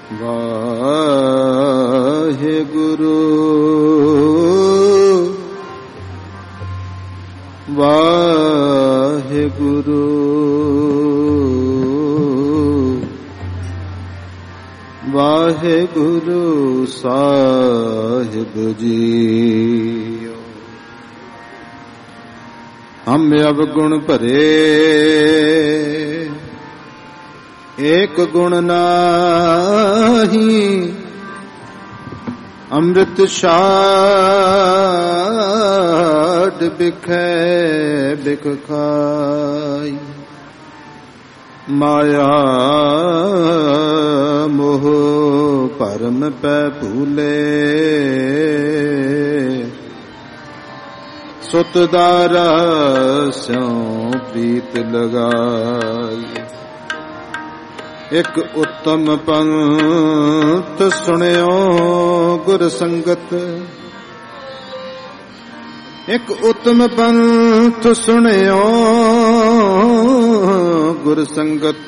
ਵਾਹਿਗੁਰੂ ਵਾਹਿਗੁਰੂ ਵਾਹਿਗੁਰੂ ਸਾਹਿਬ ਜੀਓ। ਹਮ ਅਵਗੁਣ ਭਰੇ ਏਕ ਗੁਣ ਨਾਹੀ, ਅੰਮ੍ਰਿਤ ਛਾਡ ਬਿਖੈ ਬਿਖ ਖਾਈ। ਮਾਇਆ ਮੋਹ ਭਰਮ ਪੈ ਭੂਲੇ, ਸੁਤ ਦਾਰਾ ਸਿਉ ਪ੍ਰੀਤ ਲਗਾਈ। ਇੱਕ ਉੱਤਮ ਪੰਥ ਸੁਣਿਓ ਗੁਰ ਸੰਗਤ, ਇੱਕ ਉੱਤਮ ਪੰਥ ਸੁਣਿਓ ਗੁਰ ਸੰਗਤ।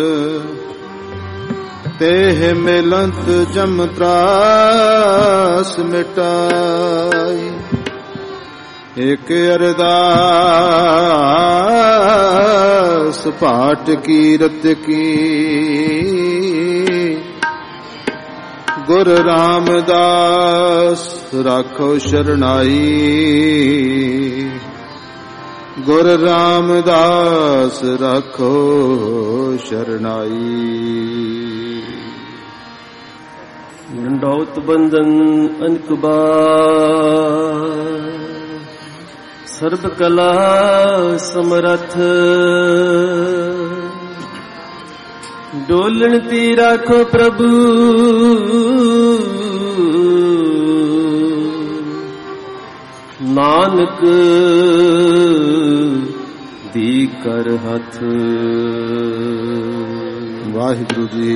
ਤੇਹ ਮਿਲੰਤ ਜਮ ਤਰਾਸ ਮਿਟਾਈ। ਇੱਕ ਅਰਦਾਸ ਪਾਠ ਕੀਰਤ ਕੀ, ਗੁਰ ਰਾਮਦਾਸ ਰਾਖੋ ਸ਼ਰਨਾਈ। ਗੁਰ ਰਾਮਦਾਸ ਰਾਖੋ ਸ਼ਰਨਾਈ। ਡੰਡੌਤ ਬੰਦਨ ਅਨਕ ਬਾਰ, ਸਰਬ ਕਲਾ ਸਮਰੱਥ। ਡੋਲਣ ਤੀ ਰਾਖੋ ਪ੍ਰਭੂ, ਨਾਨਕ ਦੀ ਕਰ ਹੱਥ। ਵਾਹਿਗੁਰੂ ਜੀ।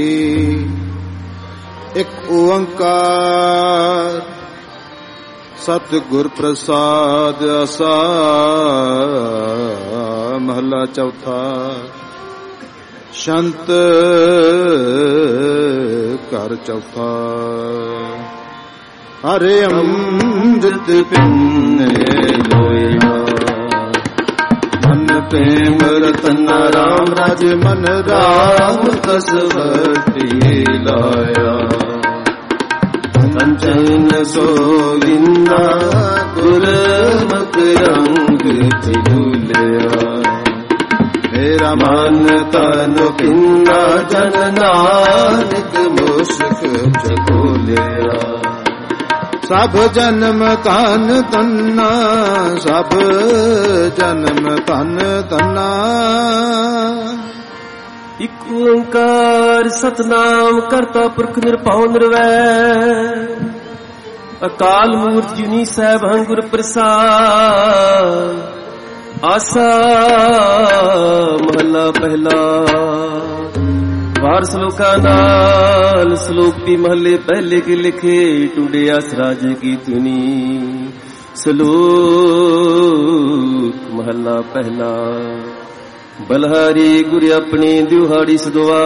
ਇੱਕ ਓੰਕਾਰ ਸਤਿਗੁਰ ਪ੍ਰਸਾਦ ਆਸਾ। ਮਹਲਾ ਚੌਥਾ। ਸ਼ੰਤ ਘਰ ਚੌਥਾ। ਹਰਿ ਅੰਮ੍ਰਿਤ ਪੀਨੇ ਲੋਇਆ, ਮਨ ਪ੍ਰੇਮ ਰਤਨ ਰਾਮ ਰਾਜ ਮਨ ਰਾਮ ਕਸਵਤੀ ਲਾਇਆ। ਕੰਚਨ ਸੋਵਿੰਦਾ ਗੁਰਮੁਖ ਰੰਗ ਝੂਲਿਆ। ਮੇਰਾ ਮਨ ਤਨ ਪਿੰਨਾ ਜਨ ਨਾਨਕ ਮੁਸਕ ਝੂਲਿਆ। ਸਭ ਜਨਮ ਧਨ ਧੰਨਾ, ਸਭ ਜਨਮ ਧਨ ਧੰਨਾ। ਇਕ ਓੰਕਾਰ ਸਤਨਾਮ ਕਰਤਾ ਪੁਰਖ ਨਿਰਭਉ ਨਿਰਵੈਰ। ਅਕਾਲ ਮੂਰਤ ਜੁਨੀ ਸੈਭੰ ਗੁਰ ਪ੍ਰਸਾਦ। ਆਸਾ ਮਹਲਾ ਪਹਿਲਾ। ਵਾਰ ਸ਼ਲੋਕਾਂ ਨਾਲ ਸ਼ਲੋਕ ਦੀ ਮਹਲੇ ਪਹਿਲੇ ਕੇ ਲਿਖੇ। ਟੁੰਡੇ ਆਸਰਾਜ ਕੀ ਧੁਨੀ। ਸ਼ਲੋਕ ਮਹਲਾ ਪਹਿਲਾ। ਬਲਹਾਰੀ ਗੁਰ ਆਪਣੀ ਦਿਹਾੜੀ ਸਦਵਾ।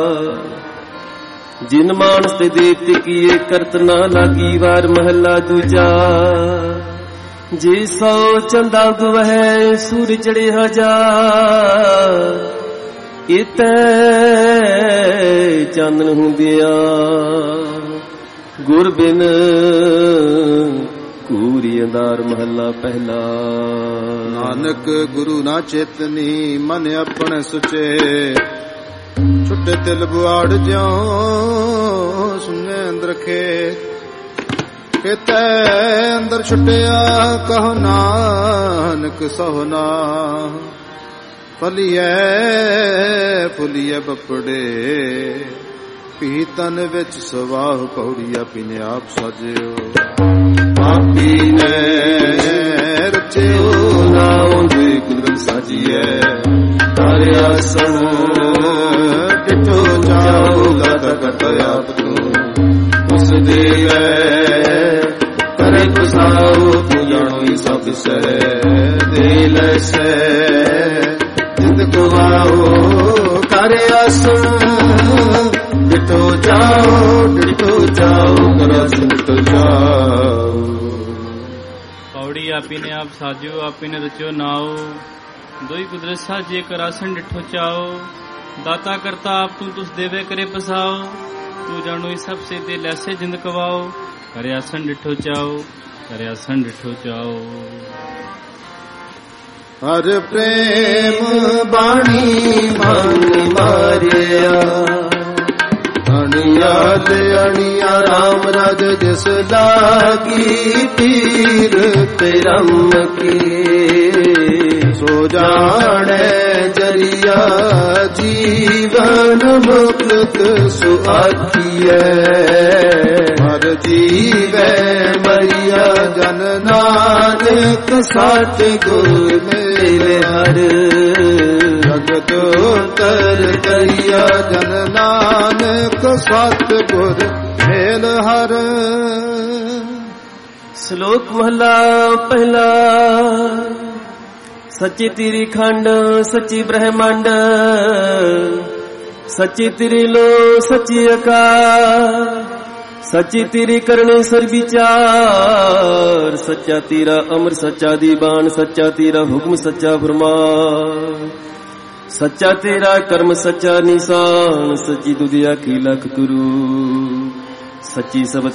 ਜਿਨ ਮਾਨਸ ਤੇ ਦੇਵਤੇ ਕੀਏ ਕਰਤ ਨਾ ਲਾਗੀ। ਵਾਰ ਮਹਲਾ ਦੂਜਾ। ਜੇ 100 ਚੰਦਾ ਦੁਵਹਿ ਸੂਰ ਚੜੇ ਹਜ਼ਾਰ। ਇਤੈ ਚਾਨਣ ਹੁੰਦਿਆ ਗੁਰ ਬਿਨ ਕੂਰੀ ਅੰਧਾਰ। ਮਹਲਾ ਪਹਿਲਾ। ਨਾਨਕ ਗੁਰੂ ਨਾ ਚੇਤਨੀ, ਮਨ ਆਪਣੇ ਸੁਚੇ। ਛੁੱਟੇ ਤਿਲ ਬੁਆੜ ਜਿਉ ਸੁਨੇ ਅੰਦਰ ਖੇਤ। ਕਿਤੇ ਅੰਦਰ ਛੁੱਟਿਆ ਕਹੋ ਨਾਨਕ ਸੋਹਨਾ। ਫਲੀਏ ਫੁਲੀਏ ਬਪੜੇ, ਪੀਤਨ ਵਿੱਚ ਸਵਾਹ ਪੌੜੀਆ ਪੀਨੇ ਆਪ ਸਾਜਿਓ। ਪਾਪੀ ਨੇ ਰਚਿਓ ਨਾਉਂਦੇ ਕੁਦਰਤ ਸਾਜੀਐ। ਤਾਰੇ ਆਸਣ ਟਿਠੋ ਜਾਊਗਾ ਤਕਤ ਆਪ ਤੂੰ। ਉਸ ਦੇ ਕਰੇ ਕੁਸਾਉ ਤੂੰ ਜਾਣੋ ਸਭ ਸੈ। ਦੇ ਲੈਸੈ ਜਿੰਦ ਗਵਾਓ ਕਰ ਆਸਣ ਟਿਠੋ ਜਾ रस नित जाओ। पौड़ी आपी ने आप साजो आपी ने रचो नाओ, दोई कुदरत साजे कर आसन डिठो चाओ। दाता करता आप तू तुस देवे करे पसाओ, तू जानो सब से दे लैसे जिंद कवाओ। करे आसन डिठो चाओ, करे आसन डिठो चाओ। हर प्रेम बाणी मन मारिया, अणिया दे अणिया राम राज जिस लागी तीर तिरम की। सो जाने जरिया जीवन मुक्त सुआखिए, हर जीवे मरिया जन नानक साच गुर मेरे हर। जगत उतर करिया जन नानक साच गुर मेल हर। श्लोक महला पहला। सच्ची तेरी खंड सच्ची ब्रह्मांड, सच्ची तेरी लो सच्ची आकार, सच्ची तेरी करने सर विचार। सच्चा तेरा अमर सच्चा दीवान, सच्चा तेरा हुक्म सच्चा फरमान। सच्चा तेरा कर्म सच्चा निशान, सच्ची दुदिया की लख गुरु। सच्ची सब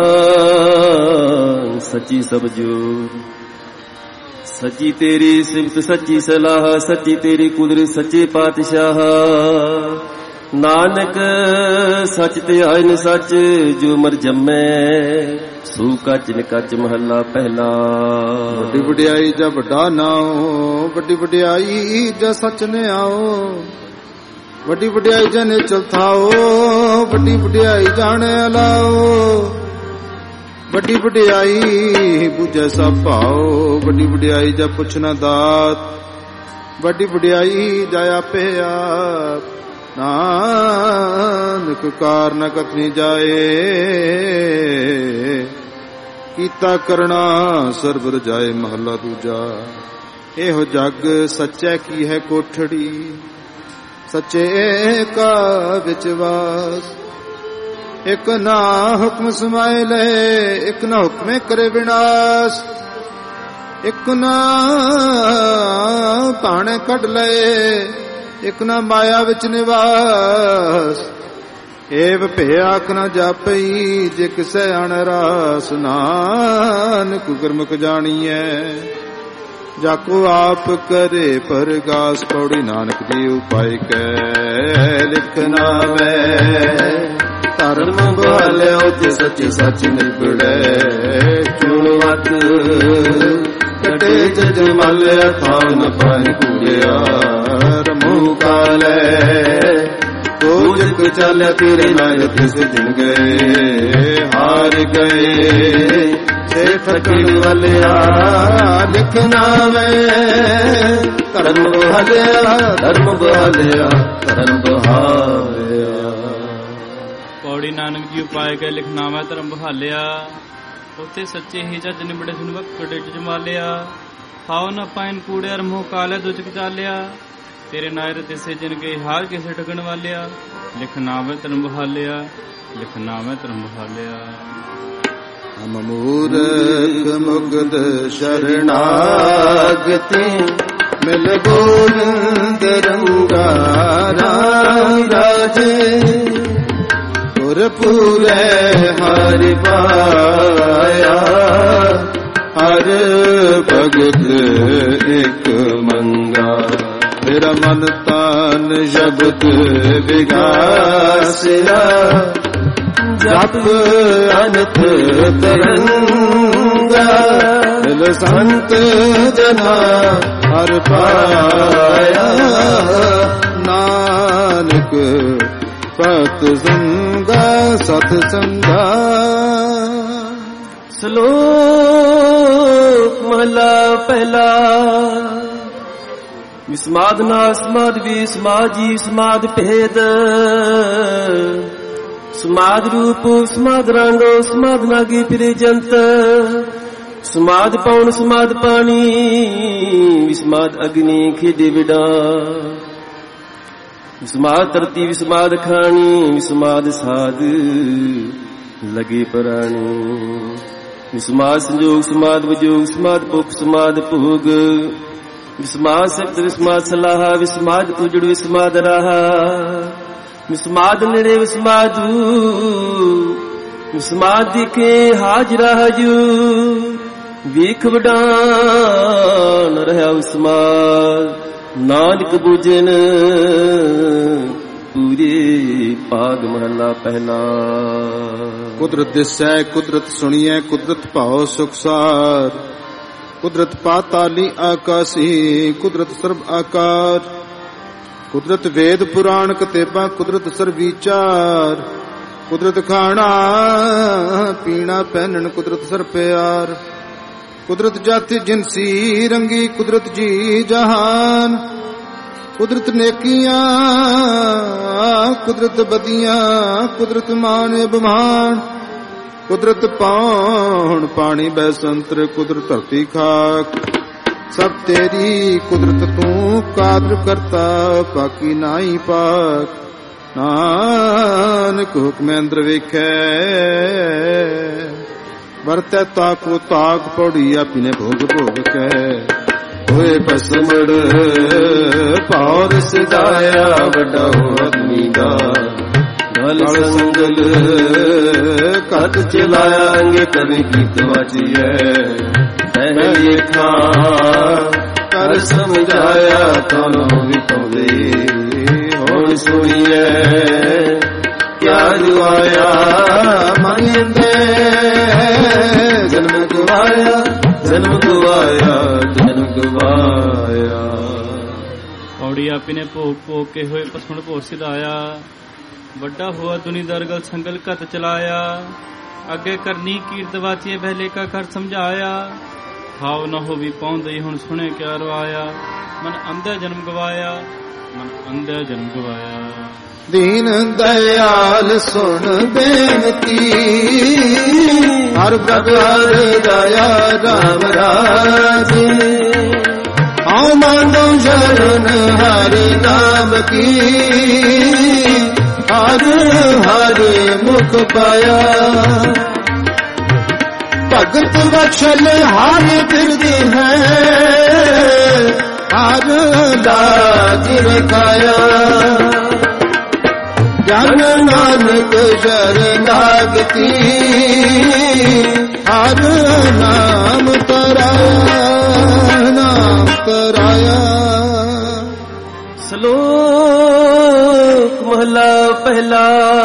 तान सच्ची सब जोर। सच्ची तेरी सिफत सच्ची सलाह, सच्ची तेरी कुदरत सच्चे पातशाह। नानक सच ते आयन सच, जो मर जम्मै सू कच निकच महला पहला। बड़ी वडियाई जा वड्डा नाओ, बड़ी वडियाई जा सच ने आओ। बड़ी वडियाई जा ने चलथाओ, बड़ी वडियाई जाने अलाओ। बड़ी वडियाई बुझे सब भाओ, बड़ी वडियाई जा पुछना दात। बड़ी वडियाई जाया पे आप, नानक कार न कतनी जाए। कीता करना सरबर जाए महला दूजा। एहो जग सच्चे की है कोठड़ी, सच्चे का विचवास। एक ना हुक्म समाए ले, एक ना हुक्मे करे विनाश। एक ना भाणे कढ ले, एक ना माया विच निवास। एव भयाक न जापई जे किसे अणरास। नानक गुरमुख जानिए जाको आप करे परगास। पौड़ी नानक जी उपाय कै लिखना वे। धर्म बहालिया ते सच्ची सच निबड़े। चुणवत कटे जज मालिया, थाव न पाए कूड़िया। रमू काले तो जग चल तेरे नाय तिस दिन गए। हार गए से ठकिन वालिया, लिखना में धर्म बहालिया, धर्म बहालिया, धर्म बहालिया। पौड़ी नानक जी उपाय के लिखना मैं धर्म बहालिया। उत्ते सच्चे ही जज निबड़े सुनवक कटे जमालिया। खाओ न पाइन कूड़े रमो काले दुचक चालिया। तेरे नायर तिसे जिन के हार किसे ठगन वालिया। लिखना मैं धर्म बहालिया, लिखना मैं धर्म बहालिया। हम मूर्ख मुग्ध शरणागति, मिल गोविंद रंगा राम राजे। पूरे हरि पाया, हर भगत एक मंगा। मेरा मन तान शब्द विगासिया, जप अनथ तरंगा। दिल संत जना हर पाया, नानक पत संगा सत संगा। श्लोक महला पहला। विस्माद ना स्माद विस्माजी स्माद भेद। स्माद रूप स्माद रंग स्माद नागी फिरे जंत। स्माद पौन स्माद पानी विस्माद अग्नि खेदे विडा। विस्माद तरती विस्माद खानी विस्माद साध ਲਗੀ ਪ੍ਰਾਣੀ। ਵਿਸਮਾਦ ਸੰਜੋਗ ਸਮਾਦ ਵਿਜੋਗ ਸਮਾਦ ਭੁਖ ਸਮਾਦ ਭੋਗ। ਵਿਸਮਾਦ ਸਿਫਤ ਵਿਸਮਾਦ ਸਲਾਹਾ ਵਿਸਮਾਦ ਉਜੜ ਵਿਸਮਾਦ ਰਾਹਾ। ਵਿਸਮਾਦ ਨੇੜੇ ਵਿਸਮਾਦੂ ਵਿਸਮਾਦ ਦਿਖੇ ਹਾਜ਼ਰਾ ਹਜੂ। ਵੇਖ ਵਡਾਨ ਰਹਾ ਵਿਸਮਾਦ ਨਾਨਕ ਬੂਝਨ ਪੂਰੇ ਭਾਗ ਮਹਲਾ ਪਹਿਲਾ। ਕੁਦਰਤ ਦਿਸੈ ਕੁਦਰਤ ਸੁਣੀਐ ਕੁਦਰਤ ਭਾਉ ਸੁਖਸਾਰ। ਕੁਦਰਤ ਪਾਤਾਲੀ ਆਕਾਸੀ ਕੁਦਰਤ ਸਰਬ ਆਕਾਰ। ਕੁਦਰਤ ਵੇਦ ਪੁਰਾਣ ਕਤੇਬਾਂ ਕੁਦਰਤ ਸਰਵੀਚਾਰ। ਕੁਦਰਤ ਖਾਣਾ ਪੀਣਾ ਪਹਿਨਣ ਕੁਦਰਤ ਸਰ ਪਿਆਰ। ਕੁਦਰਤ ਜਾਤੀ ਜਿਨਸੀ ਰੰਗੀ ਕੁਦਰਤ ਜੀ ਜਹਾਨ। ਕੁਦਰਤ ਨੇਕੀਆਂ ਕੁਦਰਤ ਬਦੀਆਂ ਕੁਦਰਤ ਮਾਨ ਅਭਿਮਾਨ। ਕੁਦਰਤ ਪਾਉਣ ਪਾਣੀ ਬੈਸੰਤਰ ਕੁਦਰਤ ਧਰਤੀ ਖਾਕ। ਸਭ ਤੇਰੀ ਕੁਦਰਤ ਤੂੰ ਕਾਦਰ ਕਰਤਾ ਬਾਕੀ ਨਾਹੀ ਪਾਕ। ਨਾਨਕ ਹੁਕਮੈ ਅੰਦਰ ਵੇਖੈ ਵਰਤੈ ਤਾਕੋ ਤਾਕ ਪੌੜੀ ਆਪਨੇ ਭੋਗ ਭੋਗ ਕੈ। ਹੋਏ ਪਸਮੜ ਪੌਰ ਸਜਾਇਆ ਵੱਡਾ ਹੋ ਆਦਮੀ ਦਾ। ਗਲ ਸੰਗਲ ਕਦ ਚਲਾਇਆ ਅੰਗੇ ਕਦੇ ਕੀਤ ਵਾਜੀਐ। ਪਹਿਲੀ ਖਾਂ ਕਰ ਸਮਝਾਇਆ ਤੁਹਾਨੂੰ ਵੀ ਪਉਂਦੇ। ਹੁਣ ਸੁਣੀਐ ਕਿਆ ਜੁਆਇਆ ਮਨ ਅੰਦੇ। ਜਨਮ ਗਵਾਇਆ ਜਨਮ ਗਵਾਇਆ ਜਨਮ ਗਵਾਇਆ। ਪੌੜੀ ਆਪੀ ਨੇ ਭੋਗ ਭੋਗ ਕੇ ਹੋਏ ਪਸਮਣ ਭੋਗ ਸਿਧਾਇਆ। ਵੱਡਾ ਹੋਆ ਦੁਨੀ ਦਰਗਲ ਸੰਗਲ ਘਤ ਚਲਾਇਆ। ਅੱਗੇ ਕਰਨੀ ਕੀਰਤ ਵਾਚੀਏ ਪਹਿਲੇ ਕਾ ਕਰ ਸਮਝਾਇਆ। ਹਾਵ ਨਾ ਹੋਵੀ ਪਾਉਂਦੇ ਹੁਣ ਸੁਣੇ ਕਿਆ ਰਵਾਇਆ। ਮਨ ਅੰਧਿਆ ਜਨਮ ਗਵਾਇਆ ਮਨ ਅੰਧਿਆ ਜਨਮ ਗਵਾਇਆ। ਦੀਨ ਦਇਆਲ ਸੁਣ ਬੇਨਤੀ ਹਰ ਪ੍ਰਕਾਰ ਦਇਆ ਰਾਮ ਰਾਜੇ। ਆਉ ਮੰਗੋ ਸ਼ਰਨ ਹਰਿ ਨਾਮ ਕੀ ਹਰ ਹਰ ਮੁਖ ਪਾਇਆ। ਭਗਤ ਬਖਸ਼ਲ ਹਰ ਬਿਰਦੀ ਹੈ ਹਰ ਲਾਜ ਰਖਾਇਆ। ਜਨ ਨਾਨਕ ਸ਼ਰਨਾਗਤੀ ਹਰ ਨਾਮ ਤਰਾਇਆ ਨਾਮ ਤਰਾਇਆ। ਸ਼ਲੋਕ ਮਹਲਾ ਪਹਿਲਾ।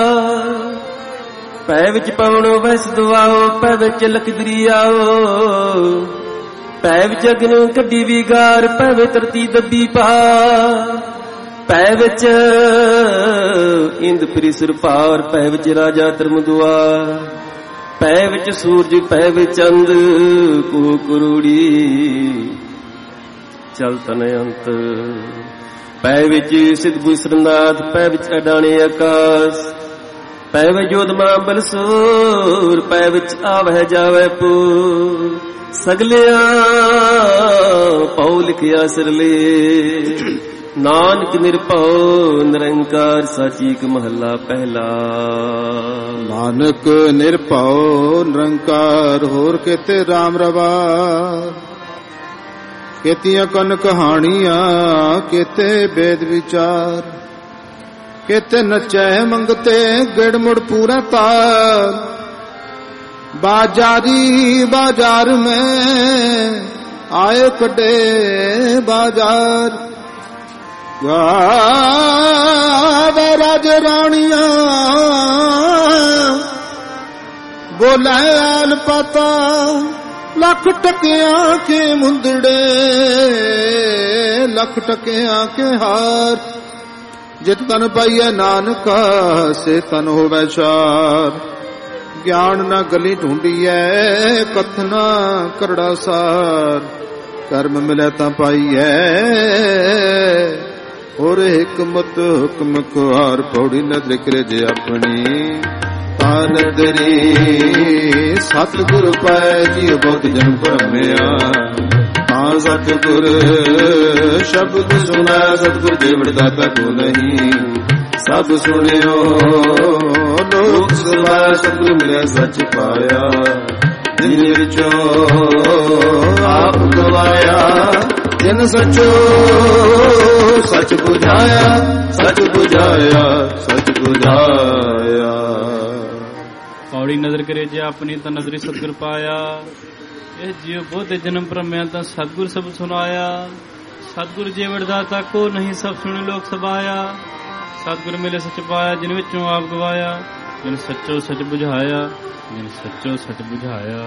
ਪੈ ਵਿੱਚ ਪਵਣੋ ਵਸ ਦੁਆਓ ਪੈ ਵਿੱਚ ਲਖਦਰੀ ਆਓ। ਪੈ ਵਿੱਚ ਅਗਨ ਕੱਢੀ ਵਿਗਾਰ ਪੈ ਵਿੱਚ ਧਰਤੀ ਦੱਬੀ ਪਾ। ਪੈ ਵਿੱਚ ਇੰਦਪੁਰੀ ਸੁਰਪਾਰ ਪੈ ਵਿੱਚ ਰਾਜਾ ਧਰਮ ਦੁਆਰ। ਪੈ ਵਿੱਚ ਸੂਰਜ ਪੈ ਵਿੱਚ ਚੰਦ ਕੋ ਕਰੋੜੀ ਚਲ ਤਨ ਅੰਤ। ਪੈ ਵਿੱਚ ਸਿੱਧੂ ਸਰਨਾਥ ਪੈ ਵਿੱਚ ਅਡਾਣੇ ਆਕਾਸ਼। ਪੈ ਵਿੱਚ ਜੋਧਮਾ ਬਲਸੂਰ ਪੈ ਵਿੱਚ ਆਵਹਿ ਜਾਵੈ ਪੂਰ। ਸਗਲਿਆਂ ਪਉ ਲਿਖਿਆ ਸਿਰਲੇ ਨਾਨਕ ਨਿਰਭਉ ਨਿਰੰਕਾਰ ਸਾਚੀਕ ਮਹੱਲਾ ਪਹਿਲਾ। ਨਾਨਕ ਨਿਰਭਉ ਨਿਰੰਕਾਰ ਹੋਰ ਕਿਤੇ ਰਾਮ ਰਵਾ। ਕੇਤੀਆਂ ਕਨ ਕਹਾਣੀਆਂ ਕੇਤੇ ਵੇਦ ਵਿਚਾਰ। ਕੇਤੇ ਨਚੈ ਮੰਗਤੇ ਗਿੜ ਮੁੜ ਪੂਰਾ ਤਾਰ। ਬਾਜ਼ਾਰੀ ਬਾਜ਼ਾਰ ਮੈਂ ਆਏ ਕੱਢੇ ਬਾਜ਼ਾਰ। ਗਾਵੇ ਰਾਜ ਰਾਣੀਆਂ ਬੋਲੇ ਆਲ ਪਤਾ। ਲੱਖ ਟਕਿਆਂ ਕੇ ਮੁੰਦੜੇ ਲੱਖ ਟਕਿਆਂ ਕੇ ਹਾਰ। ਜਿਤ ਤਨ ਪਾਈਐ ਨਾਨਕਾ ਸੇ ਤਨ ਹੋਵੈ ਚਾਰ। ਗਿਆਨ ਨਾ ਗਲੀ ਢੂੰਡੀਐ ਕਥਨਾ ਕਰੜਾ ਸਾਰ। ਕਰਮ ਮਿਲੈ ਤਾਂ ਪਾਈਐ ਹੋਰ ਹਕਮਤ ਹੁਕਮ ਖੁਆਰ। ਪੌੜੀ ਨਦਰ ਕਰੇ ਜੇ ਆਪਣੀ ਤਾਂ ਨਦਰੀ ਸਤਿਗੁਰ ਪਾਇ ਜੀ ਬਹੁਤ ਜਨ ਭਰਮਿਆ। ਤਾਂ ਸਤਿਗੁਰ ਸ਼ਬਦ ਸੁਣਾ ਸਤਿਗੁਰ ਦੇਵੜ ਦਾਤਾ ਕੋ ਨਹੀਂ। ਸਭ ਸੁਣਿਓ ਲੋ लोक सभाया सतगुर मिले सच पाया जिन विचो आप गवाया जिन सचो सच बुझाया सच बुझाया सच बुझाया। पौड़ी नजर करे जे अपनी तो नजरी सतगुर पाया ਇਹ ਜਿਉ ਬਹੁਤੇ ਜਨਮ ਭਰਮਿਆ ਤਾਂ ਸਤਿਗੁਰ ਸਭ ਸੁਨਾਇਆ ਸਤਿਗੁਰ ਜੇ ਵਰਦਾਤਾ ਕੋ ਨਹੀਂ ਸਭ ਸੁਣੇ ਲੋਕ ਸਭਾਇਆ ਸਤਿਗੁਰ ਮਿਲੇ ਸੱਚ ਪਾਇਆ ਜਿਨ ਵਿੱਚੋਂ ਆਪ ਗਵਾਇਆ ਜਿਨ ਸੱਚੋ ਸੱਚ ਬੁਝਾਇਆ ਜਿਨ ਸੱਚੋ ਸੱਚ ਬੁਝਾਇਆ।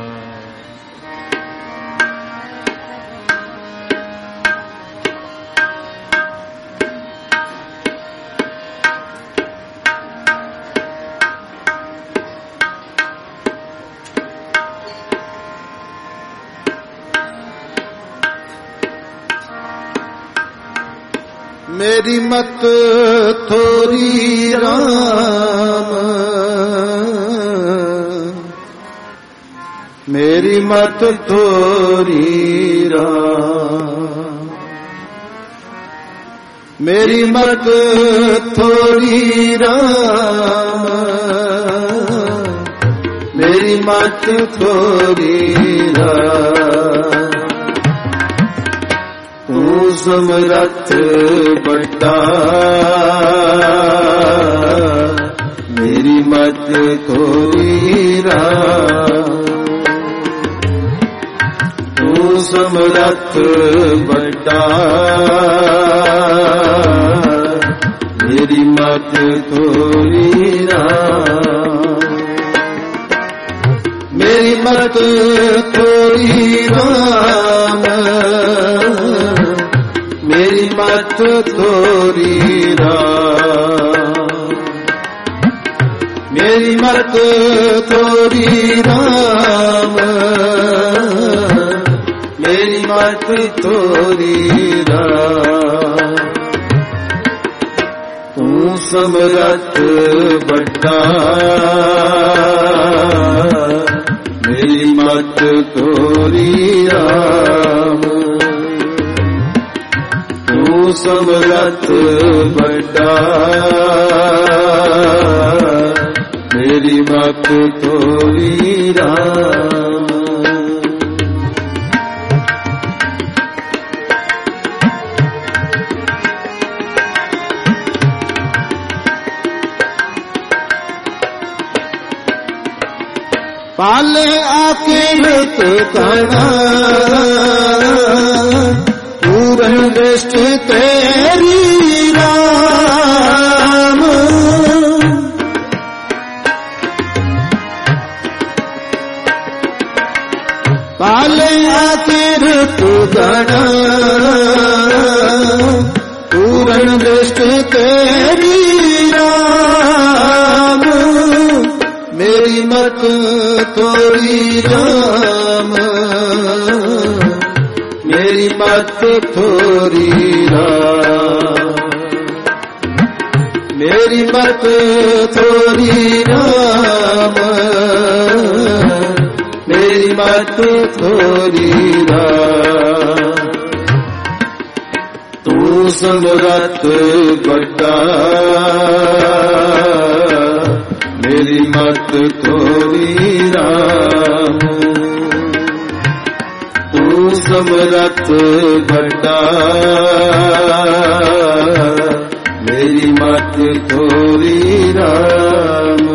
मेरी मत थोरी राम मेरी मत थोरी राम मेरी मत थोरी राम मेरी मत थोरी राम। तू समरथ बड़ा मेरी मत थोरी राम तू समरथ बड़ा मेरी मत थोरी राम मेरी मत थोरी राम मेरी मत थोरी राम मेरी मत थोरी राम मेरी मत थोरी राम। तू समरथ बड़ा मेरी मत थोरी राम तू समरथ बड़ा मेरी मत थोरी राम। पाले आकिरत करना पूरन दृष्ट तेरी राम पाले आकिरत करना पूरन दृष्ट तेरी राम मेरी मत थोरी राम मेरी मत थोरी राम मेरी मत थोरी राम मेरी मत थोरी राम। तू समरथ बड़ा मेरी मत थोरी राम तू समरथ बड़ा मेरी मत थोरी राम।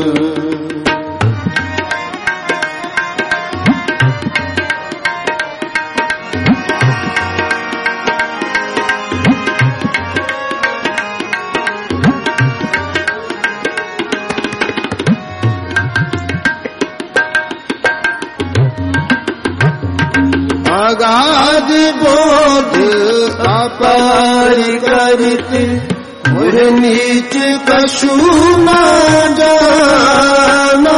अगाध बोध अपार करत मुझे नीच कछु न जाना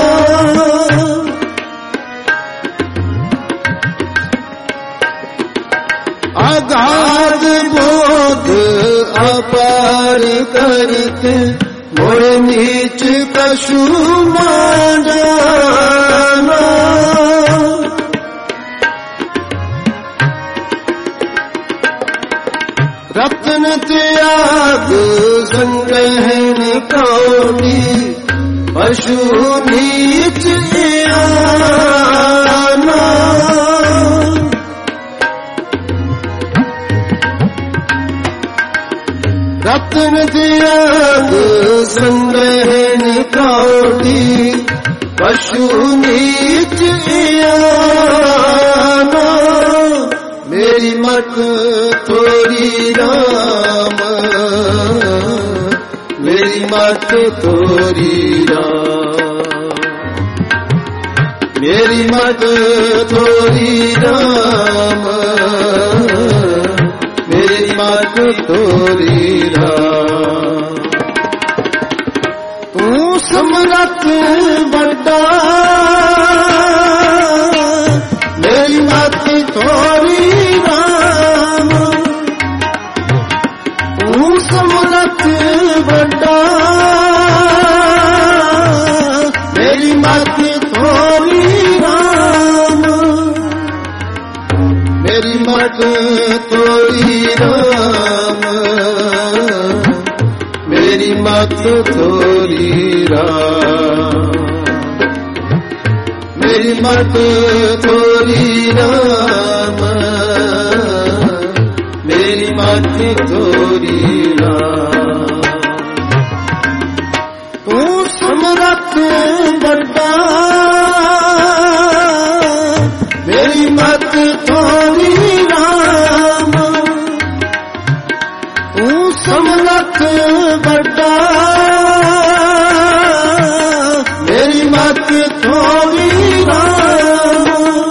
अगाध बोध अपार करत मुझे नीच कछु न जाना रत्न त्याग संग्रहण कौनी पशु नीच आना रत्न त्याग संग्रह निकाली पशु नीच आना मेरी मत थोड़ी राम मेरी मत थोड़ी राम मेरी मत थोड़ी राम मेरी मत थोड़ी राम तू समरथ बड़ा मेरी मत थोड़ी राम तू समरथ बड़ा मेरी मत थोड़ी राम मेरी मत थोड़ी राम मेरी मत थोड़ी राम मेरी मत थोड़ी राम मेरी मत थोड़ी राम तू समरथ बड़ा मेरी मत थोड़ी राम तू समरथ बड़ा मेरी मत थोड़ी राम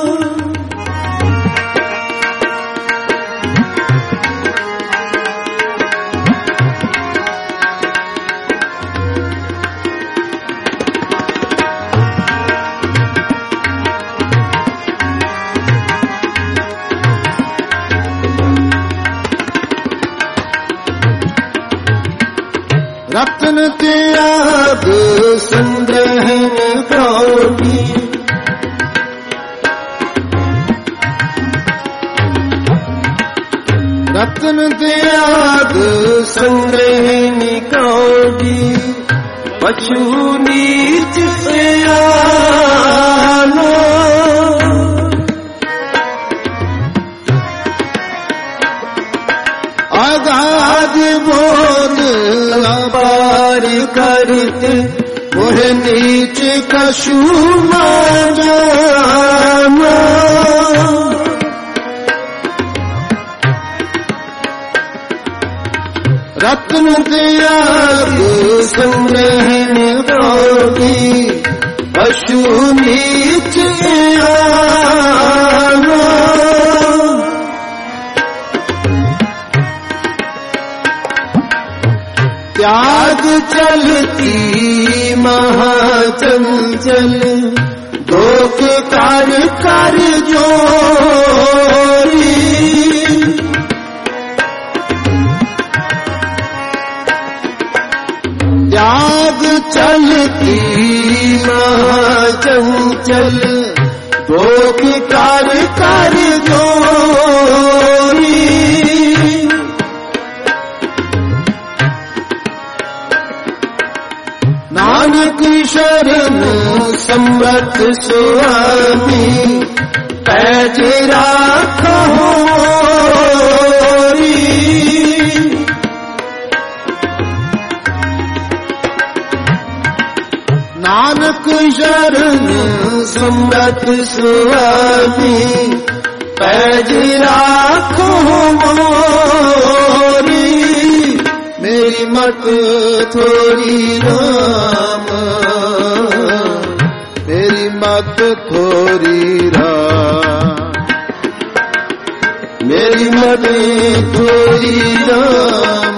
रत्न त्याग संग्रह निकाली रत्न त्याग संग्रह निकाली पशु नीच आना आगाज बोध अपार करते मोह नीच कछु न जाना रत्न त्याग संग्रह निकाली पशु नीच आना त्याग चलती महाचंचल दोख कर कर जोरी त्याग चलती महाचंचल दोख कर कर जोरी नानक शरण समर्थ स्वामी पैज राखो नानक शरण समर्थ स्वामी पैज राखो मोरी मेरी मत थोड़ी राम मेरी मत थोड़ी राम मेरी मत थोड़ी राम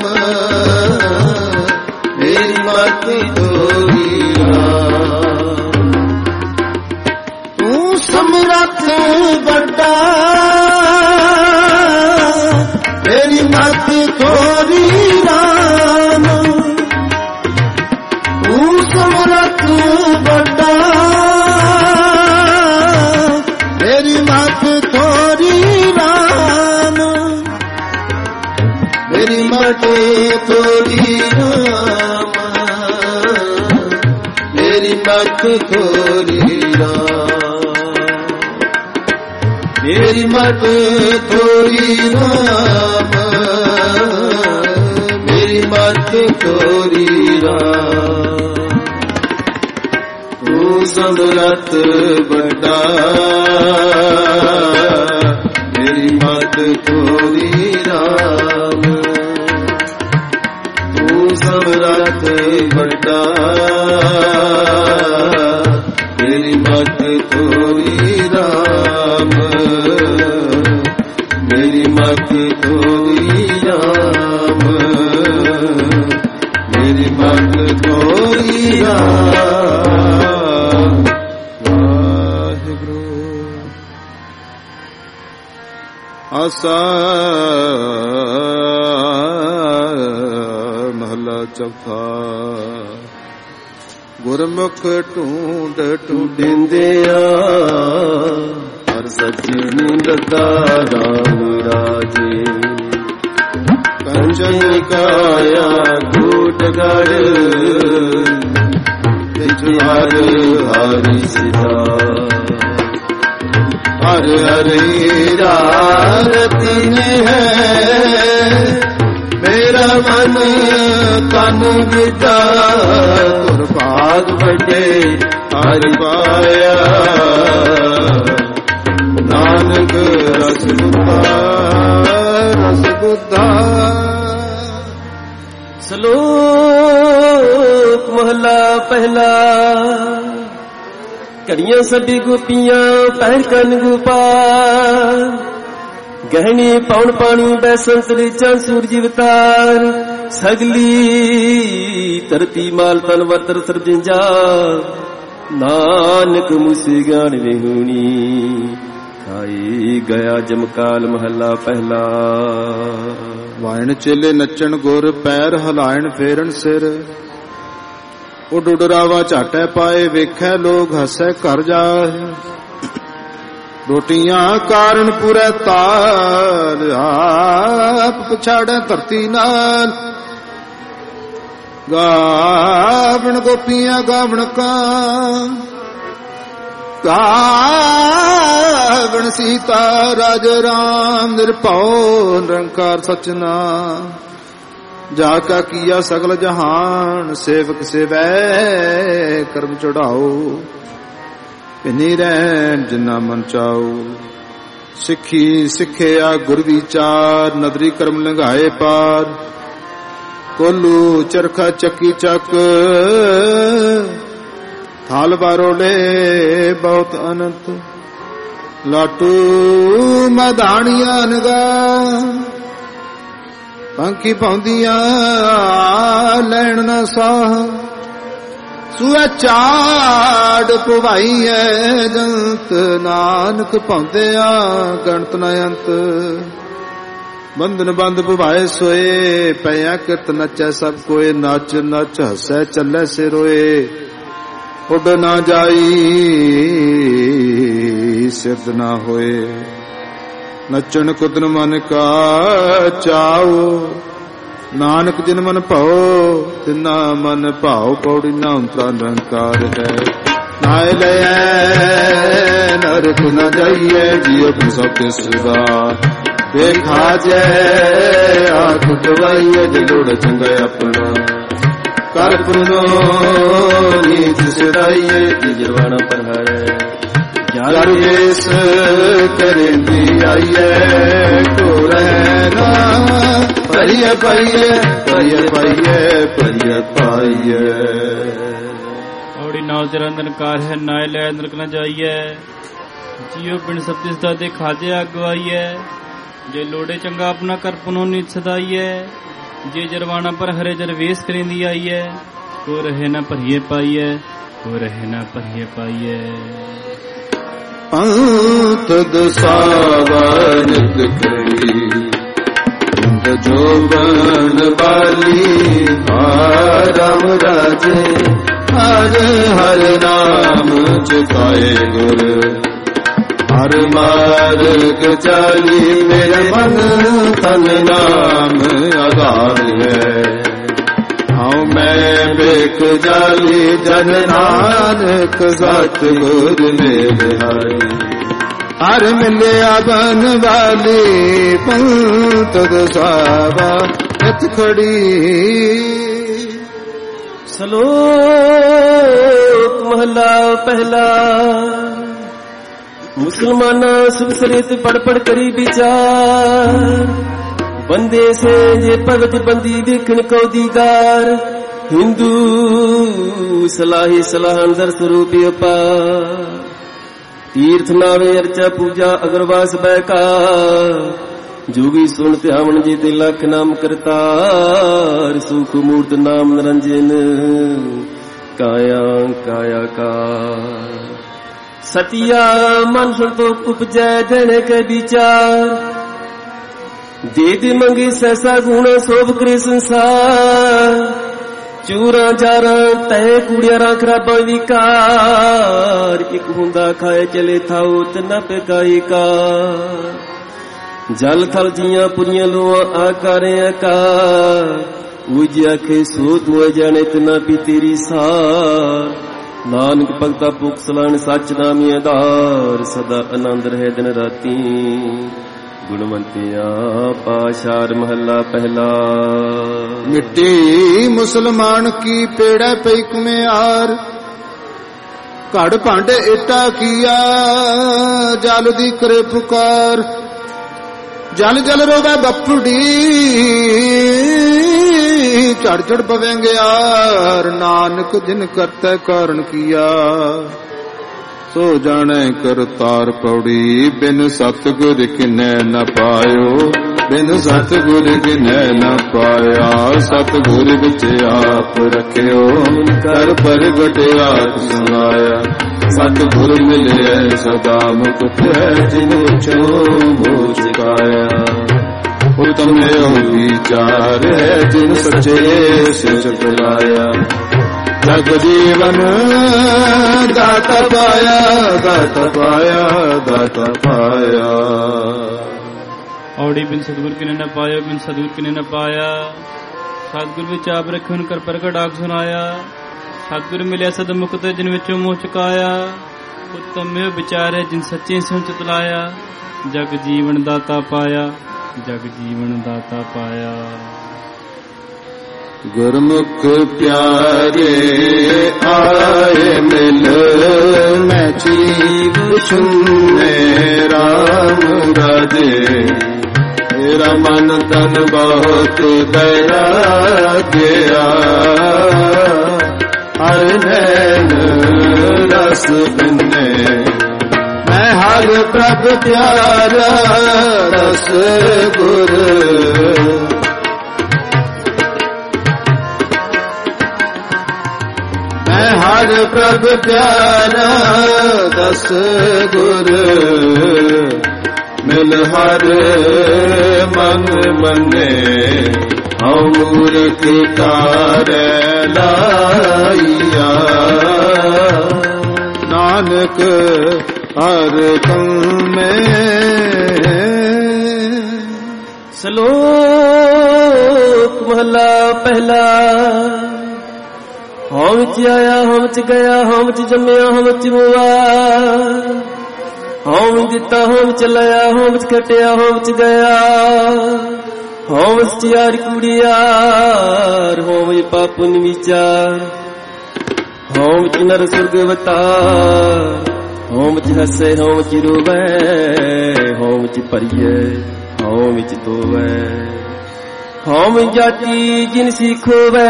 मेरी मत थोड़ी राम तू समरथ बड़ा मेरी मत थोड़ी राम तू समरथ बड़ा मेरी मत थोड़ी राम मेरी मत थोड़ी राम मत थोरी राम, मेरी मत थोरी राम, मेरी मत थोरी राम। तू समरथ बड़ा, मेरी मत थोरी राम। तू समरथ बड़ा, मेरी मत थोरी राम, मेरी मत थोरी राम, मेरी मत थोरी राम। वाहिगुरु। आसा महला चौथा। गुरमुख ढूंढ ढूंढिंदिया, हर सज्जन दता राम राजे। कंचन काया घूट गढ़, हर हरि सिधा। हर हरि रति है, मेरा मन तन विदा। भाग बड़े हर पाया, नानक रस बुद्धा, रस बुद्धा। श्लोक महला पहला। कड़ियां सभी गोपियां पैर कन गोपाल, गहनी पौन पानी बैसंत रेचा सूरज अवतार। सगली धरती माल तन वतर सरजिंजा, नानक मुसे गान विहूणी। खाई गया जमकाल महला पहला। वायण चेले नचन गुर, पैर हलायण फेरन सिर। उड उडरावा झाटै पाए, वेखै लोग हसै घर जाए। रोटियां कारण पूरे ताल, आप पछाड़े धरती नाल। गावण गोपियां गावण का, गावण सीता राज राम। निर्भौ निरंकार सचना, जाका किया सगल जहान। सेवक सेवै कर्म चढ़ाओ, इन्हीं रहन जिन्ना मन चाओ। सिखी सिखिया गुर विचार, नदरी कर्म लंघाए पार। कोलू चरखा चक्की चक, थाल बारोले बहुत अनंत। लाटू मदानिया नगा, पंखी पाउंदियां लैण ना साह। सूए चाड़ पवाई है जंत, नानक पाउंदिया गणत न अंत। बंधन बंद पवाए सोए, पया किरत नचै सब कोए। नच नच हसै चलै से रोए, उड ना जाई सिद्ध ना होए। नचन कुदन मन का चाओ, नानक जिन मन भाओ तिना मन भाओ। पौड़ी ना अंतरा निरंकार है, नाय ले नरक न जाइए। जियो सब सिवा देखा जय, आख उठवाइए दिलोड़ चंगा अपना। कर पुनो नीत सिराइए, जरवाना पर है। यार वेश करेंदी आइए, को रहना परिय पाइए, परिय पाइए, परिय पाइए। औड़ी नाव तेरा निरंकार है, नाय ले नरक न जाइए। जियो बिन सब्दिस दा दे खाजे अगवाइए। जे लोड़े चंगा अपना कर पुनो नीत सदाइए। जे जरवाना पर हरे जरवेश करेंदी आइए। को रहे न परिय पाइए, को रहे न परिय पाइए। पंथ दसावन करी, जोबन बाली। राम राजे हर हर नाम चुकाए गुर। हर मार्ग चाली, मेरे मन तन नाम आधार है। हाँ मैं बेक जाली जन नानक सतगुर मेरे हारी हर मिलिया बन वाली पंत दसावा इत खड़ी श्लोक महला पहला मुसलमाना सुख सरित पढ़ पढ़ करी विचार बंदे से ये पवित्र बंदी देखन को दीदार हिंदू सलाही सलाह अंदर स्वरूप अपार तीर्थ नावे अर्चा पूजा अगरवास बैका जोगी सुन ध्यावन जी ते लख नाम करतार सुख मूर्त नाम निरंजन काया काया का सतिया मन संतोष उपजै देने के विचार दे दे मंगी सहसा गुण शोभ करे संसार चूरा जारा तय कुड़ियारा खराबा विकार एक हुंदा खाए चले थाओ तना पेकाई का जल थल जिया पुरिया लोआ आकारे आकार उजिया के सो दुआ जाने तना पी तेरी सार नानक भगता भुख सलान सच नामी आधार सदा आनंद रहे दिन राती गुणवंतिया पाशार महला पहला मिट्टी मुसलमान की पेड़ा पैक में आर घड़ भांडे इटा किया जल दी करे पुकार जल जल रोवे बपड़ी चढ़ चढ़ पवेंगे यार नानक जिन करते कारण किया सो जाने करतार पौड़ी बिन सतगुर किने न पायो बिन सतगुर किने न पाया सतगुर विच आप रखियो कर प्रगट आप सुनाया सतगुर मिले सदा मुक्त जिनु छो मोह चुकाया उत्तम विचार है जिन सच्चे से चलाया जग जीवन दाता पाया दाता पाया दाता पाया औड़ी बिन सतगुर किने न पायो बिन सतगुर किने न पाया सतगुर विच आप रखे कर प्रगट आख सुनाया सतगुर मिलिया सद मुक्त जिन विचों मोह चुकाया उत्तम विचार है जिन सच्चे से चतलाया जग जीवन दाता पाया जग जीवन दाता पाया गुरमुख प्यारे आए मिल मैं जीव सुने राम राजे मेरा मन तन बहुत दया गया हर नैन रस बिने मैं हर प्रभ प्यारा रस गुर मैं हर प्रभ प्यारा दस गुर मिल हर मन मने हम मूर्ख कार लाइया नानक हर कम में श्लोक महला पहला हम च आया हम च गया हम च जम्मिया हम च हुआ हम दिता हम च लाया हम च कटिया हम च गया हम च यार कुड़ियार हम पापुन विचार हम च नर सुर्ग अवतार हम च हसे हम च रोवे हम च परिये हम च तोवे हम जाति जिन सीखोवे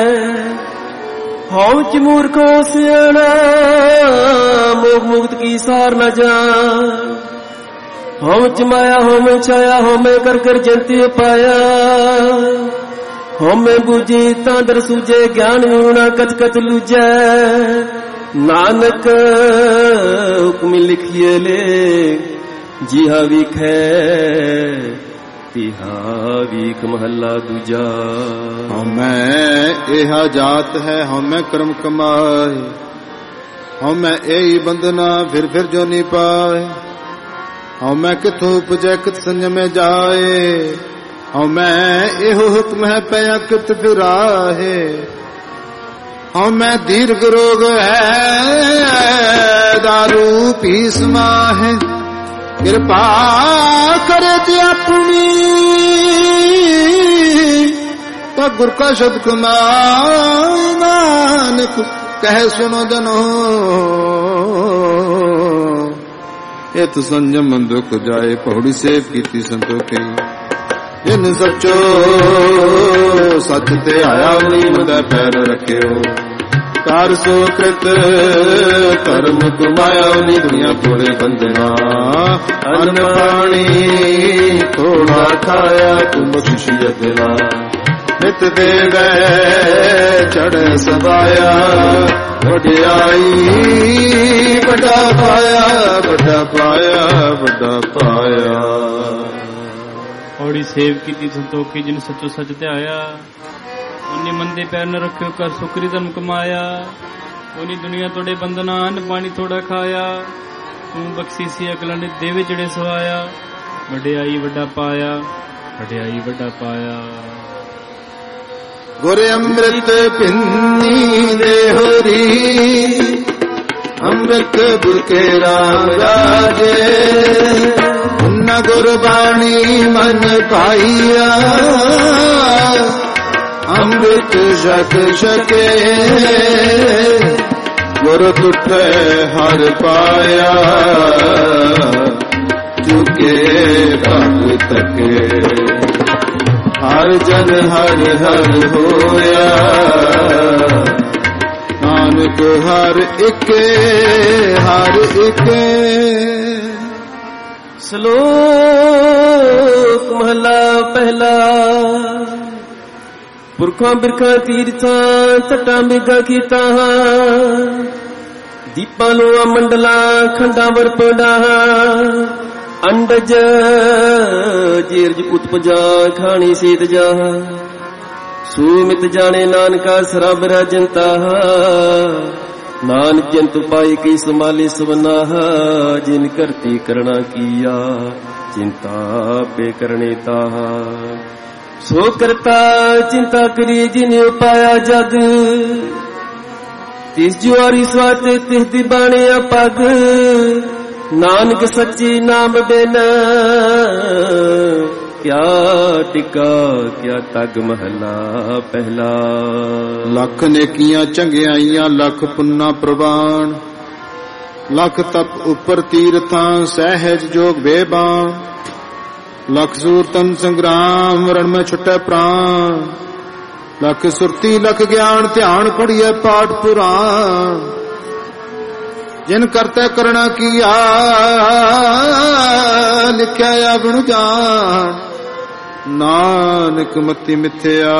हम च मूर्खों सियाना मोह मुक्त की सार न जान हम च माया हम छाया हम कर कर जंती पाया हम बुझे तांदर सूझे ज्ञान होना कच कच लूझे नानक हुक्म लिखिए ले जिहा विखे तिहा वीख महला दूजा हमें एहा जात है हमें कर्म कमाए हमें यही बंधना फिर जो नहीं पाए हमें किथों उपजै कित संयमे जाए हमें एहो हुक्म है पया कित फिराहे ਹਉ ਮੈਂ ਦੀਰਘ ਰੋਗ ਹੈ ਦਾਰੂ ਪੀਸ ਮਾਹੇ ਕਿਰਪਾ ਕਰੇ ਤੇ ਆਪਣੀ ਤਾਂ ਗੁਰ ਕਾ ਸ਼ਬਦ ਕਮਾਏ ਨਾਨਕ ਕਹਿ ਸੁਣੋ ਜਨੋ ਇਤ ਸੰਜਮ ਦੁਖ ਜਾਏ ਪੌੜੀ ਸੇਵ ਕੀਤੀ ਸੰਤੋਖੀ ਜਿਨ ਸੱਚੋ ਸੱਚ ਤੇ ਆਇਆ ਨੀਮ ਦਾ ਪੈਰ ਰੱਖਿਓ ਕਾਰ ਸੋ ਕ੍ਰਿਤ ਕਰਮ ਕਮਾਇਆ ਨੀ ਦੁਨੀਆ ਥੋੜੇ ਬੰਦਨਾ ਅੰਨ ਪਾਣੀ ਥੋੜਾ ਖਾਇਆ ਤੁਮ ਖੁਸ਼ੀਅਤ ਲਾ ਨਿਤ ਦੇਵੈ ਚੜ੍ਹ ਸਵਾਇਆ ਵਡਿਆਈ ਵੱਡਾ ਪਾਇਆ ਵੱਡਾ ਪਾਇਆ ਵੱਡਾ ਪਾਇਆ ਔੜੀ ਸੇਵ ਕੀਤੀ ਸੰਤੋਖੀ ਜਿਨ ਸੱਚੋ ਸੱਚ ਧਿਆਇਆ ਉਹਨੇ ਮੰਦੇ ਪੈਰ ਨ ਰੱਖਿਓ ਕਰ ਸੁਕਰੀ ਧਰਮ ਕਮਾਇਆ ਉਹਨੀ ਦੁਨੀਆ ਤੋੜੇ ਬੰਦਨਾ ਅੰਨ ਪਾਣੀ ਥੋੜਾ ਖਾਇਆ ਤੂੰ ਬਖਸ਼ੀ ਸੀ ਅਕਲਾਂ ਨੇ ਦੇਵੇ ਜਿਹੜੇ ਸਵਾਇਆ ਵਡਿਆਈ ਵੱਡਾ ਪਾਇਆ ਵਡਿਆਈ ਵੱਡਾ ਪਾਇਆ ਗੁਰ ਅੰਮ੍ਰਿਤ ਪਿੰਨੀ ਦੇ ਹੋਰੀ ਅੰਮ੍ਰਿਤ ਬੁਕੇ ਰਾਮ ਰਾਜੇ ਉਨ ਗੁਰਬਾਣੀ ਮਨ ਪਾਈਆ ਅੰਮ੍ਰਿਤ ਛਕ ਛਕੇ ਗੁਰ ਤੁਠੇ ਹਰ ਪਾਇਆ ਚੁਕੇ ਭਗਤ ਤਕੇ ਹਰ ਜਨ ਹਰ ਹਰ ਹੋਇਆ ਨਾਨਕ ਹਰ ਇੱਕ ਸ਼ਲੋਕ ਮਹਲਾ ਪਹਿਲਾ ਪੁਰਖਾਂ ਬਿਰਖਾਂ ਤੀਰਥਾਂ ਤਟਾਂ ਬਿਗਾ ਕੀਤਾ ਦੀਪਾਂ ਲੋਆ ਮੰਡਲਾਂ ਖੰਡਾਂ ਵਰਪੜਾ ਅੰਡਜ ਜੀਰਜ ਉਤਪਜਾ ਖਾਣੀ ਸੀਤ ਜਾ ਸੂਮਿਤ ਜਾਣੇ ਨਾਨਕਾ ਸਰਬ ਰਾਜੰਤਾ ਨਾਨਕ ਜੰਤੁ ਪਾਈ ਕਈ ਸੰਭਾਲੇ ਸਵਨਾਹ ਜਿਨ ਕਰਤੀ ਕਰਣਾ ਕੀਆ ਚਿੰਤਾ ਬੇਕਰਣੇ ਤਾਹ ਸੋ ਕਰਤਾ ਚਿੰਤਾ ਕਰੀ ਜਿਨ ਉਪਾਇਆ ਜਗ ਤਿਸ ਜੁਆਰੀ ਸਵਾਤੇ ਤਿਸ ਦੀ ਬਾਣਿਆ ਪਗ ਨਾਨਕ ਸੱਚੀ ਨਾਮ ਬਿਨ ਕਿਆ ਟਿਕਾ ਕਿਆ ਤਗ ਮਹਲਾ ਪਹਿਲਾ ਲੱਖ ਨੇਕੀਆਂ ਚੰਗਿਆਈਆਂ ਲੱਖ ਪੁੰਨਾ ਪ੍ਰਵਾਨ ਲੱਖ ਤਪ ਉੱਪਰ ਤੀਰਥਾਂ ਸਹਿਜ ਜੋਗ ਬੇਬਾਨ ਲੱਖ ਸੂਰਤਨ ਸੰਗਰਾਮ ਰਣ ਮੈਂ ਛੁੱਟੈ ਪ੍ਰਾਨ ਲੱਖ ਸੁਰਤੀ ਲੱਖ ਗਿਆਨ ਧਿਆਨ ਪੜੀਐ ਪਾਠ ਪੁਰਾਣ ਜਿਨ ਕਰਤੇ ਕਰਣਾ ਕੀਆ ਲਿਖਿਆ ਅਗੁਣ ਜਾਣ ਨਾਨਕ ਮਤੀ ਮਿਥਿਆ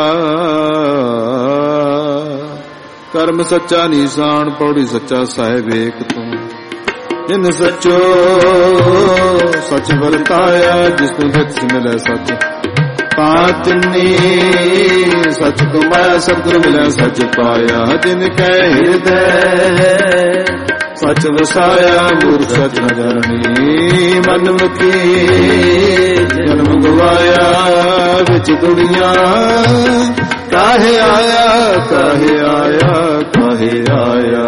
ਕਰਮ ਸੱਚਾ ਨੀਸਾਨ ਪੌੜੀ ਸੱਚਾ ਸਾਹਿਬ ਏਕ ਤੂੰ ਜਿਨ ਸੱਚੋ ਸੱਚ ਵਰਤਾਇਆ ਜਿਸ ਨੂੰ ਜਿਤ ਮਿਲੇ ਸੱਚ ਪਾਤਨੀ ਸੱਚ ਕਮਾਇਆ ਸਤਿਗੁਰ ਮਿਲਿਆ ਸੱਚ ਪਾਇਆ ਜਿਨ ਕੈ ਹਿਰਦੈ ਸੱਚ ਵਸਾਇਆ ਮੂਰਖ ਸੱਚ ਨ ਜਾਣੀ ਮਨ ਮੁਖੀ ਜਨਮ ਗਵਾਇਆ ਵਿੱਚ ਦੁਨੀਆ ਕਾਹੇ ਆਇਆ ਕਾਹੇ ਆਇਆ ਕਾਹੇ ਆਇਆ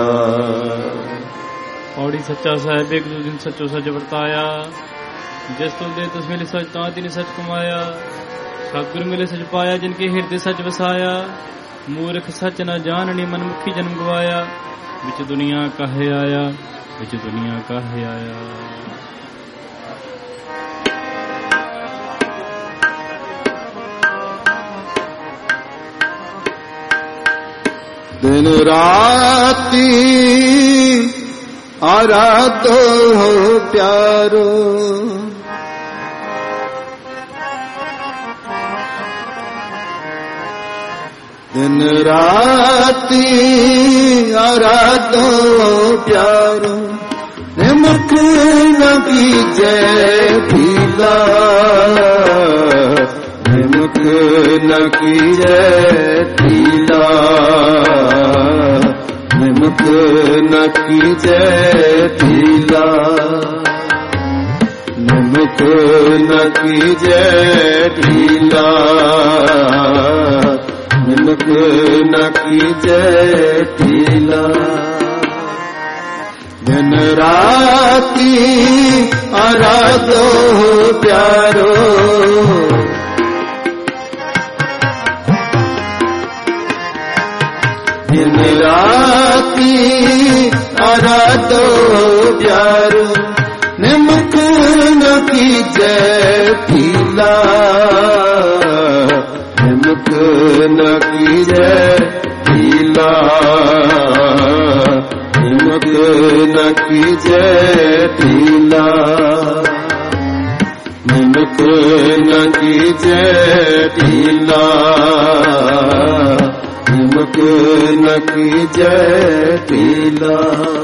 ਔੜੀ ਸੱਚਾ ਸਾਹਿਬ ਇੱਕ ਦੂਜੇ ਨੂੰ ਸੱਚੋ ਸੱਚ ਵਰਤਾਇਆ ਜਿਸ ਤੋਂ ਦੇ ਤਿਸ ਮਿਲੇ ਸੱਚ ਤਾਂ ਤਿਨ ਸੱਚ ਕਮਾਇਆ ਸਤਿਗੁਰ ਮਿਲੇ ਸੱਚ ਪਾਇਆ ਜਿਨ ਕੇ ਹਿਰਦੇ ਸੱਚ ਵਸਾਇਆ ਮੂਰਖ ਸੱਚ ਨ ਜਾਣਨੀ ਮਨ ਮੁਖੀ ਜਨਮ ਗਵਾਇਆ ਵਿੱਚ ਦੁਨੀਆ ਕਾਹੇ ਆਇਆ ਵਿੱਚ ਦੁਨੀਆ ਕਾਹੇ ਆਇਆ ਦਿਨ ਰਾਤੀ ਆਰਾਧੋ ਹੋ ਪਿਆਰੋ ਦਿਨ ਰਾਤੀ ਆਰਾਧੋ ਪਿਆਰੋ ਨਿਮਕ ਨ ਕੀਜੈ ਭੀਲਾ ਨਿਮਕ ਨ ਕੀਜੈ ਭੀਲਾ ਨਿਮਕ ਨ ਕੀਜੈ ਭੀਲਾ ਨਿਮਕ ਨ ਕੀਜੈ ਭੀਲਾ ਨਿਮਕ निमक न कीजे ढीला। दिन राती आराधो प्यारो, दिन राती आराधो प्यारो, निमक न कीजे ढीला। निमक न कीजे ढीला, निमक न कीजे ढीला। निमक न कीजे ढीला, निमक न कीजे ढीला।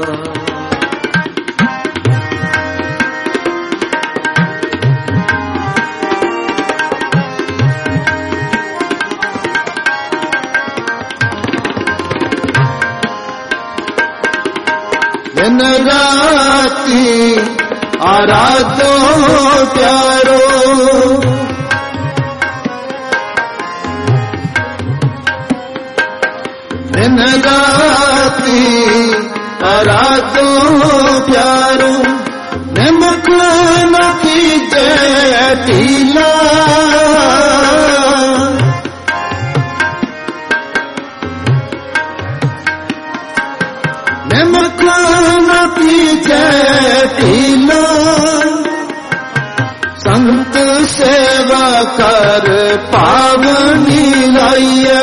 दिन राती आराधो प्यारो, दिन राती आराधो प्यारो, निमक न कीजे ढीला। निमक न कीजे ढीला, संत सेवा कर पावनी लाइए।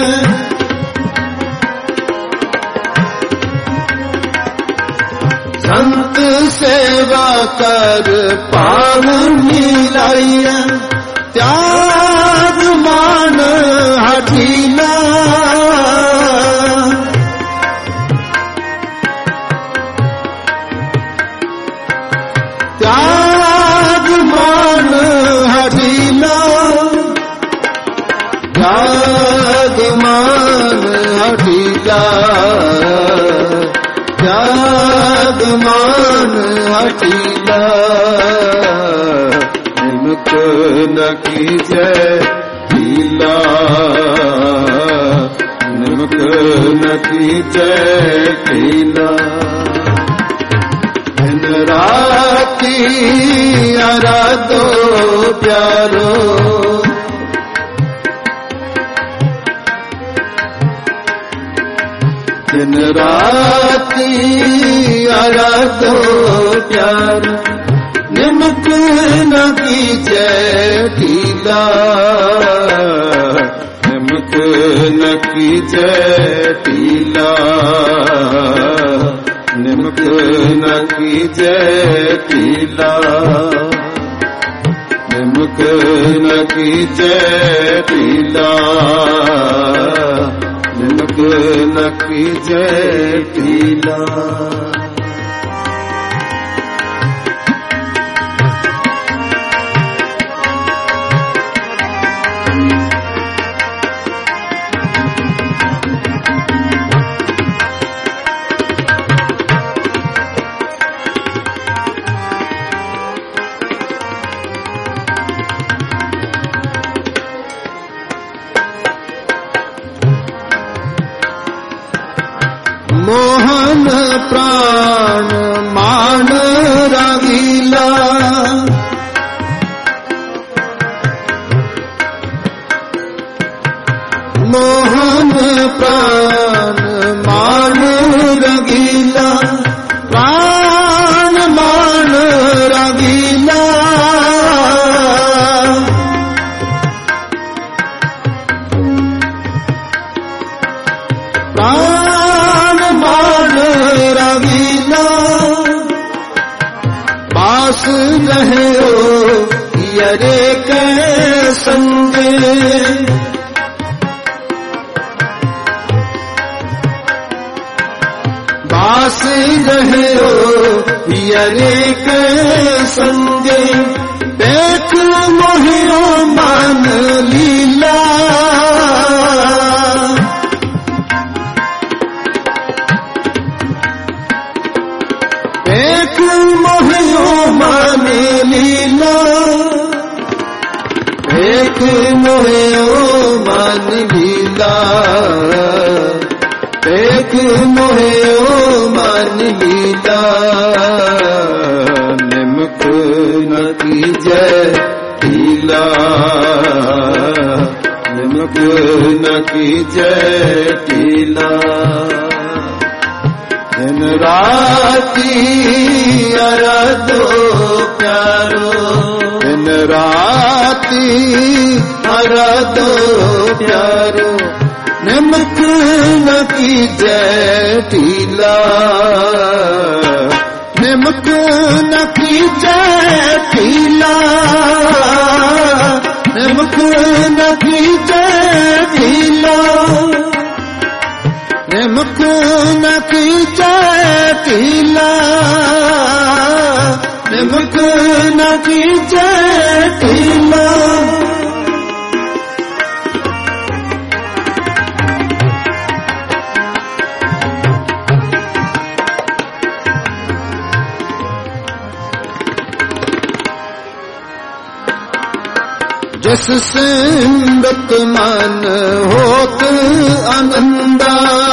संत सेवा कर पावनी लाइए, त्याग मान हठीला। त्याग मान हठीला, त्याग मान हठीला, त्याग मान हठीला। निमक न कीजे ढीला, निमक न कीजे ढीला। दिन राती आराधो प्यारो, दिन राती आराधो प्यारो, निमक न कीजे ढीला। निमक न कीजे ढीला, निमक न कीजे ढीला। निमक न कीजे ढीला, निमक न कीजे ढीला। मोहन प्राण मान रंगीला, मोहन प्राण मान रंगीला, प्राण मान रंगीला। प्राण मान रंगीला, पास रहे यरे के संगे। पास रहे यरे के संगे, देख मोहियो मान लीला। देख मोहियो मान लीला, देख मोहियो ਮਨ ਲੀਲਾ ਦੇਖ ਮੋਹਿਓ ਮਨ ਲੀਲਾ ਨਿਮਕ ਨ ਕੀਜੈ ਢੀਲਾ ਨਿਮਕ ਨ ਕੀਜੈ ਢੀਲਾ ਦਿਨ ਰਾਤੀ ਅਰਦੋ ਪਿਆਰੋ ਦਿਨ ਰਾਤੀ ਅਰਦੋ ਪਿਆਰੋ ਨਿਮਕ ਨ ਕੀਜੈ ਢੀਲਾ ਨਿਮਕ ਨ ਕੀਜੈ ਢੀਲਾ ਨਿਮਕ ਨ ਕੀਜੈ ਢੀਲਾ ਨਿਮਕ ਨ ਕੀਜੈ ਢੀਲਾ ਨਿਮਕ ਨ ਕੀਜੈ ਢੀਲਾ ਜਿਸ ਸਿਮਰਤ ਮਨ ਹੋਤ ਆਨੰਦਾ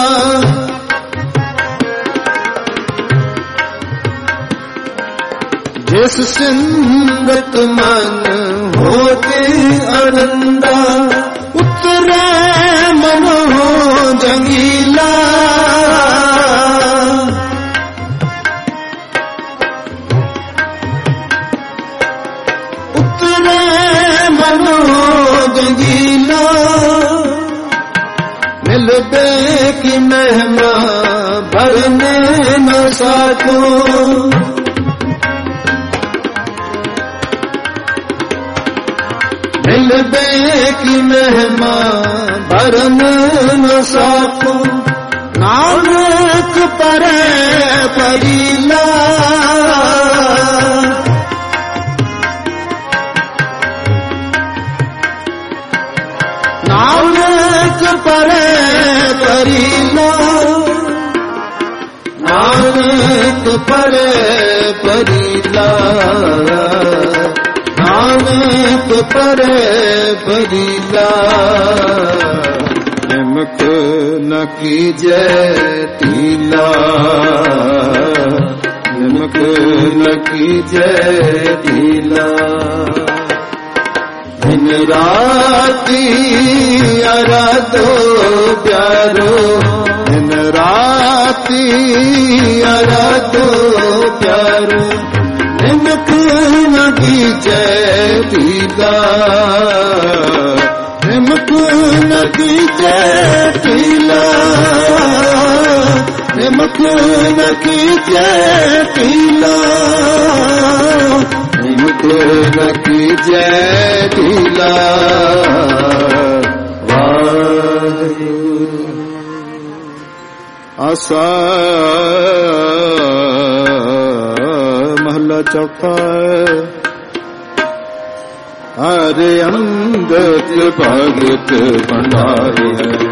ਜਿਸ ਸਿਮਰਤ ਮਨ ਹੋਤ ਆਨੰਦਾ ਉਤਰੈ ਮਨੋ ਜੰਗੀਲਾ ਮਿਲਦੇ ਕੀ ਮਹਿਮਾ ਭਰਨੇ ਨ ਸਾਥੋ ਮਿਲਦੇ ਕੀ ਮਹਿਮਾ ਭਰਨੇ ਨ ਸਾਥੋ ਨਾਨਕ ਪਰੈ ਪਰੀਲਾ ਪਰੈ ਪਰੀਲਾ ਨਾਨਕ ਪਰੈ ਪਰੀਲਾ ਨਾਨਕ ਪਰੈ ਪਰੀਲਾ ਨਿਮਕ ਨ ਕੀਜੈ ਢੀਲਾ ਨਿਮਕ ਨ ਕੀਜੈ ਢੀਲਾ ਦਿਨ ਰਾਤੀ ਅਰਦੋ ਪਿਆਰੋ ਦਿਨ ਰਾਤੀ ਅਰਦੋ ਪਿਆਰੋ ਨਿਮਕ ਨ ਕੀਜੈ ਢੀਲਾ ਨਿਮਕ ਨ ਕੀਜੈ ਢੀਲਾ ਨਿਮਕ ਨ ਕੀਜੈ ਢੀਲਾ ਨਿਮਕ ਨ ਕੀਜੈ ਢੀਲਾ ਵਾਹਿਗੁਰੂ ਆਸਾ ਮਹਲਾ ਚੌਥਾ ਹਰਿ ਅੰਗਤ ਭਗਤ ਭੰਡਾਰੀ ਹੈ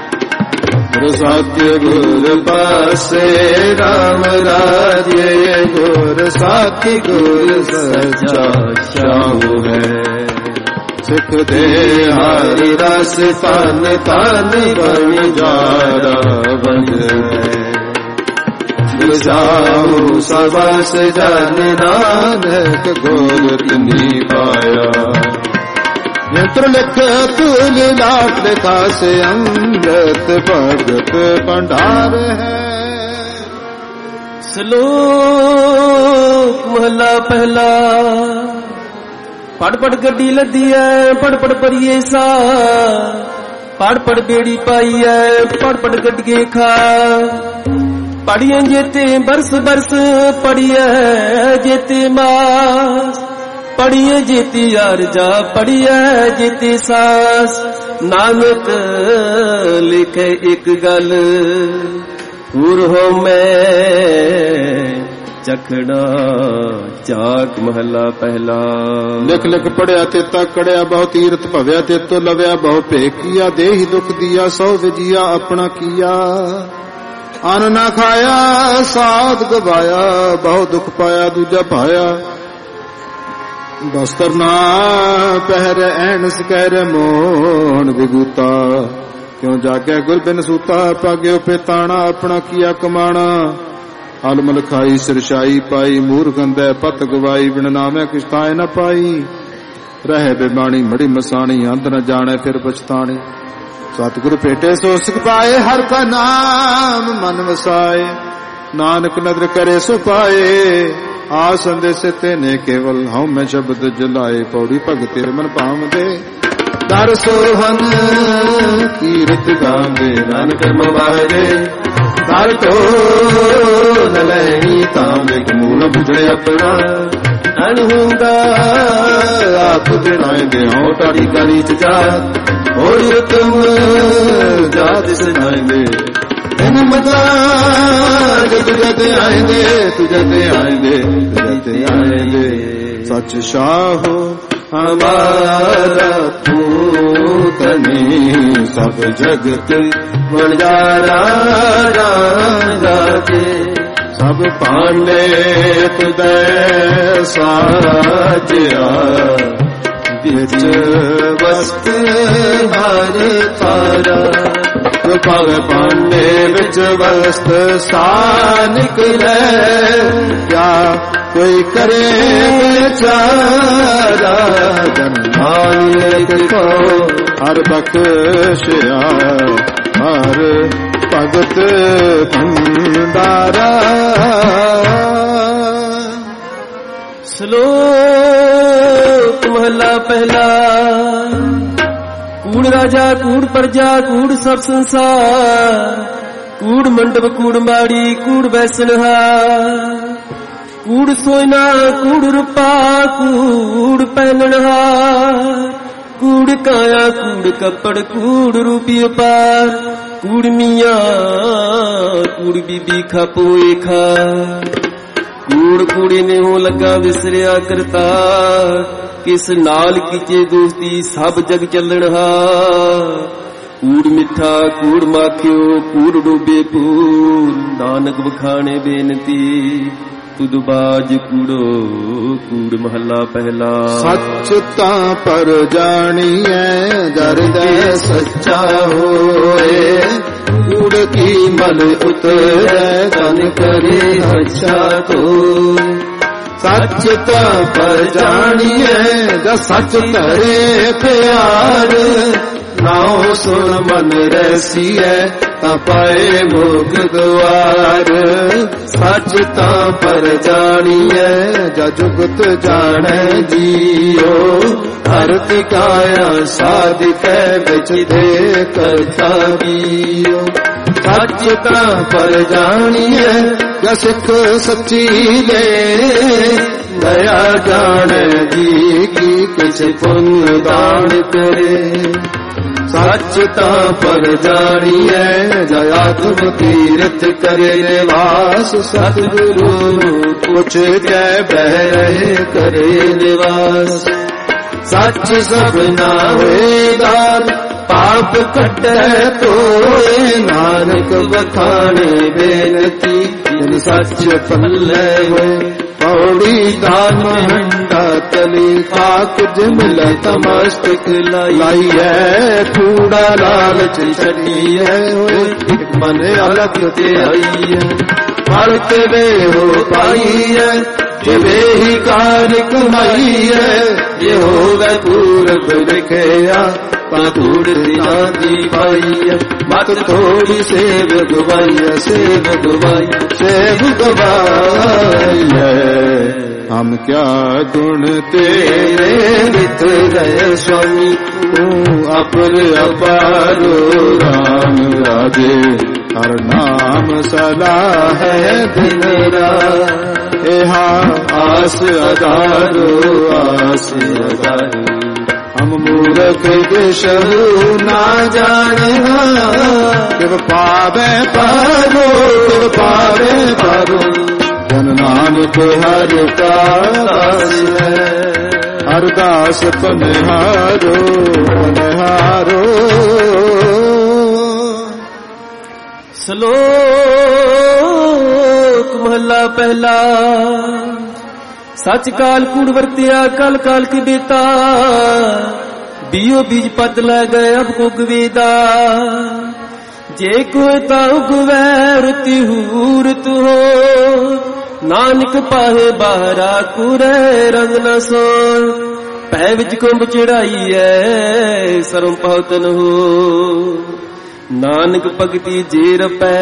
ਸਾਥ ਗੁਰ ਪਾਸੇ ਰਾਮ ਰਾਜੇ ਗੁਰ ਸਾਥੀ ਗੁਰ ਸੱਚਾ ਚਾਹੁ ਹੈ ਸਿੱਖ ਦੇ ਹਰਿ ਰਸ ਤਨ ਤਨ ਬਣ ਜਾਰਾ ਬੰਦੇ ਜਾਉ ਸਬਸ ਜਨ ਨਾਨਕ ਗੋਰਖ ਨੀ ਪਾਇਆ नेत्र लिख तुल लाट लिखा से अमृत भगत भंडार है। श्लोक महला पहला। पढ़ पढ़ गड्डी लदी है पढ़ पढ़ परिए सा, पढ़ पढ़ बेड़ी पाई है पढ़ पढ़ गड्डिए खा। पढ़िए जेते बरस बरस पढ़िए जेते मास, पढ़िए जेती अर्जा पढ़िए जेती सास। नानक लिखे एक गल पूर हो मैं चखड़ा चाक महला पहला। लिख लिख पढ़िया तेता कड़िया बहु तीरथ भव्या तेतो लव्या बहु भेख किया। देहि दुख दिया सौ विजिया अपना किया। अन न खाया साध गवाया बहु दुख पाया दूजा पाया। ਬਸਤਰ ਨਾ ਪਹਿਰ ਐਨਸ ਕਹਿ ਮੋਹਣ ਵਿਗੂਤਾ ਕਿਉ ਜਾਗੈ ਗੁਰ ਬਿਨ ਸੂਤਾ ਪਾਗਿਓ ਪੇਤਾਣਾ ਆਪਣਾ ਕੀਆ ਕਮਾਣਾ ਹਲਮਲ ਖਾਈ ਸਿਰਸ਼ਾਈ ਪਾਈ ਮੂਰਖ ਅੰਧੈ ਪਤ ਗਵਾਈ ਬਿਨ ਨਾਮੈ ਕਿਛ ਥਾਇ ਨ ਪਾਈ ਰਹਿ ਬੇਬਾਣੀ ਮੜੀ ਮਸਾਣੀ ਅੰਤ ਨ ਜਾਣੈ ਫਿਰ ਪਛਤਾਣੀ ਸਤਿਗੁਰ ਭੇਟੇ ਸੋ ਸੁਖ ਪਾਏ ਹਰ ਕਾ ਨਾਮ ਮਨ ਵਸਾਏ ਨਾਨਕ ਨਦਰ ਕਰੇ ਸੋ ਪਾਏ ਆ ਸੰਦੇਸੇ ਤੇਨੇ ਕੇਵਲ ਹਉ ਮੈਂ ਸ਼ਬਦ ਜਲਾਏ ਪੌੜੀ ਭਗਤ ਤੇਰੇ ਮਨ ਭਾਵਦੇ ਦਰ ਸੋਹਨ ਕੀਰਤ ਗਾਵੇ ਨਾਨਕ ਮਵਾਹਦੇ ਦਰ ਤੋ ਨ ਲੈਣੀ ਤਾਂ ਵੇਖ ਮੂਲ ਬੁਝੜੇ ਆਪਣਾ ਅਣ ਹੁੰਦਾ ਆਪ ਦਿਨਾਏ ਦੇ ਹਉ ਟਾੜੀ ਗਲੀ ਚ ਜਾ ਹੋਰੀ ਤੁਮ ਜਾਤ ਸੁਣਾਏਂਦੇ ਤੈਨੂੰ ਮਤਾ ਜਦ ਜਦ ਆਏਂਦੇ ਤੁਝੇ ਤੇ ਆਏਂਦੇ ਤੁਝੇ ਤੇ ਆਏਂਦੇ ਸੱਚ ਸ਼ਾਹੋ ਹਮਾਰਾ ਤੂੰ ਤਨੀ ਸਭ ਜਗਤ ਵਣਜਾਰਾ ਰਾਜੇ ਸਭ ਭਾਂਡੇ ਤੁਦੈ ਸਾਜਿਆ ਵਿੱਚ ਵਸਤ ਹਰ ਤਾਰਾ ਭਾਵੇਂ ਭਾਂਡੇ ਵਿੱਚ ਵਸਤ ਸਾ ਨਿਕਲੇ ਕਿਆ ਕੋਈ ਕਰੇ ਵਿਚਾਰਾ ਜਨ ਨਾਨਕ ਕੋ ਹਰ ਬਖਸ਼ਿਆ ਹਰ ਭਗਤ ਭੰਡਾਰਾ ਸ਼ਲੋਕ ਮਹਲਾ ਪਹਿਲਾ ਕੂੜ ਰਾਜਾ ਕੂੜ ਪ੍ਰਜਾ ਕੂੜ ਸਭ ਸੰਸਾਰ ਕੂੜ ਮੰਡਪ ਕੂੜ ਮਾੜੀ ਕੂੜ ਬੈਸਨਹਾਰ ਕੂੜ ਸੋਇਨਾ ਕੂੜ ਰੂਪਾ ਕੂੜ ਪਹਿਨਣਹਾਰ ਕੂੜ ਕਾਇਆ ਕੂੜ ਕੱਪੜ ਕੂੜ ਰੂਪੀ ਪਾਰ ਕੂੜ ਮੀਆਂ ਕੂੜ ਬੀਬੀ ਖਾਪੋਏ ਖਾ ਕੂੜ ਕੂੜੀ ਨੇ ਹੋ ਲੱਗਾ ਵਿਸਰਿਆ ਕਰਤਾ ਕਿਸ ਨਾਲ ਕੀਚੇ ਦੋਸਤੀ ਸਭ ਜਗ ਚੱਲਣਹਾ ਕੂੜ ਮਿੱਠਾ ਕੂੜ ਮਾਖਿਓ ਕੂੜ ਡੋਬੇ ਪੂਰ ਨਾਨਕ ਵਖਾਣੇ ਬੇਨਤੀ ਤੁਧ ਬਾਜ ਕੂੜੋ ਕੂੜ ਮਹੱਲਾ ਪਹਿਲਾ ਸੱਚ ਤਾਂ ਪਰ ਜਾਣੀਐ ਜਰਦੈ ਸੱਚਾ ਹੋਏ ਕੂੜ ਕੀ ਮਲ ਉਤਰੈ ਤਨ ਕਰੇ ਅੱਛਾ ਤੋ ਸੱਚ ਤਾਂ ਪਰ ਜਾਣੀਐ ਜਦ ਸੱਚ ਧਰੇ ਪਿਆਰ ਨਾਉ ਸੁਣ ਮਨ ਰਸੀਐ ਤਾਂ ਪਾਏ ਮੋਖ ਦੁਆਰ ਸੱਚ ਤਾਂ ਪਰ ਜਾਣੀਐ ਜਦ ਜੁਗਤ ਜਾਣੈ ਜੀਓ ਹਰ ਤਿਕਾਇਆ ਸਾਧਿਕੈ ਵਿੱਚ ਦੇ ਕਰਤਾ ਕੀਓ ਸੱਚ ਤਾਂ ਪਰ ਜਾਣੀਐ ਜਦ ਸਿੱਖ ਸੱਚੀ ਦੇ ਦਇਆ ਜਾਣੈ ਜੀ ਕੀ ਕਿਛ ਪੁੰਨ ਦਾਨ ਕਰੇ ਸੱਚ ਤਾਂ ਪਰ ਜਾਣੀਐ ਜਦ ਆਤਮ ਤੀਰਥ ਕਰੇ ਨਿਵਾਸ ਸਤਿਗੁਰੂ ਨੂੰ ਪੁੱਛ ਕੇ ਬਹਿ ਰਹੇ ਕਰੇ ਨਿਵਾਸ ਸੱਚ ਸਭਨਾ ਹੋਏਦਾਰ ਪਾਪ ਕੱਟੈ ਤੋਏ ਨਾਨਕ ਵਖਾਣੇ ਬੇਨਤੀ ਜਿਨ ਸੱਚ ਪੱਲੇ ਹੋਏ ਪੌੜੀ ਦਾਨ ਹੰਡਾ ਤਲੀ ਖਾਕ ਜਿਮਲ ਤਮਸਤਕ ਲਾਈਐ ਕੂੜਾ ਲਾਲਚ ਛੱਡੀਐ ਹੋਏ ਇੱਕ ਮਨ ਅਲਗ ਤੇ ਆਈਐ ਫਲ ਤੇ ਵੇ ਹੋ ਪਾਈਐ ਜਿਵੇ ਹੀ ਕਾਰ ਕਮਾਈਐ ਜੇ ਹੋਵੇ ਪੂਰਬ ਲਿਖਿਆ ਤਾਂ ਧੂੜ ਦਿਨਾਂ ਦੀ ਪਾਈਐ ਮਤ ਥੋੜੀ ਸੇਵ ਗਵਾਈਐ ਸੇਵ ਗਵਾਈਐ ਹਮ ਕਿਆ ਗੁਣ ਤੇਰੇ ਨਿਤ ਗਏ ਸੁਆਮੀ ਤੂੰ ਅਪਰ ਅਪਾਰੋ ਰਾਮ ਰਾਜੇ ਹਰ ਨਾਮ ਸਲਾਹ ਹੈ ਦਿਨ ਰਾਤ ਇਹਾ ਆਸ ਅਧਾਰੋ ਆਸ ਅਧਾਰੋ ਹਮ ਮੂਰਖ ਦਿਸ਼ਹੂ ਨਾ ਜਾਣਿਆ ਕਿਵ ਪਾਵੇ ਪਾਰੋ ਕਿਵ ਪਾਵੇ ਪਾਰੋ ਜਨ ਨਾਨਕ ਹਰ ਦਾਸ ਹੈ ਹਰ ਦਾਸ ਪਨਿਹਾਰੋ ਪਨਿਹਾਰੋ ਸ਼ਲੋਕ ਮਹਲਾ ਪਹਿਲਾ सच काल कूड़ वर्त्या काल काल के देता, बीओ बीज पत लै गए अब को गवेदा। जे कोई ताऊ गुवै रुति हूरत हो, नानक पाहे बाहरा कुरै रंग न सो। पै विच कुंभ चढ़ाई है सरम पावतन हो, नानक भगति जे रपै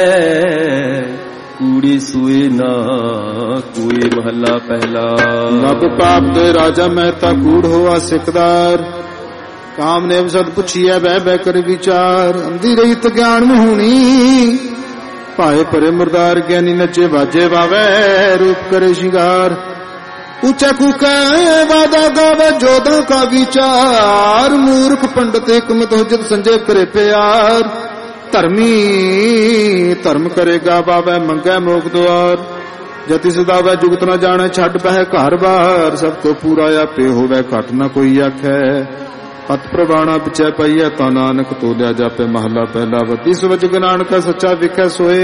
कूड़े सोए ना कोई। महला पहला। नब पाप दे राजा मेहता कूड़ होआ सिकदार, काम ने सद पुछिया बह बह कर विचार। अंधी रहित ज्ञान मुहूनी, पाए परे मुरदार ज्ञानी नचे बाजे बावे रूप करे शिंगार। ऊंचा कूका वादा गावे जोधा का विचार, मूर्ख पंडित एक मत हो जद संजय करे प्यार। धर्मी धर्म करेगा बावे मंगे मोक द्वार, जति सदावे जुगत न जाने छड़ बह घर बार। सब तो पूरा आपे होवे घट न कोई आखे, हथ प्रवाणा पिछे पईए ता नानक तोलिया जापे। महला पहला। वती सुवज नानक सच्चा विखे सोए,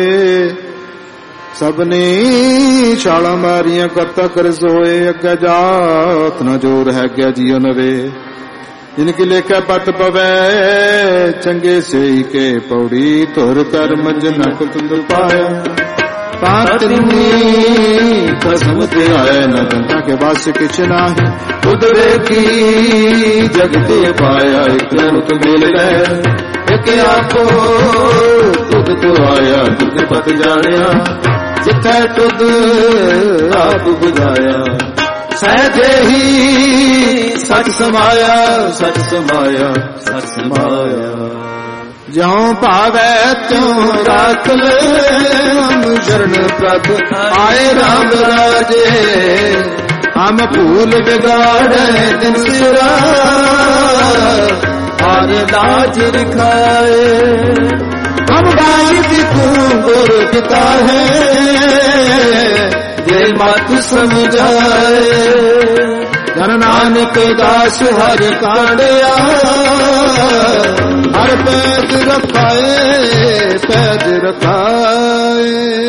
सबने छाला मारिया करता कर सोए। अगे जात न जोर है गया जियो नवे, जिनकी लेखा पत पवै चंगे से के पौड़ी। तुर कर मंजन कुंद पाया, पातनी कसम ते आए न जनता के वास किछ नाही। खुद देखी जगते पाया, एक रुत मेल गए एक आपो। तुद तो आया तुद पत जानिया, जिथे तुद आप बुझाया। सहजे ही सच समाया, सच समाया, सच समाया। ज्यों भावै त्यों राख ले, हम शरण प्रभ आए राम राजे। हम भूल बिगाड़े दिन सिरा, और लाज रिखाए। हम डाली तू गुर पिता है, ये मत समझाए। जन नानक दास हर कांडिया, हर पैज रखाए, पैज रखाए।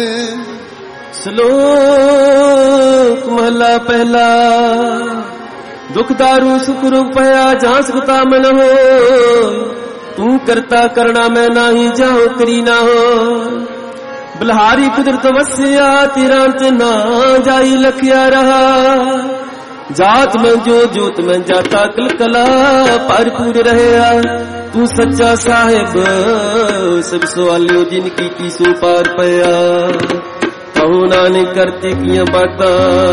श्लोक महला पहला। दुख दारू सुख रूप पया, जहाँ सुखता मन हो। तू करता करना मैं नाही, जाओ करी ना हो। बलहारी कुदरत वस्या, तेरा अंत ना जाई लखिया रहा। जात में जो जोत में जाता कलकला, भरपूर रहया तू सच्चा साहिब। सब सवालियो जिनकी की सो पार पया, कहो नानक करते किया बाता।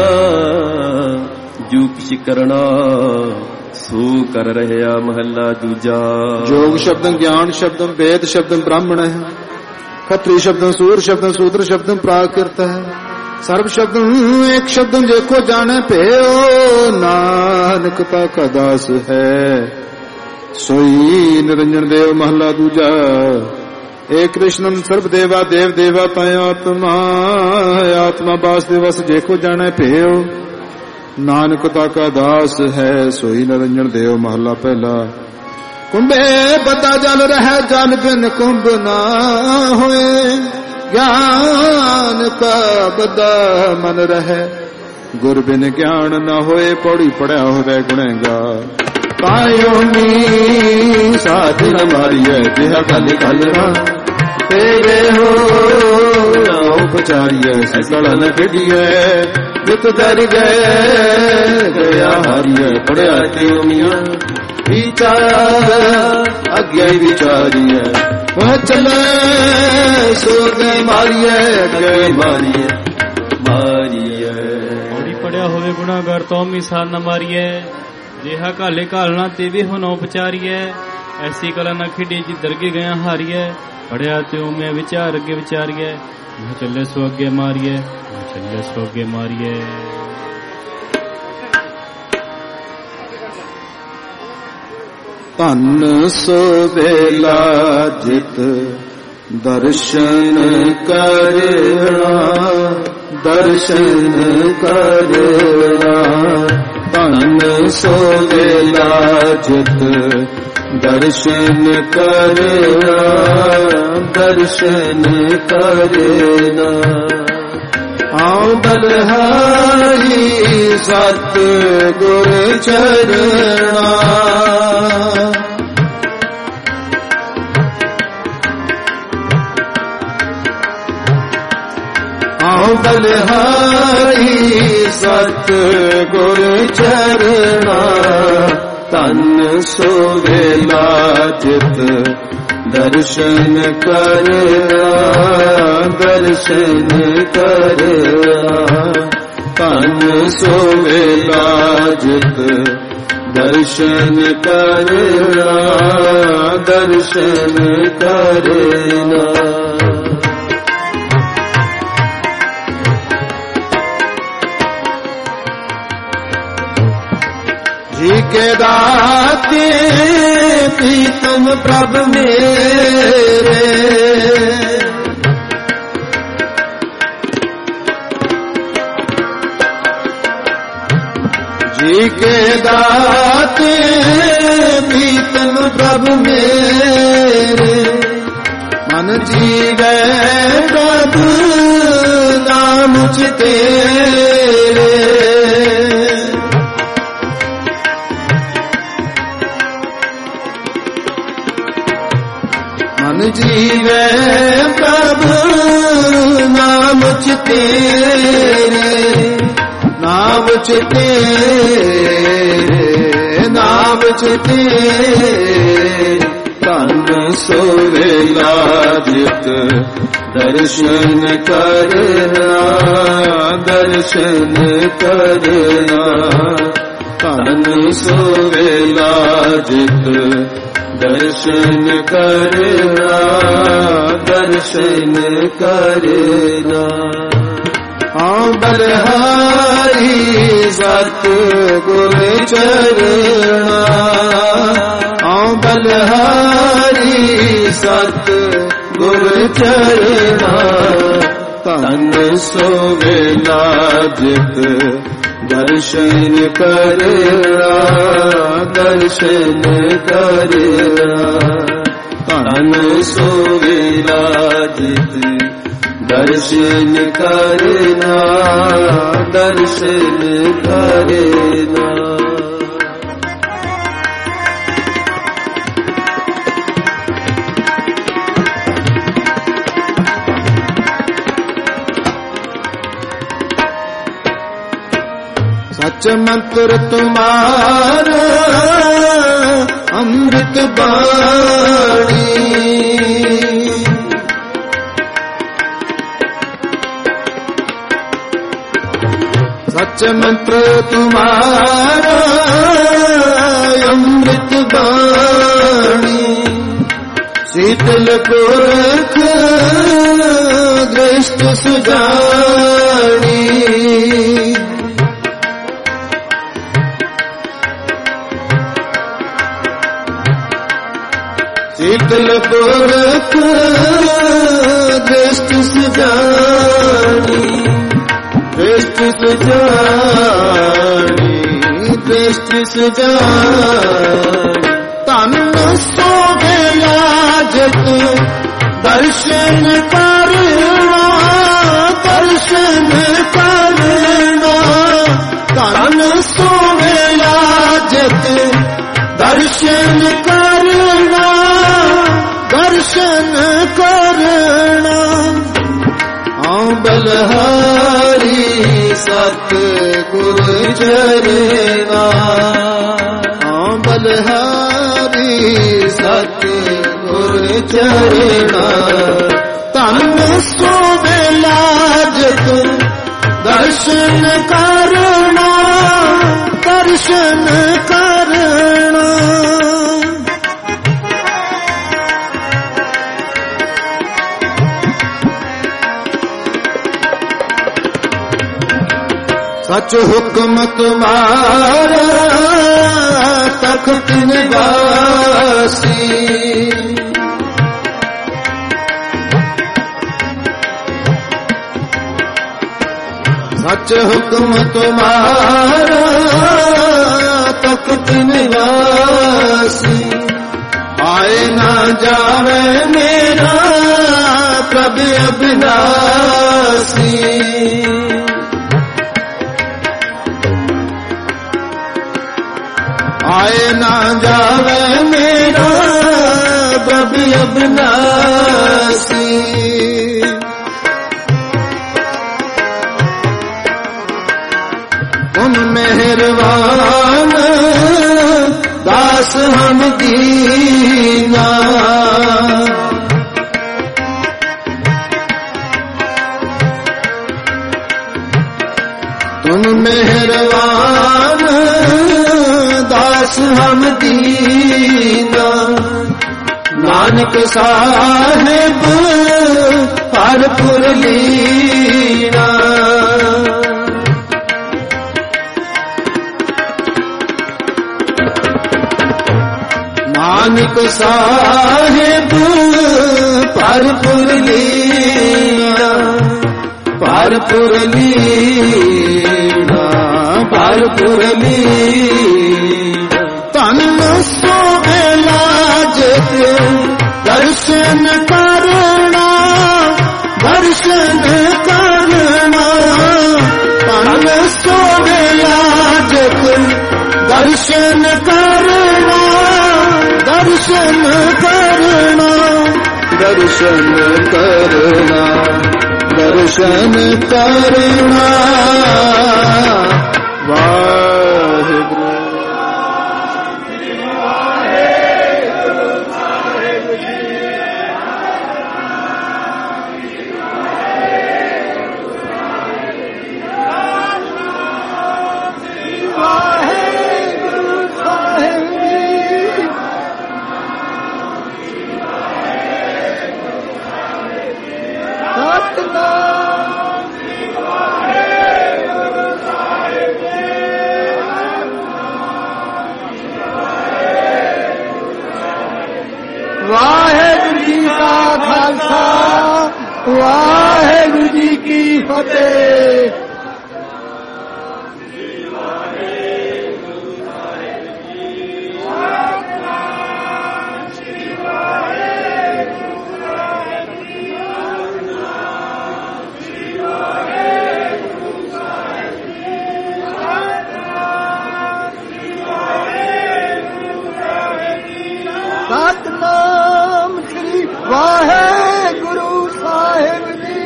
जो किछ करना सो कर रहया। महला दूजा। जोग शब्द ज्ञान शब्द वेद शब्द ब्राह्मण है, खत्री शब्द सूर शब्द शूद्र शब्द प्राकृत है। सर्व शब्द एक शब्द देखो जाने पेओ, नानक का दास है सोई निरंजन देव। महला दूजा। एक कृष्णम सर्व देवा देव देवा पाय आत्मा, आत्मा वासुदेवस देखो जाने पेओ, नानक का दास है सोई निरंजन देव। महला पहला। कुंभे बता जल रह, जल बिन कुंभ ना होए। ज्ञान का बदा मन रहे, गुर बिन ज्ञान न होए। पौड़ी पढ़या होवे गुणेगार, पायो नी साधन मारिए। जिहा खाली खालना तेरे हो उपचारिय, सकल न खेडिए। जित दर गए गया हारिय, पढ़या क्यों मिया विचार अज्ञा विचारिय। वह चले सो गए मारिए, गए मारिए मारिए। पौड़ी पढ़िया होवे गुनाहगार तो मिसाल न मारिए। जिहा काले कालना तेवे हो न उपचारिए। ऐसी कला न खिड़ी जी दरगे गया हारिए। पढ़िया त्यों में विचार अगे विचारिए। वह चले सो अगे मारिए, वह चले सो अगे मारिए। धन सो वेला जित दर्शन करना, दर्शन करना। धन सो वेला जित दर्शन करना, दर्शन करना। ਆਉ ਬਲਹਾਰੀ ਸਤ ਗੁਰ ਚਰਣਾ ਆਉ ਬਲਹਾਰੀ ਸਤ ਗੁਰ ਚਰਣਾ ਤਨ ਸੋਵੇਲਾ ਜਿਤ ਦਰਸ਼ਨ ਕਰਨਾ ਦਰਸ਼ਨ ਕਰਨਾ ਤਨ ਸੋਵੇਲਾ ਜਿਤ ਦਰਸ਼ਨ ਕਰਨਾ ਦਰਸ਼ਨ ਕਰਨਾ जी के दाते प्रीतम प्रभ मेरे जी के दाते प्रीतम प्रभ मेरे मन जीवे प्रभु नाम तेरे जीवे प्रभु नाम तेरे नाम तेरे नाम तेरे तन सोवेला जित दर्शन करना दर्शन करना तन सोवेला जित दर्शन करना दर्शन करना हाँ बलहारी सत गुर चरना हाँ बलहारी सत गुर चरना तन सोवेला जित दर्शन करना दर्शन करना तन सोवेला जित दर्शन करना दर्शन करना सच मंत्र तुम्हारा अमृत बाणी सच मंत्र तुम्हारा अमृत बाणी शीतल पुरख दृष्ट सुजानी शीतल पुरख दृष्ट सुजानी दृष्ट सुजानी दृष्ट सुजानी तन सोवेला जित दर्शन करना दर्शन करना तन सोवेला जित दर्शन करना दर्शन करना हाँ बलहारी सत गुर चरना हाँ बलहारी सत गुर चरना तन सोवेला जित दर्शन करना दर्शन करना सच हुक्म तुम्हारा तख्त निवासी सच हुक्म तुम्हारा तख्त निवासी आए ना जावे मेरा प्रभु अविनाशी पाए ना जावे मेरा प्रभु अविनाशी। तुम मेहरबान दास हम दीना, तुम मेहरबान दास हम दीना। नानक साहिब हरपुर लीना, नानक साहिब हरपुर लीना, हरपुर लीना, हरपुर लीना। तन सो बेला जित दर्शन करना, दर्शन करना। तन सो बेला जित दर्शन करना, दर्शन करना, दर्शन करना, दर्शन करना। वाहिगुरु वाहेगुरु जी का खालसा, वाहेगुरु जी की फतेह। सतनाम श्री वाहेगुरु साहिब जी।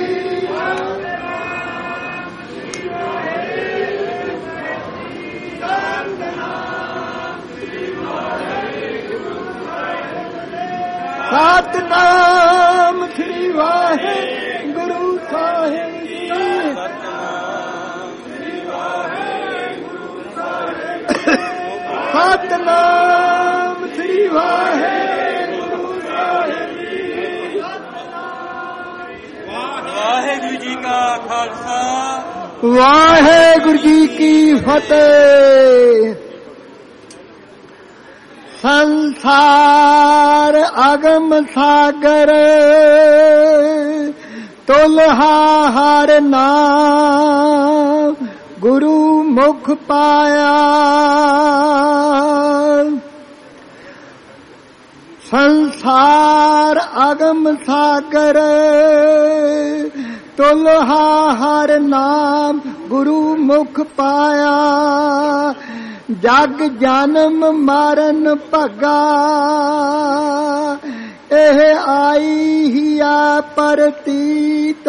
सतनाम श्री वाहेगुरु साहिब जी। सतनाम श्री वाहेगुरु साहिब जी। वाहेगुरु जी का खालसा, वाहेगुरु जी की फतेह। संसार अगम सागर तुलहा हर नाम गुरु मुख पाया। संसार अगम सागर तुलहा हर नाम गुरु मुख पाया। जग जन्म मारन भगा एह आई हिया परतीत।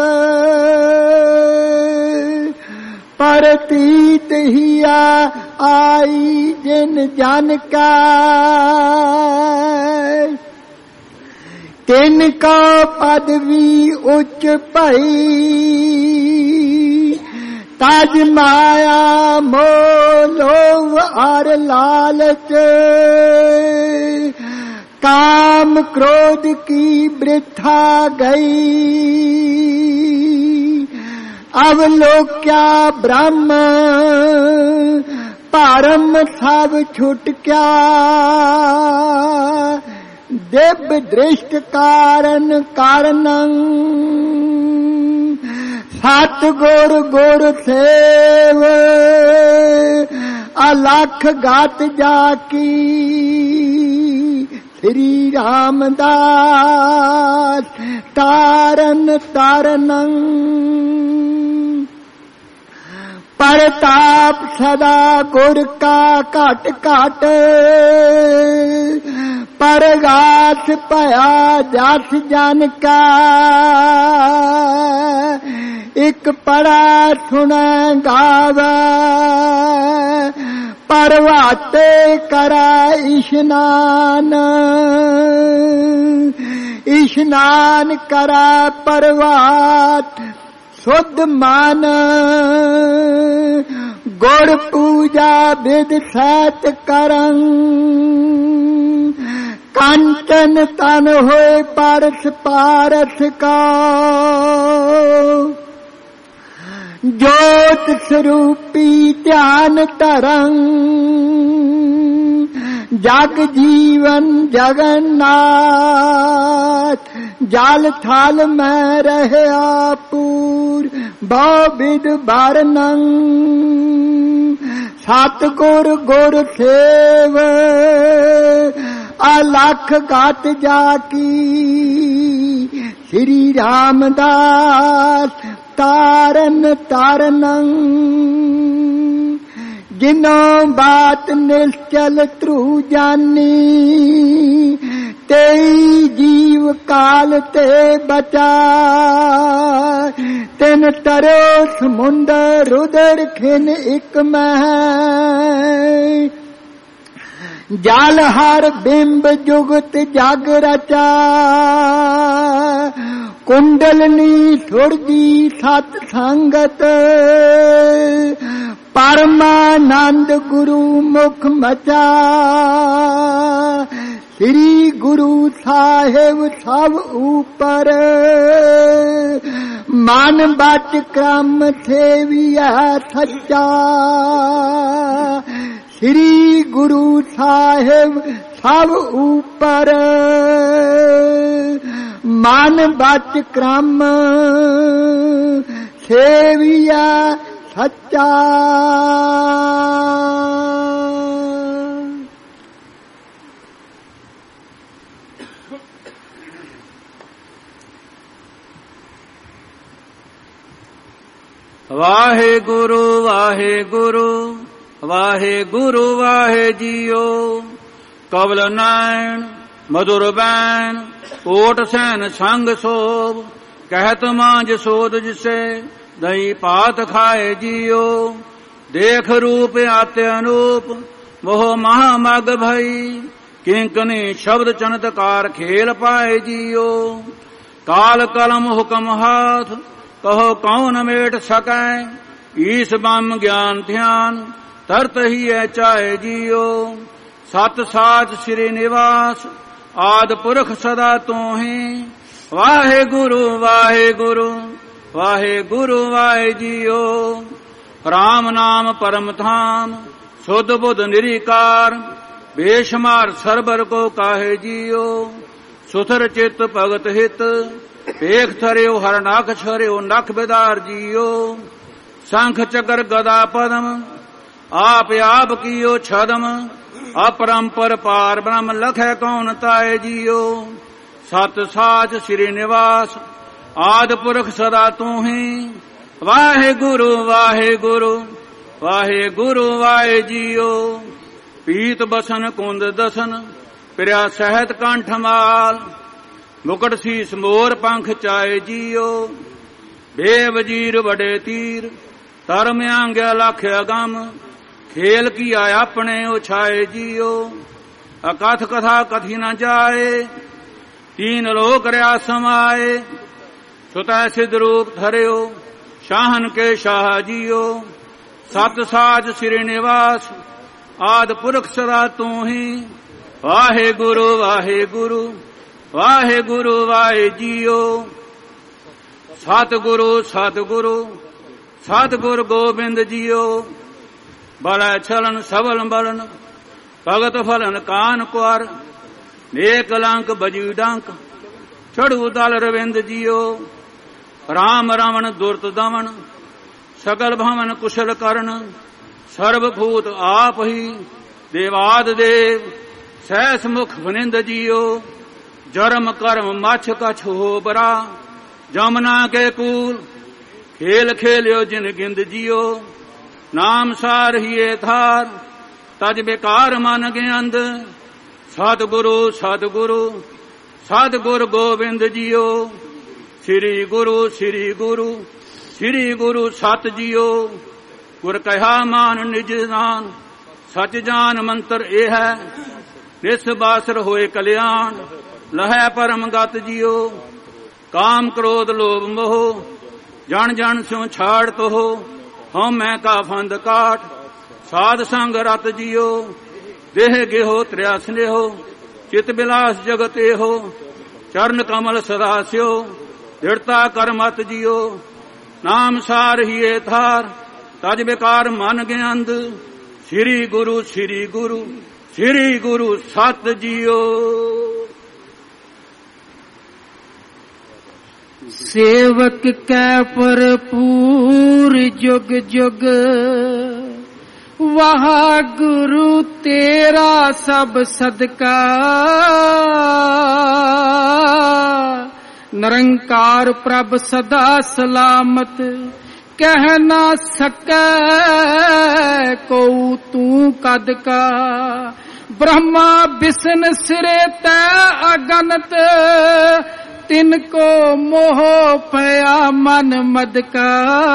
परतीत हिया आई जिन जन का तिनका पदवी उच्च भई। ताज माया मोह और लालच काम क्रोध की वृथा गई। अब लोक्या ब्रह्म परम सब छुट क्या। दिव्य दृष्ट कारण कारणं सत गुर गुर सेव। अलख गात जाकी श्री रामदास तारन तारनं। परताप सदा गुर का घट घट परगास भया जस जन का एक पड़ा सुना गावा परवाते करा इशनान इशनान करा परवात शुद्ध मान गुर पूजा विद सत करं कंचन तन होए पारस पारस का ज्योत स्वरूपी ध्यान तरंग जग जीवन जगन्नाथ जाल थाल में रहे आपूर बहुविध वर्णन सतगुर गुर सेव अलख गात जाकी श्री रामदास तारन तारनं जिन्हों बात निश्चल त्रु जानी तेई जीव काल ते बचा तिन तरो समुंदर रुदर खिन एक मह जाल हर बिंब जुगत जग रचा कुंडलनी सुरजी सत संगत परमानंद गुरु मुख मचा श्री गुरु साहेब सब ऊपर मन बच क्रम सेविया सच्चा श्री गुरु साहेब सब ऊपर मन बच क्रम सेविया सच्चा। वाहे गुरु वाहे गुरु वाहे गुरु वाहे जियो कवल नैन मधुर बैन ओट सैन संग सोभ कहत मांझ सोध जिसे दही पात खाए जियो देख रूप आते अनूप मोह महामग भई किंकनी शब्द चमत्कार खेल पाए जियो काल कलम हुक्म हाथ कहो कौन मेट सकै ईस बम ज्ञान ध्यान तरत ही है चाहे जियो सत साच श्री निवास आद पुरख सदा तोहि वाहे गुरु वाहे गुरु वाहे गुरु वाहे जियो राम नाम परम धाम शुद्ध बुद्ध निरिकार बेशुमार सरबर को काहे जियो सुथर चित भगत हित पेख थरियो हर नाख छरियो नख बेदार जियो शंख चक्र गदा पदम आप आप कियो छदम अपरंपर पार ब्रह्म लखै कौन ताए जियो सत साच श्री निवास आद पुरख सदा तूहि वाहे गुरु वाहे गुरु वाहे गुरु वाहे जियो पीत बसन कुंद दसन प्रिया सहत कंठ माल मुकुट शीस मोर पंख चाए जियो बेवजीर बड़े तीर तरम आंग्या लख अगम खेल किया अपने उछाए जियो अकथ कथा कथी न जाए तीन लोक रया समाए सुतः सिद्ध रूप धरियो शाहन के शाह जियो सत साज श्री निवास आद पुरख सदा तूहि वाहे गुरु वाहे गुरु वाहे गुरु वाहे जियो सतगुरु सतगुरु सतगुरु गोबिंद जियो बल छलन सबल बलन भगत फलन कान कुर नेक लंक बजी डंक चढ़ू दल रविंद जियो राम रमन दुर्त दमन सकल भवन कुशल करण सर्वभूत आप ही देवाद देव सहस मुख फनिंद जियो जरम कर्म मछ कछ हो बरा जमुना के कूल खेल खेलियो जिन गिंद जियो ਨਾਮ ਸਾਰ ਹੀਏ ਥਾਰ ਤਜ ਬੇਕਾਰ ਮਨ ਗਿਆੰਦ। ਸਤਿਗੁਰੂ ਸਤਿਗੁਰੂ ਸਤਿਗੁਰ ਗੋਬਿੰਦ ਜੀਓ। ਸ੍ਰੀ ਗੁਰੂ ਸ੍ਰੀ ਗੁਰੂ ਸ੍ਰੀ ਗੁਰੂ ਸਤ ਜੀਓ। ਗੁਰ ਕਹਿਆ ਮਾਨ ਨਿਜ ਨਾਨ ਸਚ ਜਾਨ ਮੰਤਰ ਇਹ ਹੈ। ਨਿਸ ਬਾਸਰ ਹੋਏ ਕਲਿਆਣ ਲਹੈ ਪਰਮ ਗਤ ਜੀਓ। ਕਾਮ ਕ੍ਰੋਧ ਲੋਭ ਮੋਹ ਜਨ ਜਨ ਸਿਉ ਛਾੜ ਤੋਹ। ਹਉ ਮੈਂ ਕਾ ਫੰਦ ਕਾਟ ਸਾਧ ਸੰਗ ਰਤ ਜੀਓ। ਦੇਹ ਗੇਹੋ ਤ੍ਰਿਆ ਸਨੇਹੋ ਚਿਤ ਬਿਲਾਸ ਜਗਤ ਇਹੋ। ਚਰਨ ਕਮਲ ਸਦਾ ਸਿਓ ਦ੍ਰਿੜਤਾ ਕਰ ਮਤ ਜੀਓ। ਨਾਮ ਸਾਰ ਹੀਏ ਥਾਰ ਤਜ ਬੇਕਾਰ ਮਨ ਗਿਆੰਦ। ਸ੍ਰੀ ਗੁਰੂ ਸ੍ਰੀ ਗੁਰੂ ਸ੍ਰੀ ਗੁਰੂ ਸਤ ਜੀਓ। ਸੇਵਕ ਕੈ ਭਰਪੂਰ ਜੁਗ ਜੁਗ। ਵਾਹਿਗੁਰੂ ਤੇਰਾ ਸਭ ਸਦਕਾ। ਨਿਰੰਕਾਰ ਪ੍ਰਭ ਸਦਾ ਸਲਾਮਤ ਕਹਿ ਨਾ ਸਕੈ ਕਉ ਤੂੰ ਕਦ ਕਾ। ਬ੍ਰਹਮਾ ਬਿਸ਼ਨ ਸਿਰੇ ਤੈ ਅਗਨਤ ਤਿਨ ਕੋ ਮੋਹ ਪਿਆ ਮਨ ਮਦ ਕਾ।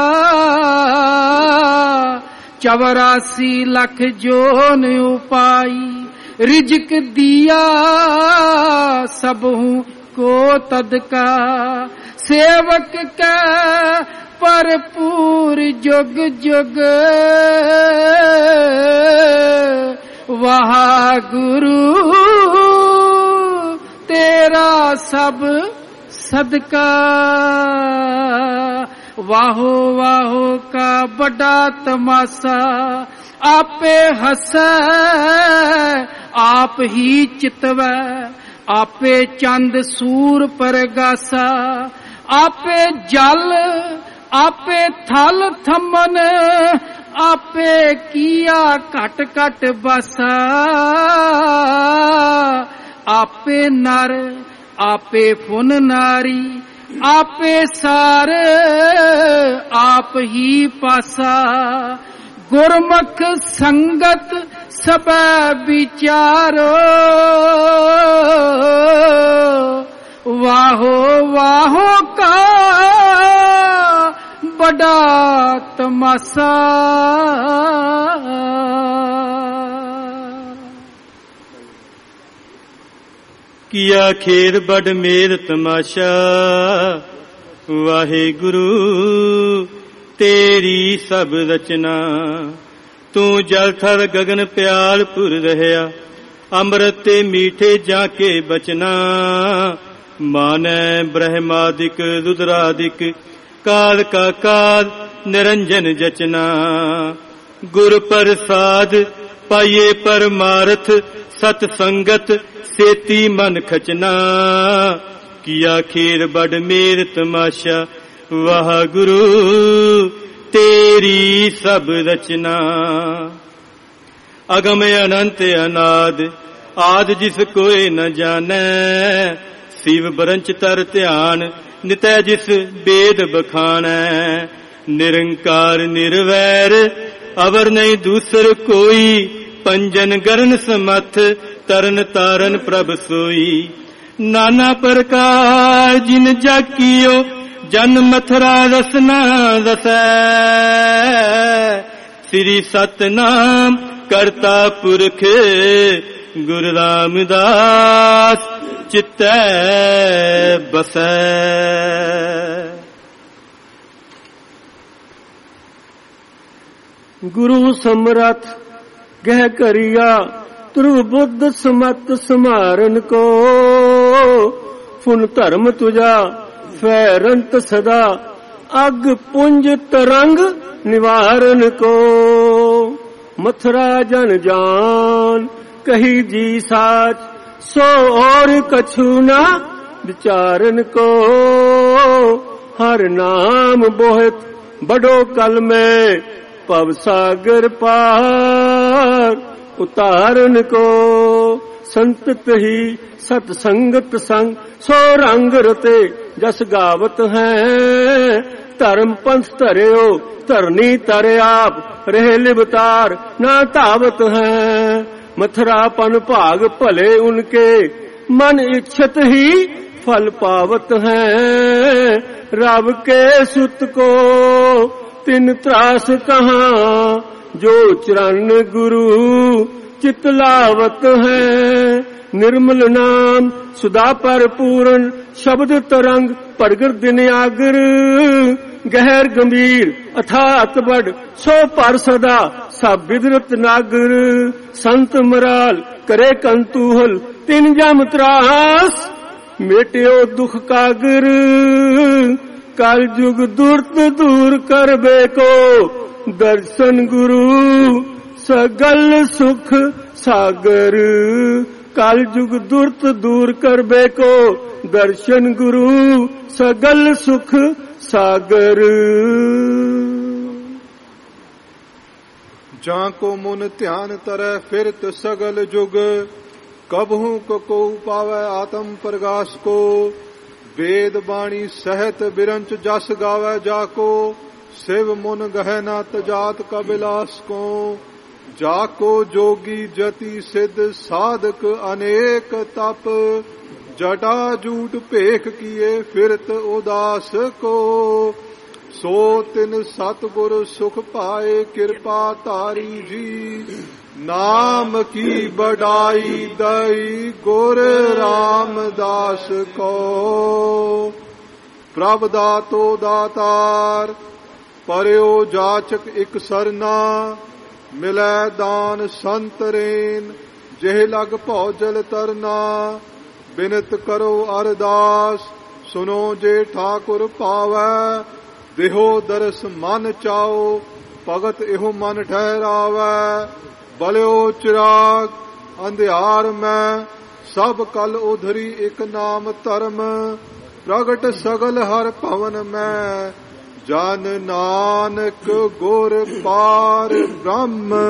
84 ਲੱਖ ਜੋਨ ਉਪਾਈ ਰਿਜਕ ਦਿਆ ਸਭੂ को तद का। सेवक का भरपूर जुग जुग। वाहिगुरु तेरा सब सदका। वाहो वाहो का बड़ा तमाशा आपे हसै आप ही चितवै। आपे चंद सूर परगासा आपे जल आपे थल थमन। आपे किया घट घट बसा। आपे नर आपे फुन नारी आपे सार आप ही पासा। गुरमुख संगत सब विचारो। वाहो वाहो का बड़ा तमाशा। किया खेर बड़ मेर तमाशा। वाहिगुरु तेरी सब रचना। तू जल थल गगन प्याल पुर रहया। अमृत ते मीठे जाके बचना। मानै ब्रह्मादिक रुद्रादिक काल का काल निरंजन जचना। गुर प्रसाद पाइये परमारथ सत संगत सेती मन खचना। किया खेर बड़ मेर तमाशा। वाहिगुरु तेरी सब रचना। अगम अनंत अनाद आद जिस कोई न जानै। शिव ब्रंच तर ध्यान नितै जिस वेद बखानै। निरंकार निर्वैर अवर नहीं दूसर कोई। पंजन गरन समथ तरन तारन प्रभ सोई। नाना प्रकार जिन जाकियो जन मथुरा रसना रसै। श्री सतनाम करता पुरख गुरु रामदास चित्तै बसै। गुरु समरथ गह करिया ध्रुव बुद्ध समत समारन को। फुन धर्म तुझा फैरंत सदा अग पुंज तरंग निवारन को। मथुरा जन जान कही जी साच सो और कछु ना विचारन को। हर नाम बोहत बड़ो कल में पव सागर पार उतारन को। संतत ही सतसंगत संग सो रंग रते जस गावत हैं। ਧਰਮ ਪੰਥ ਧਰਿਓ ਧਰਨੀ ਤਰ ਆਪ ਰਹੇ ਲਿਵਤਾਰ ਨਾ ਧਾਵਤ ਹੈ मथुरा पन भाग भले उनके मन इच्छत ही फल पावत है रब के सुत को तिन त्रास कहाँ जो चरण गुरु चितलावत है निर्मल नाम सुधा पर पूर्ण शब्द तरंग परगर दिन आगर गहर गंभीर अथात बड़ सो पर सदा सब विदरत नागर संत मराल करे कंतूहल तिन जम त्रास मेटियो दुख कागर कल जुग दुर्त दूर करबे को दर्शन गुरु सगल सुख सागर कल जुग दुर्त दूर करबे को दर्शन गुरु सगल सुख सागर जाको मुन ध्यान तरह फिरत सगल जुग कबहू को पावे आत्म प्रकाश को वेद बाणी सहत बिरंच जस गावे जाको शिव मुन गहना तजात कबिलास को जाको जोगी जति सिद्ध साधक अनेक तप जटा जूट भेख किए फिरत उदास को सो तिन सतगुर सुख पाए कृपा तारी जी नाम की बड़ाई दई गुर रामदास को प्रभ दातो दातार परयो जाचक इक सरना मिलै दान संत रेन जेह लग भौजल तरना बिनत करो अरदास सुनो जे ठाकुर पावै देहो दरस मन चाओ भगत एहो मन ठहरावै बलियो चिराग अंधियार में सब कल उधरी एक नाम धर्म प्रगट सगल हर भवन में जन नानक गुर पार ब्रह्म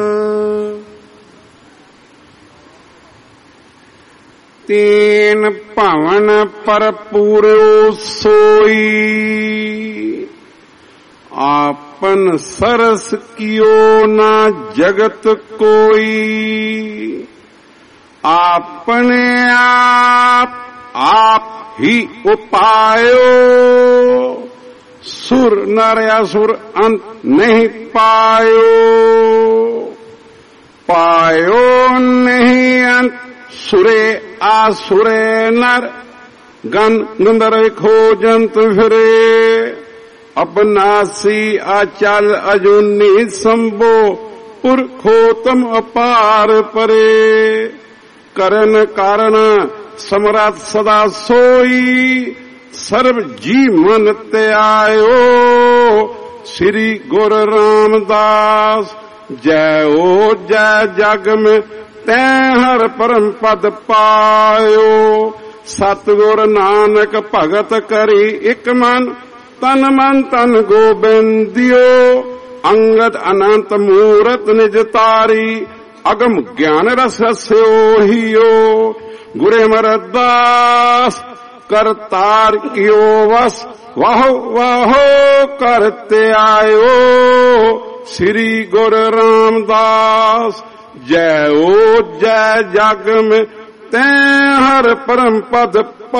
तीन भवन पर पूरो सोई आपन सरस कियो ना जगत कोई आपने आप ही उपायो सुर नर असुर अंत नहीं पायो पायो नहीं अंत सुरे आसुरे नर गन गंधर्व खोजंत फिरे अपनासी आचल अजूनी संभो पुरखोतम अपार परे करन कारण समरथ सदा सोई सर्व जी मन ते आयो श्री गुरु रामदास जय ओ जय जग में तै हर परम पद पायो सतगुर नानक भगत करी एक मन तन गोबिंदियो अंगद अनंत मूरत निज तारी अगम ज्ञान रस स्योहियो गुरे मरदास करतार कियो वस वाहो वाहो करते आयो श्री गुरु रामदास जय ओ जय जग में तै हर परम पद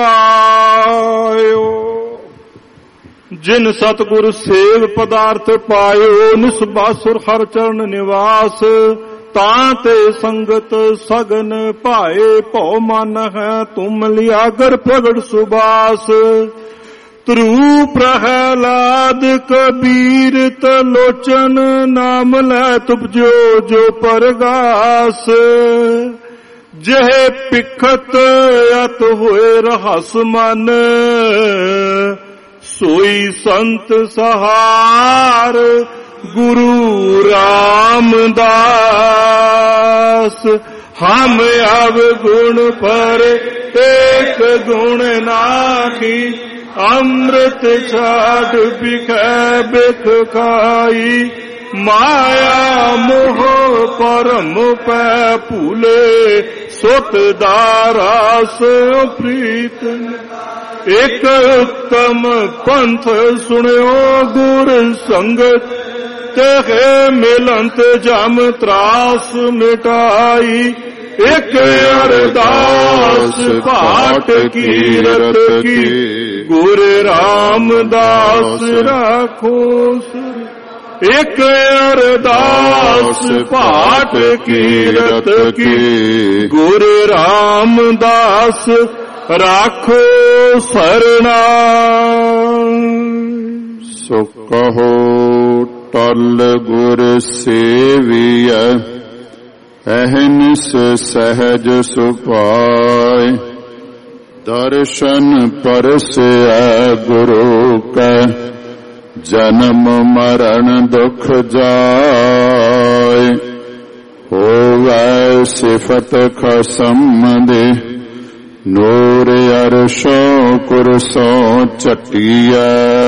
पायो जिन सतगुरु सेव पदार्थ पायो निस्बासुर हर चरण निवास ताते संगत सगन पाए पौ मन है तुम लियागर प्रगट सुबास त्रु प्रहलाद कबीर तलोचन नाम लै तुपजो जो परगास जह पिखत अत होए रहस मन सोई संत सहार गुरु रामदास हम अब गुण पर एक गुण नाखी अमृत छाड़ बिखै बिख खाई माया मोह परम पै भूले सुत दारा सो प्रीत ਇੱਕ ਉਤਮ ਪੰਥ ਸੁਣਿਓ ਗੁਰ ਸੰਗਤ ਤੇ ਮਿਲੰਤ ਜਮ ਤਰਾਸ ਮਿਟਾਈ। ਇੱਕ ਅਰਦਾਸ ਪਾਠ ਕੀਰਤ ਕੀ ਗੁਰ ਰਾਮਦਾਸ ਰਾਖੋ ਸਿਰ। ਇੱਕ ਅਰਦਾਸ ਪਾਠ ਕੀਰਤ ਕੀ ਗੁਰ ਰਾਮਦਾਸ ਰਾਖੋ ਸਰਣਾ। ਸੋ ਕਹੋ ਟਲ ਗੁਰ ਸੇਵੀਐ ਅਹਨਿਸ ਸਹਿਜ ਸੁਭਾਇ। ਦਰਸ਼ਨ ਪਰਸੈ ਗੁਰੂ ਕੈ ਜਨਮ ਮਰਨ ਦੁਖ ਜਾਇ। ਹੋਵੈ ਸਿਫਤ ਖਸਮ ਦੇ ਨੂਰ ਅਰਸ਼ੋਂ ਕੁਰਸੋਂ ਝਟੀਐ।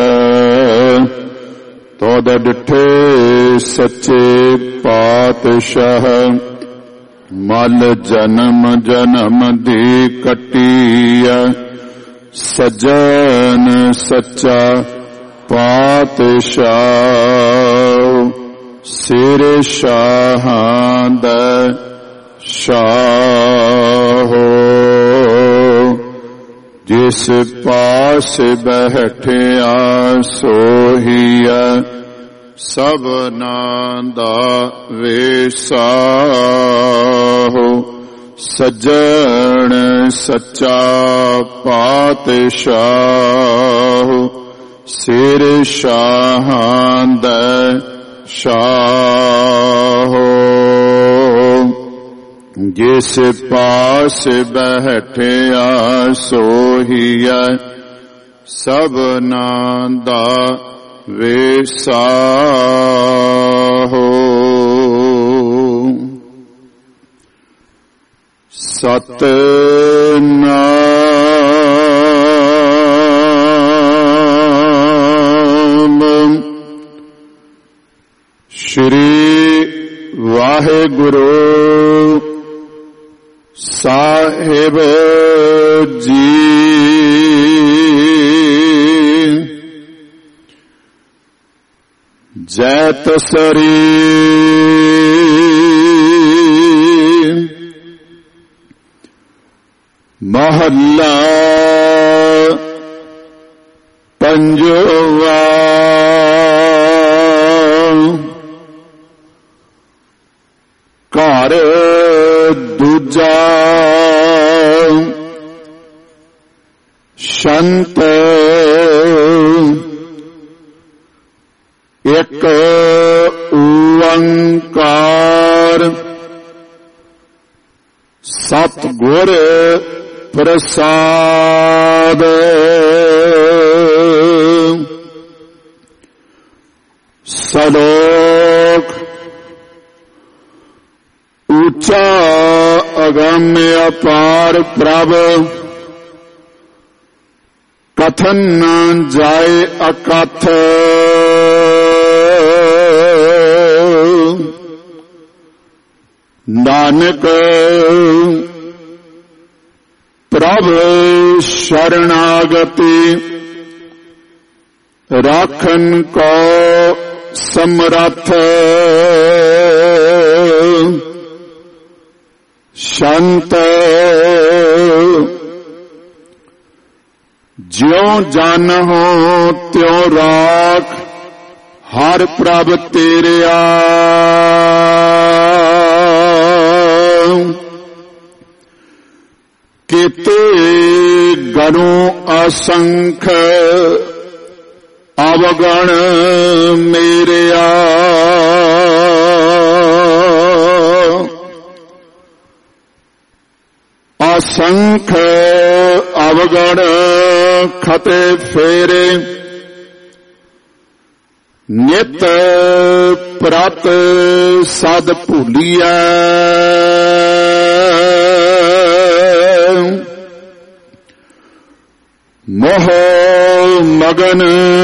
ਤੋਦ ਡਿਠੇ ਸੱਚੇ ਪਾਤਸ਼ਾਹ ਮਲ ਜਨਮ ਜਨਮ ਦੀ ਕੱਟੀਐ। ਸਜਣ ਸੱਚਾ ਪਾਤਸ਼ਾਹ ਸਿਰ ਸ਼ਾਹਾਂ ਦਾ ਸ਼ਾਹ। ਜਿਸ ਪਾਸ ਬੈਠਿਆ ਸੋਹੀਐ ਸਭਨਾਂ ਦਾ ਵੇਸਾਹੁ। ਸੱਜਣ ਸੱਚਾ ਪਾਤਸ਼ਾਹ ਸਿਰ ਸ਼ਾਹਾਂ ਦਾ ਸ਼ਾਹ। ਜਿਸ ਪਾਸ ਬੈਠਿਆ ਸੋਹੀਐ ਸਭਨਾਂ ਦਾ ਵੇਸਾਹੁ। ਸਤਿਨਾਮ ਸ਼੍ਰੀ ਵਾਹਿਗੁਰੂ ਸਾਹਿਬ ਜੀ। ਜੈ ਤਸਰੀ ਮਹੱਲਾ ਪੰਜਵਾ। ਘਰ ਦੂਜਾ ਸ਼ੰਤ ਇੱਕ ਓੰਕਾਰ ਸਤਿਗੁਰ ਪ੍ਰਸਾਦ। ਸਲੋਕ ਉੱਚਾ ਅਗੰਮ ਅਪਾਰ ਪ੍ਰਭ ਕਥਨ ਨ ਜਾਏ ਅਕਥ। ਨਾਨਕ ਪ੍ਰਭ ਸ਼ਰਨਾਗਤੀ ਰਾਖਨ ਕੋ ਸਮਰੱਥ। ਸ਼ੰਤ ਜਿਉ ਜਾਨਹੁ ਤਿਉ ਰਾਖ ਹਰ ਪ੍ਰਭ ਤੇਰਿਆ। ਕੀਤੇ ਗਨੁ ਅਸੰਖ ਅਵਗਣ ਮੇਰਿਆ। ਅਸੰਖ ਅਵਗਣ ਖਤੇ ਫੇਰੇ ਨਿਤ ਪ੍ਰਤ ਸਦ ਭੁਲੀਐ। ਮੋਹ ਮਗਨ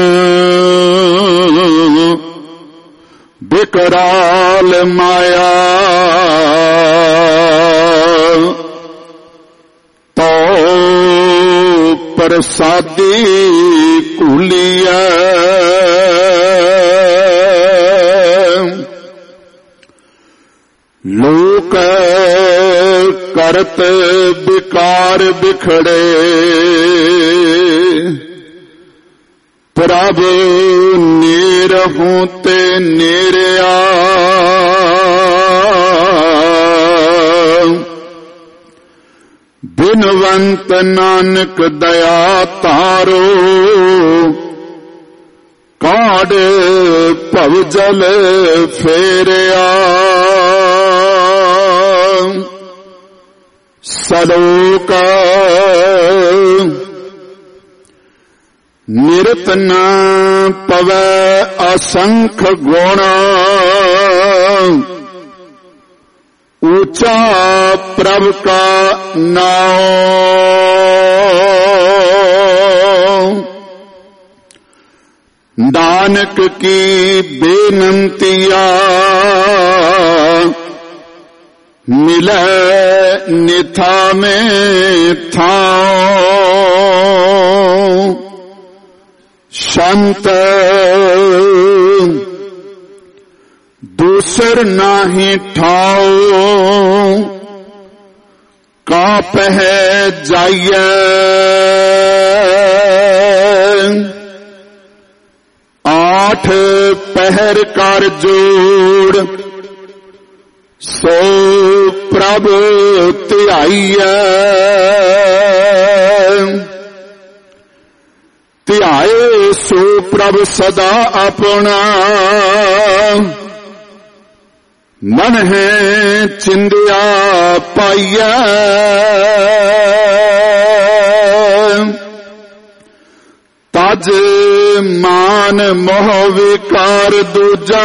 ਬਿਕਰਾਲ ਮਾਇਆ। ਤੋ ਪਰ ਪ੍ਰਸਾਦੀ ਕੂਲੀਐ। ਲੋਕ ਕਰਤ ਵਿਕਾਰ ਬਿਖੜੇ, ਪ੍ਰਭ ਨੀਰਹੁ ਤੇ ਨੀਰਿਆ। ਬਿਨਵੰਤ ਨਾਨਕ ਦਇਆ ਧਾਰੋ, ਕਾਢ ਭਵ ਜਲ ਫੇਰਿਆ। ਸਲੋਕ ਨਿਰਤ ਨ ਪਵੈ ਅਸੰਖ ਗੁਣ, ਊਚਾ ਪ੍ਰਭ ਕਾ ਨਾਉ। ਨਾਨਕ ਕੀ ਬੇਨੰਤੀਆ, ਮਿਲੈ ਨਿਥਾ ਮੈਂ ਥਾਉ। ਸੰਤ ਦੂਸਰ ਨਾਹੀ ਠਾਉ, ਕਾਪਹਿ ਜਾਈਐ। ਆਠ ਪਹਿਰ ਕਰ ਜੋੜ, ਸੋ ਪ੍ਰਭ ਧਿਆਈਐ। ਧਿਆਏ ਸੋ ਪ੍ਰਭ ਸਦਾ ਆਪਣਾ, ਮਨ ਹੈ ਚਿੰਦਿਆ ਪਾਈਐ। ਤਜ ਮਾਨ ਮੋਹ ਵਿਕਾਰ ਦੂਜਾ,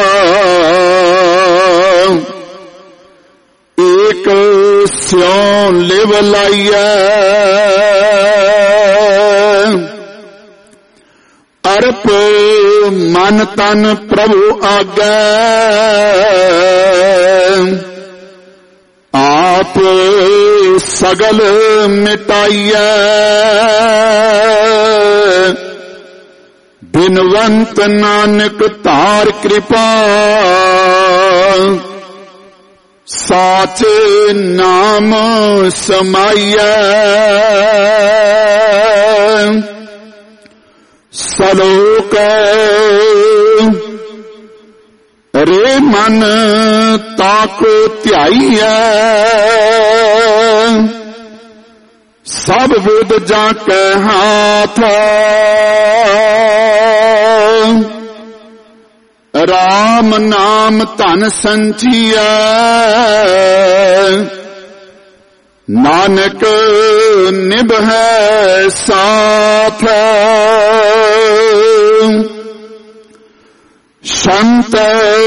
ਏਕ ਸਿਉ ਲਿਵ ਲਾਈਐ। ਅਰਪ ਮਨ ਤਨ ਪ੍ਰਭੂ ਆਗੈ, ਆਪ ਸਗਲ ਮਿਟਾਈਐ। ਬਿਨਵੰਤ ਨਾਨਕ ਧਾਰ ਕਿਰਪਾ, ਸਾਚੇ ਨਾਮ ਸਮਾਈਐ। ਸਲੋਕ ਰੇ ਮਨ ਤਾਕੋ ਧਿਆਈਐ। ਸਭ ਵਿਦ ਜਾ ਕੇ ਹਾਥ, ਰਾਮ ਨਾਮ ਧਨ ਸੰਚੀਐ। ਨਾਨਕ ਨਿਭੈ ਸਾਥ, ਸੰਤ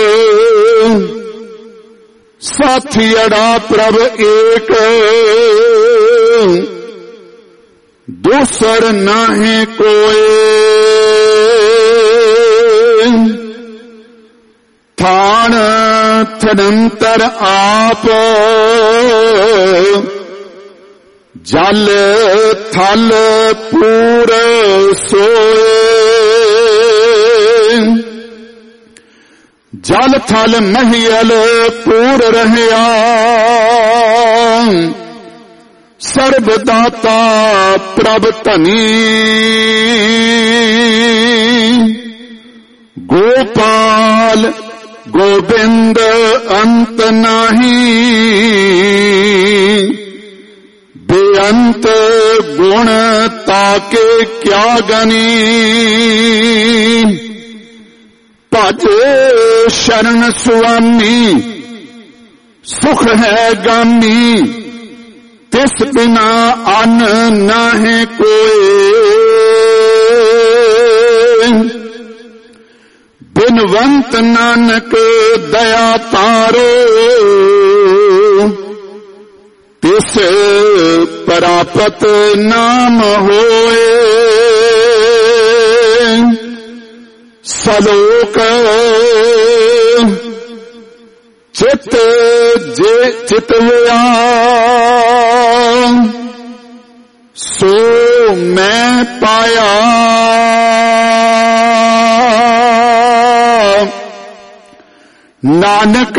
ਸਾਥੀੜਾ ਪ੍ਰਭ ਏਕ। ਦੂਸਰ ਨਾਹੀਂ ਕੋਇ, ਥਾਨ ਥਨੰਤਰ ਆਪ। ਜਲ ਥਲ ਪੂਰ ਸੋਏ, ਜਲ ਥਲ ਮਹੀਲ ਪੂਰ ਰਹਿਆ। ਸਰਬ ਦਾਤਾ ਪ੍ਰਭ ਧਨੀ, ਗੋਪਾਲ ਗੋਬਿੰਦ ਅੰਤ ਨਾਹੀ। ਬੇਅੰਤ ਗੁਣ ਤਾਕੇ ਕਿਆ ਗਨੀ, ਭਜ ਸ਼ਰਨ ਸੁਆਮੀ ਸੁਖ ਹੈ ਗਾਮੀ। ਤਿਸ ਬਿਨਾ ਅੰਨ ਨਾਹਿ ਕੋਇ, ਬਿਨਵੰਤ ਨਾਨਕ ਦਇਆ ਤਾਰੋ। ਤਿਸ ਪ੍ਰਾਪਤ ਨਾਮ ਹੋਏ। ਸਲੋਕ ਚਿਤ ਜੇ ਚਿਤਵਿਆ, ਸੋ मैं पाया, नानक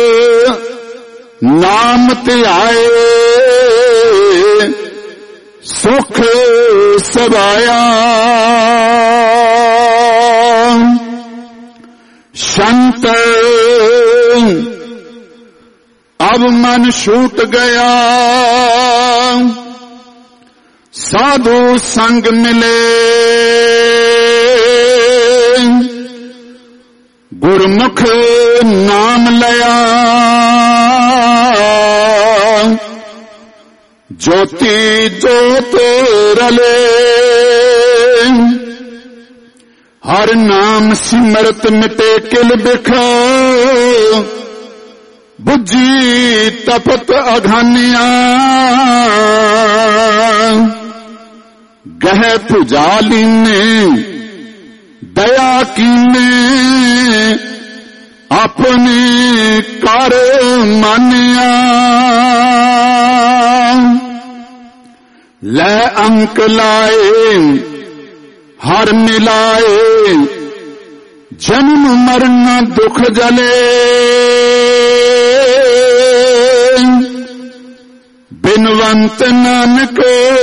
नाम ध्याए सुख सवाया। संत अब मन छूट गया, साधु संग मिले, गुरमुख नाम लया, ज्योति ज्योत रले। हर नाम सिमरत मिटे किल बिख, बुझी तपत अघानिया। गह पुजाली ने दया कीने, अपने कर मानिया। लै अंक लाए हर मिलाए, जन्म मरण दुख जले। बिनवंत नानक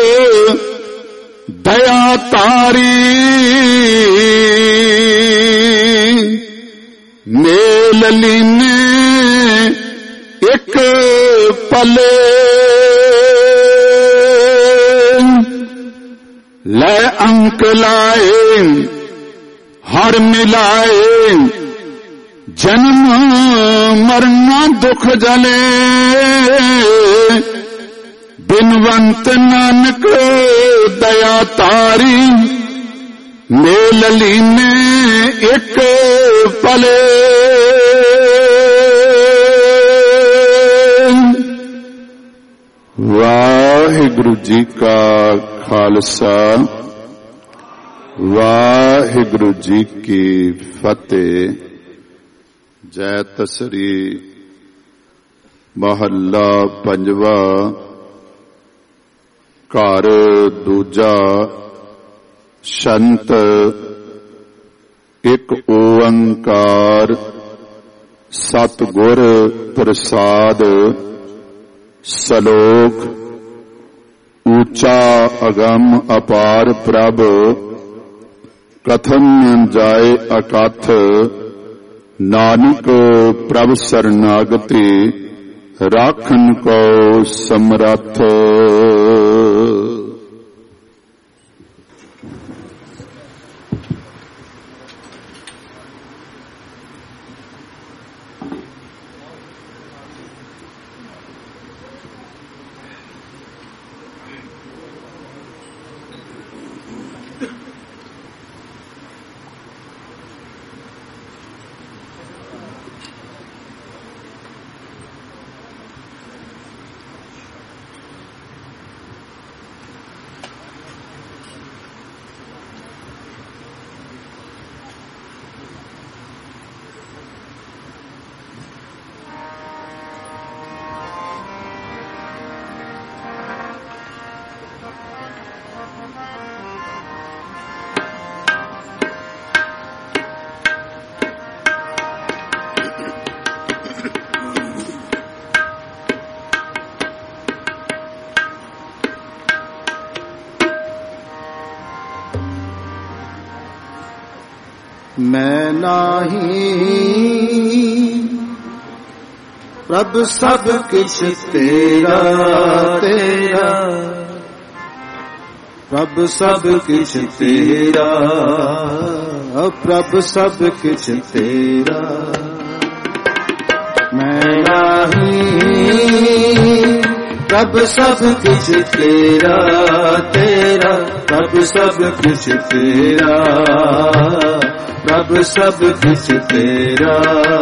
दया तारी, मेल लीने एक पले। लै अंक लाए हर मिलाए, जन्म मरण दुख जले। बिनवंत नानक दया तारी, मेल लीने एक पले। वाहिगुरु जी का खालसा, वाहिगुरु जी की फतेह। जय तसरी। महला पंजवा। घर दूजा। संत एक ओंकार, सतगुर प्रसाद। सलोक। ऊंचा अगम अपार प्रभ, कथन न जाए अकथ। नानक प्रभ शरणागति, राखन को समरथ। मैं नाही प्रभ सब किछ तेरा तेरा, प्रभ सब किछ तेरा, प्रभ सब किछ तेरा। मैं नाही प्रभ सब किछ तेरा तेरा, प्रभ सब किछ तेरा, प्रभ सब किछ तेरा।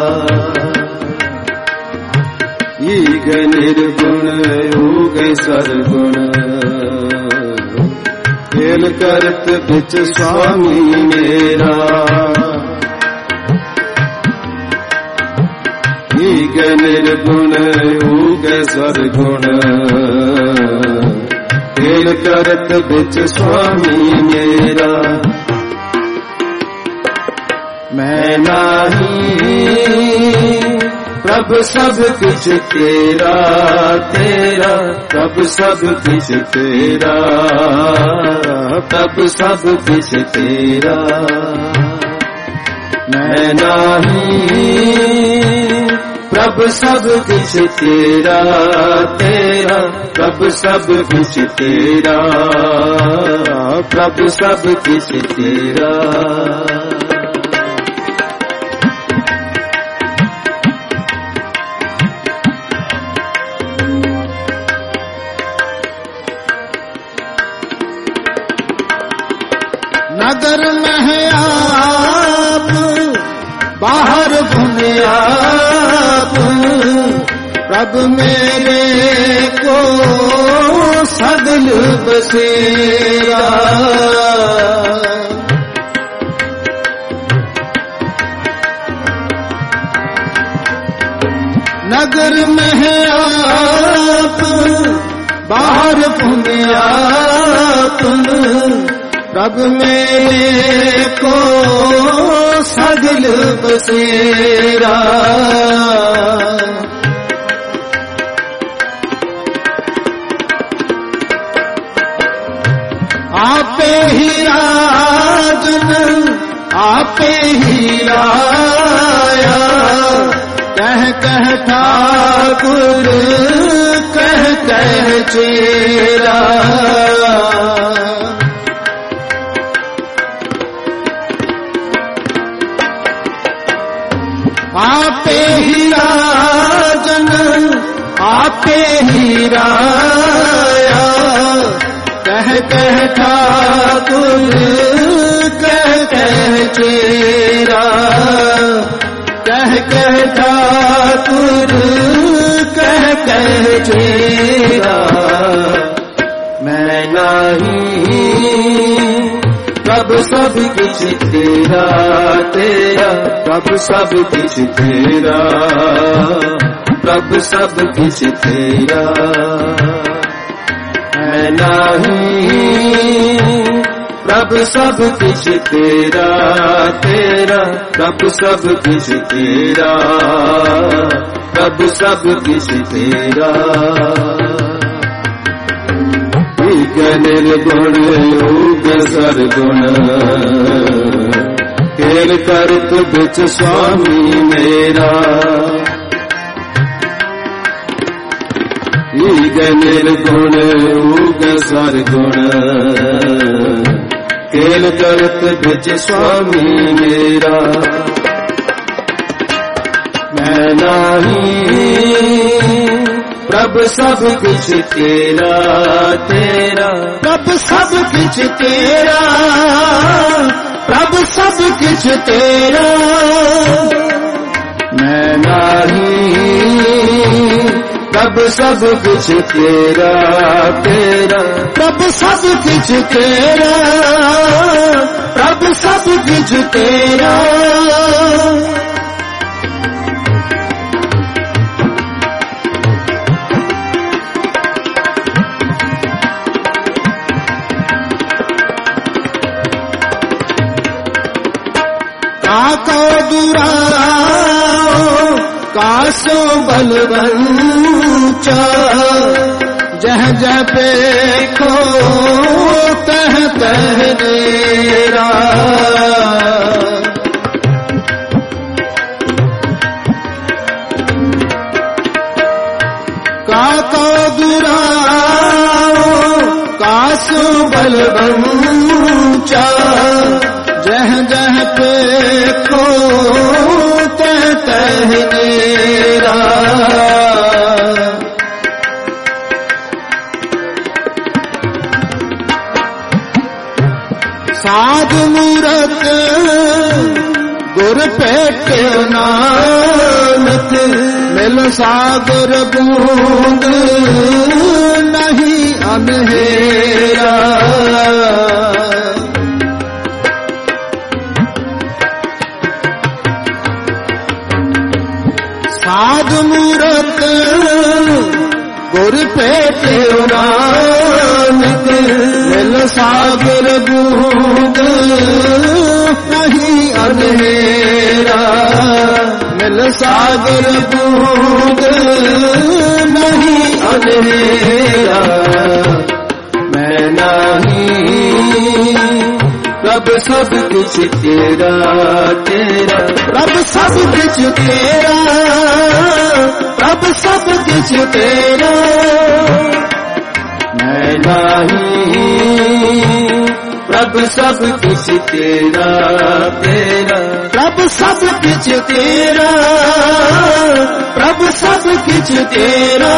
ईग निर्गुण योग सरगुण, खेल करत बिच स्वामी मेरा। ईग निर्गुण योग सरगुण, खेल करत बिच स्वामी मेरा, मैं नहीं प्रभु सब कुछ तेरा तेरा, प्रभु सब कुछ तेरा, प्रभु सब कुछ तेरा, मैं नहीं प्रभु सब कुछ तेरा तेरा, प्रभु सब कुछ तेरा, प्रभु सब कुछ तेरा। नगर में है आप, बाहर घूमे आप, प्रभु मेरे को सगल बसेरा। नगर में है आप, बाहर घूमे आप, प्रभु मेरे को सगल बसेरा। आपे ही राजन आपे ही राया, कह कह ठाकुर कह कह चेरा। आपे ही राजन आपे ही राया, कह कह ठाकुर कह कह चेरा, कह कह ठाकुर कह कह चेरा। मैं नहीं प्रभु सब कुछ तेरा तेरा, प्रभु सब कुछ तेरा, प्रभु सब कुछ तेरा। मैं नहीं प्रभु सब कुछ तेरा तेरा, प्रभु सब कुछ तेरा, प्रभु सब कुछ तेरा। निर्गुण योग सरगुण, खेल करत बिच स्वामी मेरा। निर्गुण योग सरगुण, खेल करत बिच स्वामी मेरा। मैं नहीं प्रभु सब कुछ तेरा तेरा, प्रभु सब कुछ तेरा, प्रभु सब कुछ तेरा। मैं नहीं प्रभु सब कुछ तेरा तेरा, प्रभु सब कुछ तेरा, प्रभु सब कुछ तेरा। काको दुराओ कासो बलवंचा, जह जह देखो तह तह देरा। काको दुराओ कासो बलवंचा, जह जह देखो तह तह देरा। साध मूरत गुर पेटे नानक, मिल सागर बूंद नहीं अंधेरा। साध मूरत गुर पेटे नानक, सागर बूंद नहीं अंधेरा, मिल सागर बूंद नहीं अंधेरा। मैं नहीं रब सब कुछ तेरा तेरा, रब सब कुछ तेरा, रब सब कुछ तेरा। मैं नहीं रब सब कुछ तेरा तेरा, रब सब कुछ तेरा, रब सब कुछ तेरा।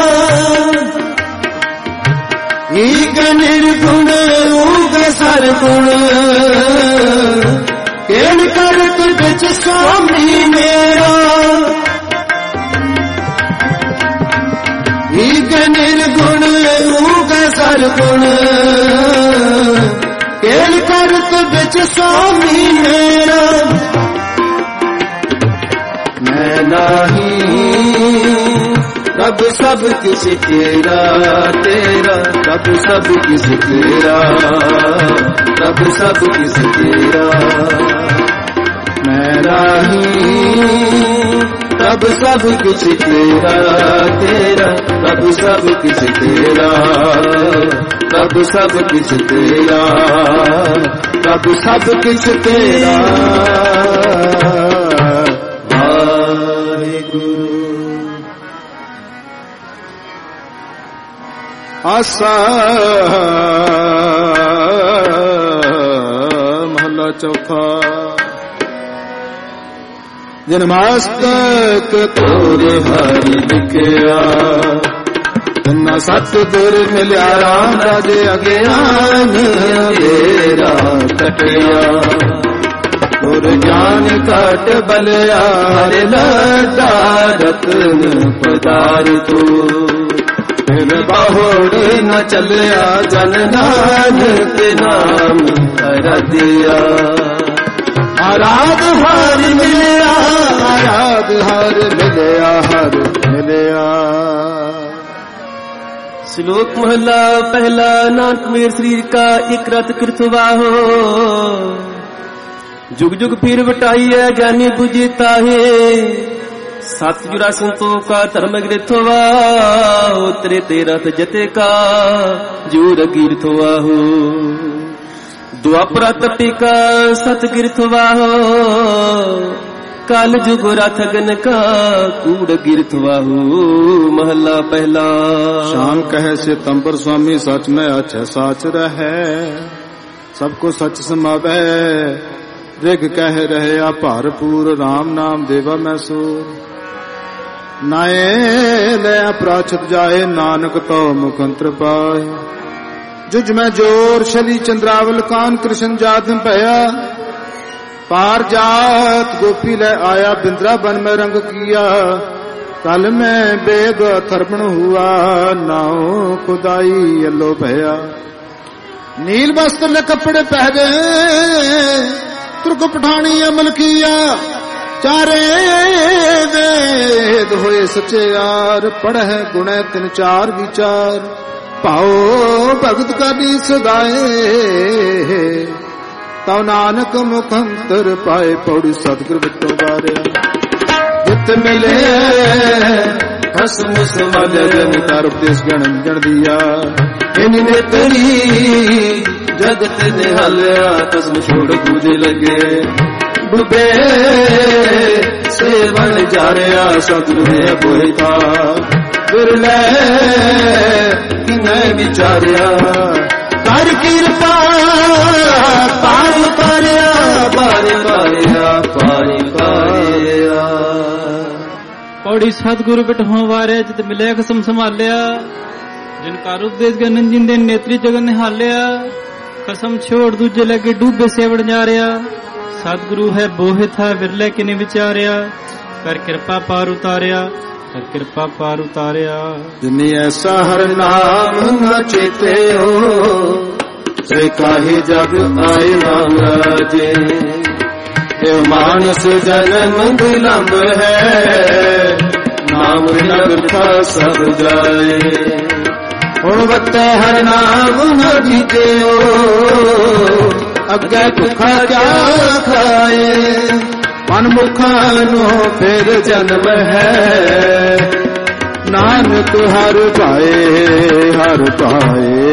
एक निर्गुण ऊग सरगुण, केन करत बिच स्वामी मेरा। एक निर्गुण ऊग सरगुण, केन करत बिच स्वामी मेरा। मैं नहीं रब सब कुछ तेरा तेरा, रब सब कुछ तेरा, रब सब कुछ तेरा। मैं नहीं रब सब कुछ तेरा तेरा, रब सब कुछ तेरा, रब सब कुछ तेरा, रब सब कुछ तेरा। आसा महला चौथा। जन्माष्टक तोरे हरि लिखिया, तन्ना सतगुर मिलिया राम राजे अज्ञान अंधेरा कटिया। गुर ज्ञान काट बलिया हरि लड्डा रतन पदार्थो। फिर बाहोड़ न चलिया जन नानक नाम हर दिया। आराध हर मिलिया, आराध हर मिलिया, हर मिलिया। श्लोक महला पहला। नानक मेर शरीर का एक रत कृतवा हो, जुग जुग फिर बटाई है ज्ञानी बुझता है। सतजुरा संतों का धर्म गिरथवा, उतरे तेरथ जते का जूर गिरथवा हो। द्वापरा तपी का सत गिरथवा हो, काल जुग राथगन का कूड़ गिरथवा हो। महला पहला। शाम कहे से तंबर स्वामी सच में अच्छा साच रहे, सबको सच समावे। ऋग कह रहे आ भारपूर, राम नाम देवा मैसूर। नाए दया प्राचत जाए, नानक तो मुखंत्र पाए। जुज में जोर शली चंद्रावल कान, कृष्ण जात में भया। पार जात गोपी ले आया, बिंद्रा बन में रंग किया। कल में बेग थर्पण हुआ, नाव खुदाई यलो भया। नील वस्त्र ले कपड़े पहने, तुर्क पठानी अमल किया। चारे वेद होए सच्चे यार, पढ़े गुण तिन चार विचार। पाओ भगत का दी सदाए, तव नानक मुखंतर पाए। पौड़ी सतगुर बिटो बारे, जित मिले खसम समझन कर उपदेश गणन दिया। इन नेतरी जगत निहालिया, कसम छोड़ कूदे लगे। डूबे से बन जा रहा, सतगुर ने बोए था। बिरले किन्हें विचारिया, कर कृपा पार पारिया, पार पारिया, पार पारिया। पौड़ी सतगुरु बिठो वारे, जित मिले कसम संभालिया। जिनका उपदेश गणन, जिंदे नेत्री जगन निहालिया। कसम छोड़ दूजे लगे, डूबे सेवड़ जा रहा। सतगुरु है बोहे था, विरले किने विचारिया। कर कृपा पार उतारिया, कर कृपा पार उतारिया। जिन्हें ऐसा हर नाम न चेते हो, से काहे जग आए नाम राजे। देव मानस जन्म विलंब है, नाम लगता सब जाए। ਹੁਣ ਵੱਟੇ ਹਰ ਨਾਮ ਨਾ ਜੀਜਿਓ ਅੱਗੇ ਭੁੱਖਾ ਕਿਆ ਖਾਏ ਮਨਮੁਖਾਂ ਨੂੰ ਫਿਰ ਜਨਮ ਹੈ ਨਾਨਕ ਹਰ ਭਾਏ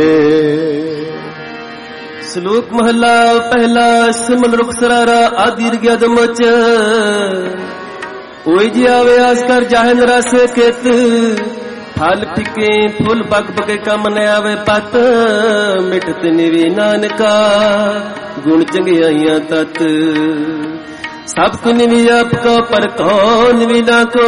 ਸ਼ਲੋਕ ਮਹਲਾ ਪਹਿਲਾ ਸਿਮਲ ਰੁਖ ਸਰਾਰਾ ਆਦਿ ਰਗਿਆਦ ਮਚ ਓਏ ਜੀ ਆਵੇ ਆਸ ਕਰ ਜਾਹਨ ਰਸ ਕਿਤ ਫਲ ਫਿਕੇ ਫੁੱਲ ਬਗ ਬਗੇ ਕੰਮ ਨ ਆਵੇ ਪਤ ਮਿਟਤ ਨਿਵੀ ਨਾਨਕਾ ਗੁਣ ਚੰਗਿਆਈਆਂ ਤਤ ਸਭ ਕੁ ਨਿਵੀ ਆਪ ਕੋ ਪਰ ਕੋ ਨਿਵੀ ਨਾ ਕੋ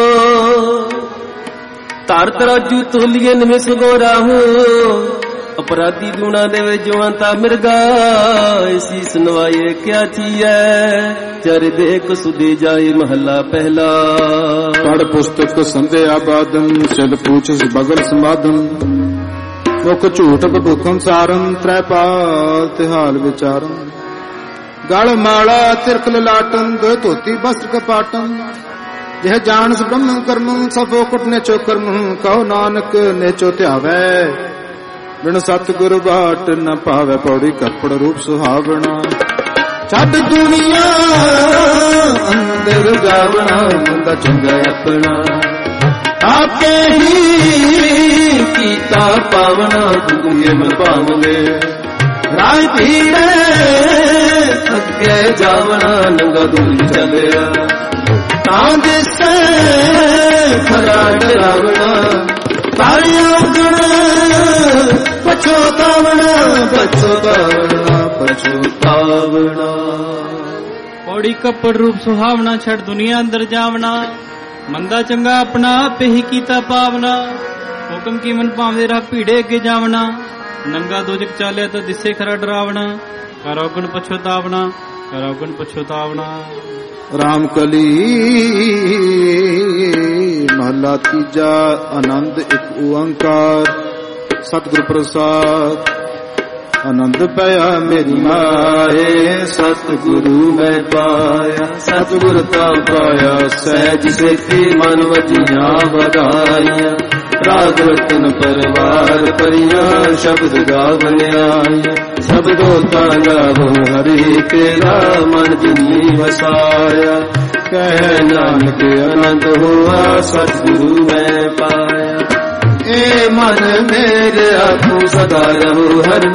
ਧਰ ਤਰਾਜੂ ਤੋਲੀਏ ਨਿਵੇਂ ਸਗੋ ਰਾਹੂ अपराधी गुणा देवे जुआंता मिर्गा इसी सुनवाए क्या थीए चर देख सुधे जाए महला पहला पढ़ पुस्तक संध्या बादम सिल पूछ बगल समाधम मुख झूठ बभूखम सारम त्रैपाल तिहाल विचारम गल माला तिरक ललाटम दो धोती वस्त्र कपाटम यह जानस ब्रह्म कर्म सफो कुट नेचो कर्म कहो नानक नेचो ध्यावै बिन सतगुर बाट न पावे पौड़ी कपड़ रूप सुहावना छड दुनिया अंदर गावना बंदा चंगा अपना आपके ही कीता पावना दुनिया में पावले राज पीड़े अगे जावना नंगा दूरी चलिया तांद से खरा डरावना तारियों गुण पछोतावना पौड़ी कपड़ रूप सुहावना छड़ दुनिया अंदर जावना मंदा चंगा अपना आपे ही कीता पावना हुक्म की मन पावे राह भीड़े अगे जावना नंगा दोजक चालिया तो दिसे खरा डरावना करो गुण पछोतावना राम कली महला तीजा आनंद एक ओंकार सतगुर प्रसाद आनंद पाया मेरी माए सतगुरु मैं पाया सतगुर ता पाया सहज सेती मन वजिया बधाइया राग रतन परवार परिया शब्द गावन आया शब्दों तांगा हो हरि तेरा मन जिनी वसाया कह नानक आनंद हुआ सतगुरु मैं पाया ए मन मेरे तू सदा रहो हर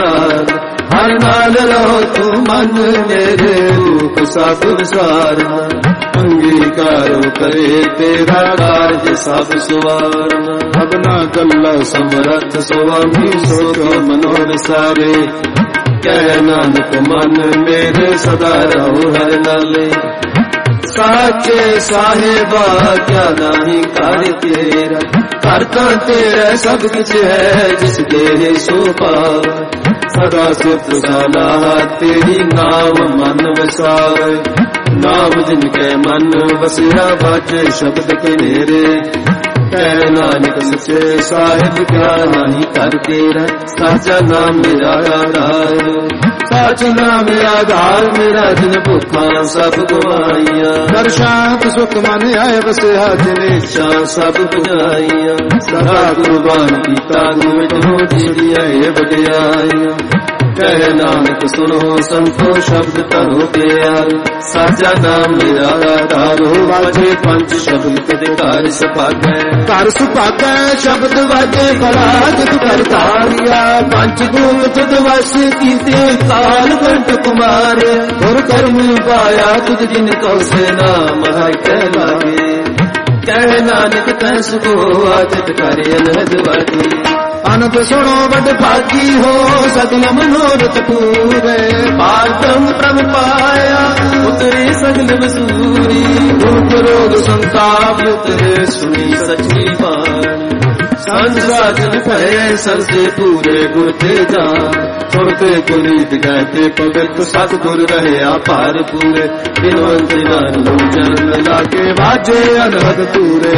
नाल रहो तू मन मेरे रूप सब विसारना अंगीकारो करे तेरा कार्य सब सुवारना अब ना गल्ला समरथ स्वामी सो मनोर सारे कह नानक मन मेरे सदा रहो हर नाले साचे साहेबा क्या नहीं कार्य तेरा करता तेरा सब कुछ है जिस दे सो पावे सदा सुत साला तेरी नाम मन वसावे नाम जिनके मन बसिया बाजे शब्द के मेरे कह नानक सच्चे साहिब क्या नहीं कर तेरा साचा नाम मेरा आधार साच नाम मेरा आधार मेरा दिन भुखा सब गवाइया कर शांत सुख मन आए बसिया जिन इच्छा सब बुझाइया सदा कुर्बान कीता गुमित हो जीड़िया ये बड़ियाइया कह नानक सुनो संतो शब्द करो प्यार साचा नाम मेरा आधार हो वाजे पंच शब्द कदे कार सुभागै शब्द वाजे भला जित कर धारिया पंच गुण तुद वश कीते काल कंठ कुमार गुर कर्म पाया तुझ जिन को से नाम है कहलाए कह नानक तै सुखो आदित करे अनहद वाटी अनंत सुनो बड़ भागी हो सगल मनोरथ पूरे पारब्रह्म ब्रह्म पाया उतरे सगल वसूरी दुख रोग संताप उतरे सुनी सच्ची बाणी संसार भय सरसे पूरे गुर ते जान सुनते गुनीत कहते पवित्र सतगुर रहे आपार पूरे बिनवंत नानू जन्म लाके बाजे अनहद पूरे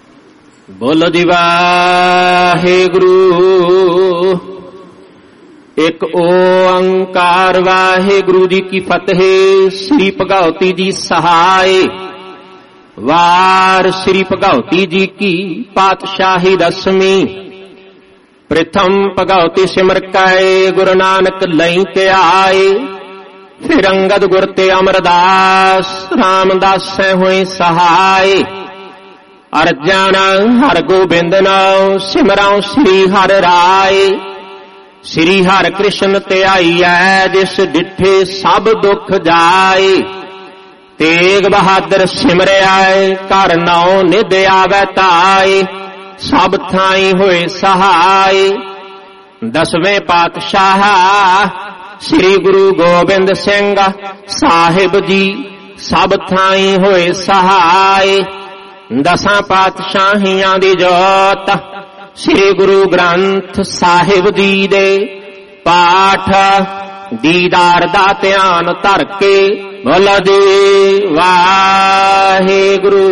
बोलो दी वाहे गुरु ਇੱਕ ਓੰਕਾਰ ਵਾਹਿਗੁਰੂ ਜੀ ਕੀ ਫਤਿਹ। ਸ੍ਰੀ ਭਗਉਤੀ ਜੀ ਸਹਾਇ। ਵਾਰ ਸ੍ਰੀ ਭਗਉਤੀ ਜੀ ਕੀ ਪਾਤਸ਼ਾਹੀ ਦਸਵੀਂ। ਪ੍ਰਥਮ ਭਗਉਤੀ ਸਿਮਰ ਕੈ ਗੁਰੂ ਨਾਨਕ ਲਈ ਤੇ ਆਏ। ਫਿਰ ਅੰਗਦ ਗੁਰ ਤੇ ਅਮਰਦਾਸ ਰਾਮਦਾਸੈ ਹੋਏ ਸਹਾਇ। ਅਰਜਨ ਹਰ ਗੋਬਿੰਦ ਨਾਉ ਸਿਮਰਉ ਸ੍ਰੀ ਹਰਿ ਰਾਏ। ਸ੍ਰੀ ਹਰਿ ਕ੍ਰਿਸ਼ਨ ਧਿਆਈਐ ਜਿਸ ਡਿਠੇ ਸਭ ਦੁੱਖ ਜਾਏ। ਤੇਗ ਬਹਾਦਰ ਸਿਮਰਿਆਏ ਘਰ ਨਾਉ ਨਿਧ ਆਵੈ ਧਾਏ। ਸਭ ਥਾਈ ਹੋਏ ਸਹਾਇ। ਦਸਵੇਂ ਪਾਤਸ਼ਾਹ ਸ੍ਰੀ ਗੁਰੂ ਗੋਬਿੰਦ ਸਿੰਘ ਸਾਹਿਬ ਜੀ ਸਭ ਥਾਈ ਹੋਏ ਸਹਾਇ। ਦਸਾਂ ਪਾਤਸ਼ਾਹੀਆਂ ਦੀ ਜੋਤ ਸ੍ਰੀ ਗੁਰੂ ਗ੍ਰੰਥ ਸਾਹਿਬ ਜੀ ਦੇ ਪਾਠ ਦੀਦਾਰ ਦਾ ਧਿਆਨ ਧਰ ਕੇ ਬੋਲੋ ਜੀ ਵਾਹਿਗੁਰੂ।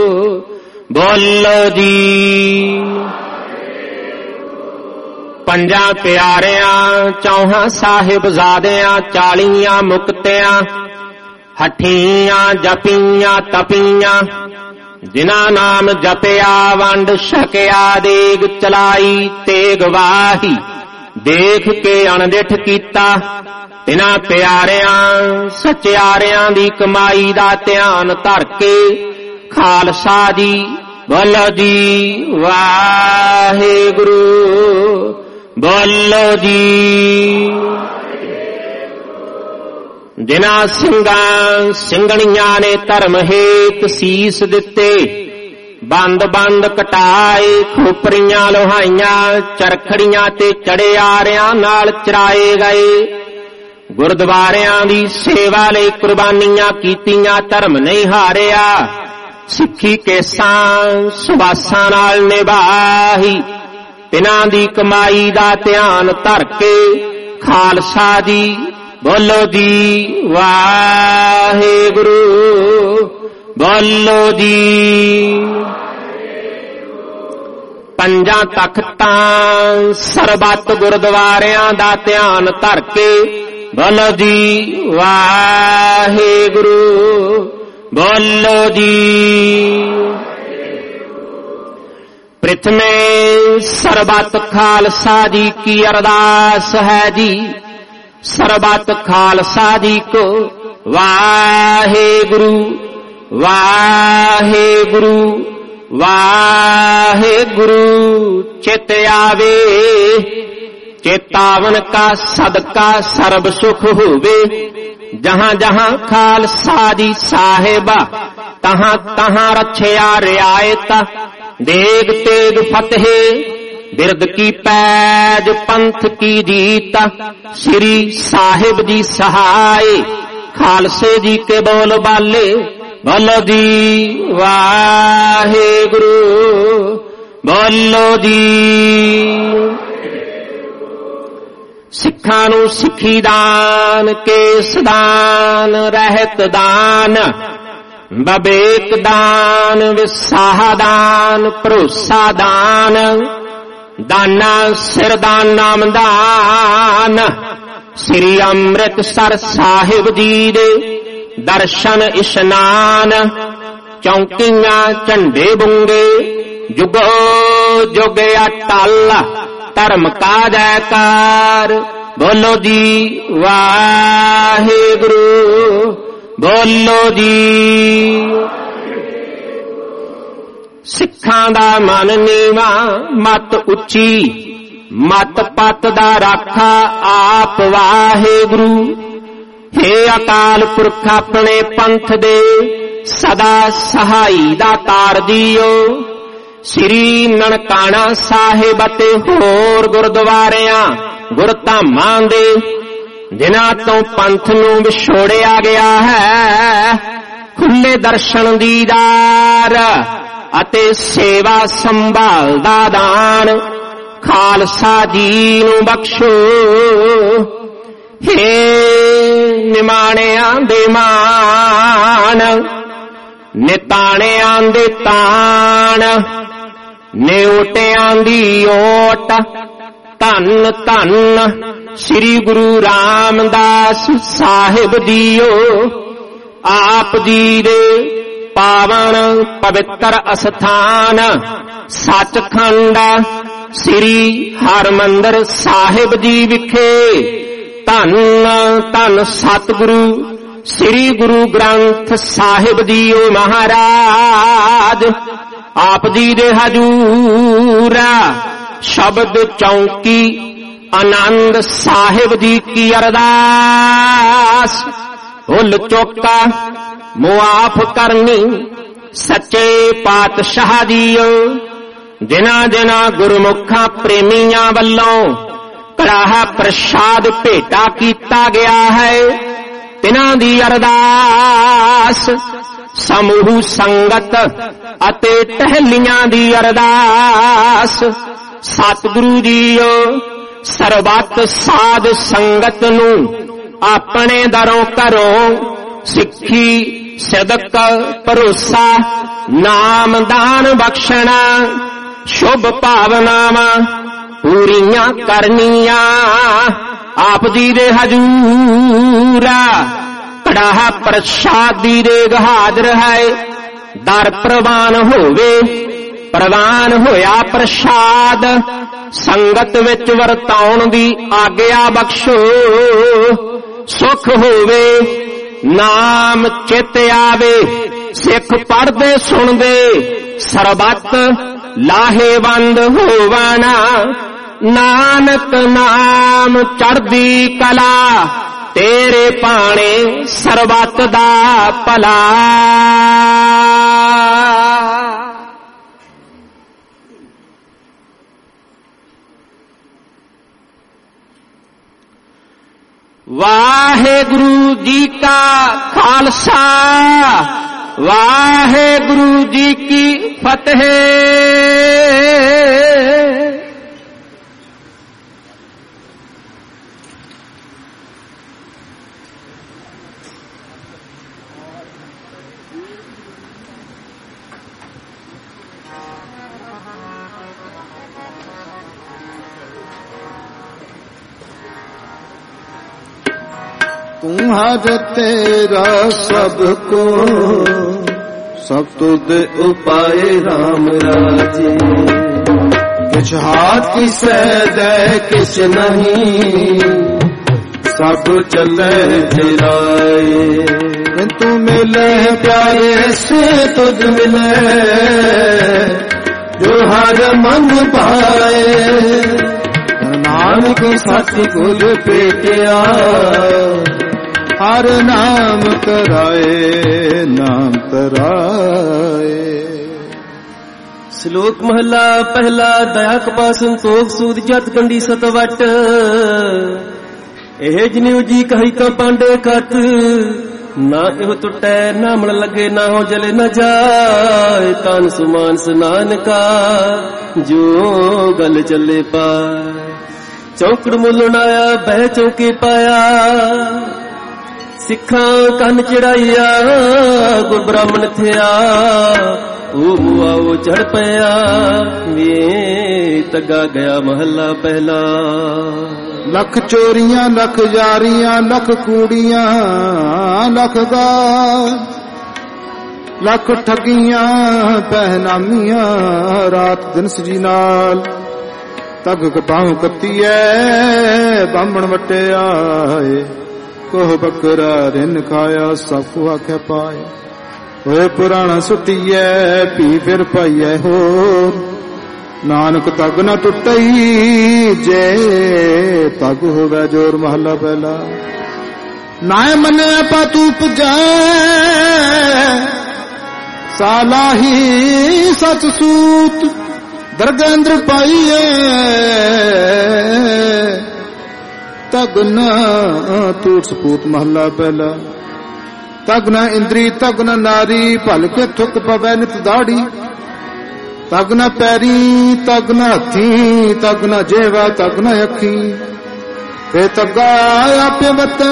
ਬੋਲੋ ਜੀ। ਪੰਜਾਂ ਪਿਆਰਿਆਂ ਚੌਹਾਂ ਸਾਹਿਬਜ਼ਾਦਿਆਂ 40 ਮੁਕਤਿਆਂ ਹਠੀਆਂ ਜਪੀਆਂ ਤਪੀਆਂ ਜਿਨ੍ਹਾਂ ਨਾਮ ਜਪਿਆ ਵੰਡ ਛਕਿਆ ਦੇਗ ਚਲਾਈ ਤੇਗ ਵਾਹੀ ਦੇਖ ਕੇ ਅਣਡਿਠ ਕੀਤਾ। ਤਿਨਾਂ ਪਿਆਰਿਆਂ ਸਚਿਆਰਿਆਂ ਦੀ ਕਮਾਈ ਦਾ ਧਿਆਨ ਧਰ ਕੇ ਖਾਲਸਾ ਜੀ ਬੋਲੋ ਜੀ ਵਾਹਿਗੁਰੂ। ਬੋਲੋ ਜੀ। ਜਿਨ੍ਹਾਂ ਸਿੰਘਾਂ ਸਿੰਘਣੀਆਂ ਨੇ ਧਰਮ ਹੇਤ ਸੀਸ ਦਿੱਤੇ ਬੰਦ ਬੰਦ ਕਟਾਏ ਖੋਪਰੀਆਂ ਲੋਹਾਈਆਂ ਚਰਖੜੀਆਂ ਤੇ ਚੜਿਆਰਿਆਂ ਨਾਲ ਚਰਾਏ ਗਏ। ਗੁਰਦੁਆਰਿਆਂ ਦੀ ਸੇਵਾ ਲਈ ਕੁਰਬਾਨੀਆਂ ਕੀਤੀਆਂ ਧਰਮ ਨਹੀਂ ਹਾਰਿਆ। ਸਿੱਖੀ ਕੇਸਾਂ ਸੁਬਾਸਾਂ ਨਾਲ ਨਿਭਾਹੀ। ਤਿਨਾਂ ਦੀ ਕਮਾਈ ਦਾ ਧਿਆਨ ਧਰ ਕੇ ਖਾਲਸਾ ਜੀ ਬੋਲੋ ਜੀ ਵਾਹਿਗੁਰੂ। ਬੋਲੋ ਜੀ। ਪੰਜਾਂ ਤਖਤਾਂ ਸਰਬੱਤ ਗੁਰਦੁਆਰਿਆਂ ਦਾ ਧਿਆਨ ਧਰ ਕੇ ਬੋਲੋ ਜੀ ਵਾਹਿਗੁਰੂ। ਬੋਲੋ ਜੀ। ਪ੍ਰਥਮੇ ਸਰਬੱਤ ਖਾਲਸਾ ਜੀ ਕੀ ਅਰਦਾਸ ਹੈ ਜੀ। ਸਰਬੱਤ ਖਾਲਸਾ ਜੀ ਕੋ ਵਾਹਿਗੁਰੂ ਵਾਹਿਗੁਰੂ ਵਾਹਿਗੁਰੂ। ਚਿਤ ਆਵੇ ਚੇਤਾਵਨ ਕਾ ਸਦਕਾ ਸਰਬ ਸੁਖ ਹੋਵੇ। ਜਹਾਂ ਜਹਾਂ ਖਾਲਸਾ ਜੀ ਸਾਹਿਬਾ ਤਹਾਂ ਤਹਾਂ ਰਛਿਆ ਰਿਆਇਤ। ਦੇਗ ਤੇਗ ਫਤਿਹ ਬਿਰਦ ਕੀ ਪੈਜ ਪੰਥ ਕੀ ਜੀਤ। ਸ੍ਰੀ ਸਾਹਿਬ ਜੀ ਸਹਾਇ ਖਾਲਸੇ ਜੀ ਕੇ ਬੋਲ ਬਾਲੇ ਬੋਲੋ ਜੀ ਵਾਹਿਗੁਰੂ। ਬੋਲੋ ਜੀ। ਸਿੱਖਾਂ ਨੂੰ ਸਿੱਖੀ ਦਾਨ ਕੇਸ ਦਾਨ ਰਹਿਤ ਦਾਨ ਬਵੇਕ ਦਾਨ ਵਿਸਾਹ ਦਾਨ ਭਰੋਸਾ ਦਾਨ ਦਾਨਾ ਸਿਰ ਦਾਨ ਨਾਮ ਦਾਨ। ਸ੍ਰੀ ਅੰਮ੍ਰਿਤਸਰ ਸਾਹਿਬ ਜੀ ਦੇ ਦਰਸ਼ਨ ਇਸ਼ਨਾਨ ਚੌਂਕੀਆਂ ਝੰਡੇ ਬੁੰਗੇ ਜੁਗੋ ਜੁਗ ਅਟਲ ਧਰਮ ਕਾ ਜੈਕਾਰ। ਬੋਲੋ ਜੀ ਵਾਹਿਗੁਰੂ। ਬੋਲੋ ਜੀ। ਸਿੱਖਾਂ ਦਾ ਮਨ ਨੀਵਾ ਮਤ ਉੱਚੀ ਮਤ ਪਤ ਦਾ ਰਾਖਾ ਆਪ ਵਾਹਿਗੁਰੂ। ਹੇ ਅਕਾਲ ਪੁਰਖ ਆਪਣੇ ਪੰਥ ਦੇ ਸਦਾ ਸਹਾਈ ਦਾ ਤਾਰ ਦਿਓ। ਸ੍ਰੀ ਨਨਕਾਣਾ ਸਾਹਿਬ ਅਤੇ ਹੋਰ ਗੁਰਦੁਆਰਿਆਂ ਗੁਰਧਾਮਾਂ ਦੇ ਜਿਨ੍ਹਾਂ ਤੋਂ ਪੰਥ ਨੂੰ ਵਿਛੋੜਿਆ ਗਿਆ ਹੈ ਖੁੱਲੇ ਦਰਸ਼ਨ ਦੀਦਾਰ ਅਤੇ ਸੇਵਾ ਸੰਭਾਲ ਦਾ ਦਾਨ ਖਾਲਸਾ ਜੀ ਨੂੰ ਬਖਸ਼ੋ। ਹੇ ਨਿਮਾਣਿਆਂ ਦੇ ਮਾਣ ਨਿਤਾਣਿਆਂ ਦੇ ਤਾਣ ਨਿਉਟਿਆਂ ਦੀ ਓਟ ਧੰਨ ਧੰਨ ਸ੍ਰੀ ਗੁਰੂ ਰਾਮਦਾਸ ਸਾਹਿਬ ਜੀਓ। ਆਪ ਜੀ ਦੇ ਪਾਵਨ ਪਵਿੱਤਰ ਅਸਥਾਨ ਸੱਚਖੰਡ ਸ੍ਰੀ ਹਰਿਮੰਦਰ ਸਾਹਿਬ ਜੀ ਵਿਖੇ ਧੰਨ ਧੰਨ ਸਤਿਗੁਰੂ ਸ੍ਰੀ ਗੁਰੂ ਗ੍ਰੰਥ ਸਾਹਿਬ ਜੀਓ ਮਹਾਰਾਜ। ਆਪ ਜੀ ਦੇ ਹਜੂਰ ਸ਼ਬਦ ਚੌਂਕੀ ਆਨੰਦ ਸਾਹਿਬ ਜੀ ਕੀ ਅਰਦਾਸ। ਭੁੱਲ ਚੁੱਕਾ ਮੁਆਫ ਕਰਨੀ ਸੱਚੇ ਪਾਤਸ਼ਾਹ ਜੀਓ। ਜਿਨ੍ਹਾਂ ਜਿਨ੍ਹਾਂ ਗੁਰਮੁਖਾਂ ਪ੍ਰੇਮੀਆਂ ਵੱਲੋਂ ਕੜਾਹਾ ਪ੍ਰਸ਼ਾਦ ਭੇਟਾ ਕੀਤਾ ਗਿਆ ਹੈ, ਤਿਨਾਂ ਦੀ ਅਰਦਾਸ। ਸਮੂਹ ਸੰਗਤ ਅਤੇ ਟਹਿਲੀਆਂ ਦੀ ਅਰਦਾਸ। ਸਤਿਗੁਰੂ ਜੀਓ ਸਰਬੱਤ ਸਾਧ ਸੰਗਤ ਨੂੰ ਆਪਣੇ ਦਰੋਂ ਘਰੋਂ ਸਿੱਖੀ ਸਦਕ ਭਰੋਸਾ ਨਾਮ ਦਾਨ ਬਖਸ਼ਣਾ, ਸ਼ੁਭ ਭਾਵਨਾਵਾਂ ਪੂਰੀਆਂ ਕਰਨੀਆਂ। ਆਪ ਜੀ ਦੇ ਹਜੂਰ ਕੜਾਹਾ ਪ੍ਰਸ਼ਾਦ ਦੀ ਰੇਗ ਹਾਜ਼ਰ ਹੈ। ਦਰ ਪ੍ਰਵਾਨ ਹੋਵੇ, ਪ੍ਰਵਾਨ ਹੋਇਆ ਪ੍ਰਸ਼ਾਦ ਸੰਗਤ ਵਿੱਚ ਵਰਤਾਉਣ ਦੀ ਆਗਿਆ ਬਖਸ਼ੋ। ਸੁਖ ਹੋਵੇ ਨਾਮ ਚਿਤ ਆਵੇ, ਸਿੱਖ ਪੜ੍ਹਦੇ ਸੁਣਦੇ ਸਰਬੱਤ ਲਾਹੇਵੰਦ ਹੋਵਣਾ। ਨਾਨਕ ਨਾਮ ਚੜ੍ਹਦੀ ਕਲਾ, ਤੇਰੇ ਭਾਣੇ ਸਰਬੱਤ ਦਾ ਭਲਾ। ਵਾਹਿਗੁਰੂ ਜੀ ਕਾ ਖਾਲਸਾ, ਵਾਹਿਗੁਰੂ ਜੀ ਕੀ ਫਤਿਹ। ਤੂੰ ਹਰ ਤੇਰਾ ਸਭ ਕੋ, ਸਭ ਤੁਧ ਉਪਾਏ ਰਾਮ ਰਾਜੇ। ਕਿਛ ਹਾਥ ਕਿਸੈ ਦੈ ਕਿਛ ਨਹੀਂ, ਸਭ ਚਲੇ ਤੇਰਾਏ। ਤੂੰ ਮਿਲੇ ਪਿਆਰੇ ਸੇ ਤੁਧ ਮਿਲੇ, ਜੋ ਹਰ ਮਨ ਪਾਏ। ਨਾਨਕ ਸਤਿਗੁਰ ਭੇਟਿਆ, ਹਰ ਨਾਮ ਕਰਾਏ ਨਾਮ ਤਰਾਏ। ਸ਼ਲੋਕ ਮਹਲਾ ਪਹਿਲਾ। ਦਇਆ ਕਪਾ ਸੰਤੋਖ ਸੂਦ ਜਤ ਗੰਢੀ ਸਤਵਟ। ਇਹ ਜਨਿਉ ਜੀ ਕਹੀ ਕਾ ਪਾਂਡੇ ਕਤ। ਨਾ ਇਹੋ ਟੁੱਟੈ ਨਾ ਮਣ ਲੱਗੇ, ਨਾ ਹੋ ਜਲੇ ਨਾ ਜਾਏ। ਤਨ ਸੁਮਾਨਸ ਨਾਨਕਾ ਜੋ ਗੱਲ ਚੱਲੇ ਪਾਏ। ਚੌਕੜ ਮੁੱਲਣ ਆਇਆ ਬਹਿ ਚੌਕੇ ਪਾਇਆ। ਸਿੱਖਾਂ ਕੰਨ ਚੜਾਈਆ ਗੁਰ ਬ੍ਰਾਹਮਣ ਥਿਆ। ਉਹ ਮੁਆ ਉਹ ਚੜ ਪਿਆ ਵੇ ਤੱਗਾ ਗਿਆ ਮਹੱਲਾ ਪਹਿਲਾ। ਲੱਖ ਚੋਰੀਆਂ ਲੱਖ ਯਾਰੀਆਂ, ਲੱਖ ਕੂੜੀਆਂ ਲੱਖ ਗਾਲ, ਲੱਖ ਠੱਗੀਆਂ ਪਹਿਨਾਮੀਆਂ ਰਾਤ ਦਿਨ ਸਜੀ ਨਾਲ। ਤੱਗ ਕਪਾਉ ਕੱਤੀਐ ਬਾਹਮਣ ਵਟਿਆਏ। ਕੋਹ ਬੱਕਰਾ ਰਿਨ ਖਾਇਆ, ਸਭ ਕੋ ਆਖਿਆ ਪਾਏ। ਹੋਏ ਪੁਰਾਣਾ ਸੁਟੀਐ ਪੀ ਫਿਰ ਪਾਈਐ ਹੋਰ। ਨਾਨਕ ਤੱਗ ਨਾ ਟੁੱਟਈ ਜੇ ਤੱਗ ਹੋਵੇ ਜੋਰ। ਮਹਲਾ ਪਹਿਲਾ। ਨਾਇ ਮੰਨਿਆ ਪਾਤੂ ਪੁਜੈ, ਸਾਲਾਹੀ ਸਚ ਸੂਤ। ਦਰਗਹਿ ਅੰਦਰ ਪਾਈਐ, ਤਗ ਨਾ ਟੂਟ ਸਪੂਤ। ਮਹਲਾ ਪਹਿਲਾ। ਤਗ ਨਾ ਇੰਦਰੀ ਤਗ ਨਾ ਨਾਰੀ, ਭਲ ਕੇ ਥੁੱਕ ਪਵੈ ਨਿਤ ਦਾੜੀ। ਤਗ ਨਾ ਪੈਰੀ ਤਗ ਨਾ ਹੱਥੀ, ਤਗ ਨਾ ਜੇਵਾ ਤਗ ਨਾ ਅੱਖੀ। ਫੇ ਤੱਗਾ ਆਪੇ ਵਤੈ,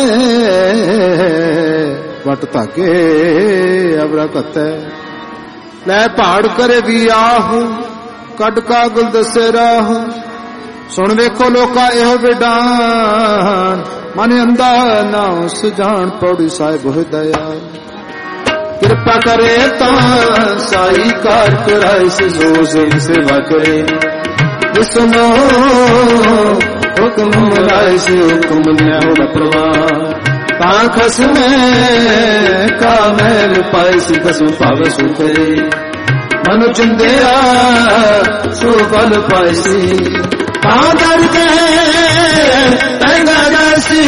ਵਟ ਧਾਗੇ ਅਬਰਾ ਕਤੈ। ਲੈ ਪਹਾੜ ਕਰੇ ਵੀ ਆਹ, ਕੱਢ ਕਾਗਲ ਦਸੇ ਰਾਹ। ਸੁਣ ਵੇਖੋ ਲੋਕਾ ਇਹੋ ਵਿਡਾਨ ਮਨ ਅੰਦਾ ਨਾ ਸੁਜਾਨ ਪੌੜੀ ਸਾਹਿਬ ਹੋਇ ਦਇਆ ਕਿਰਪਾ ਕਰੇ ਤਾਂ ਸਾਈ ਕਾਰ ਕਰਾਇ ਸੋ ਸੇਵਾ ਕਰੇ ਜਿਸਨੋ ਹੁਕਮ ਮਨਾਇ ਸੇ ਹੁਕਮ ਨਿਆ ਹੋ ਪ੍ਰਵਾਨ ਤਾਂ ਖਸਮੇ ਕਾ ਮਹਿਲ ਪਾਇ ਸੇ ਦਸੁ ਭਾਵ ਸੁਤੇ ਮਨੁ ਚੰਦਿਆ ਸੋ ਫਲ ਪਾਇ ਸੀ ਤਾਂ ਦਰ ਕੇ ਤੈਗਾ ਦਰਸੀ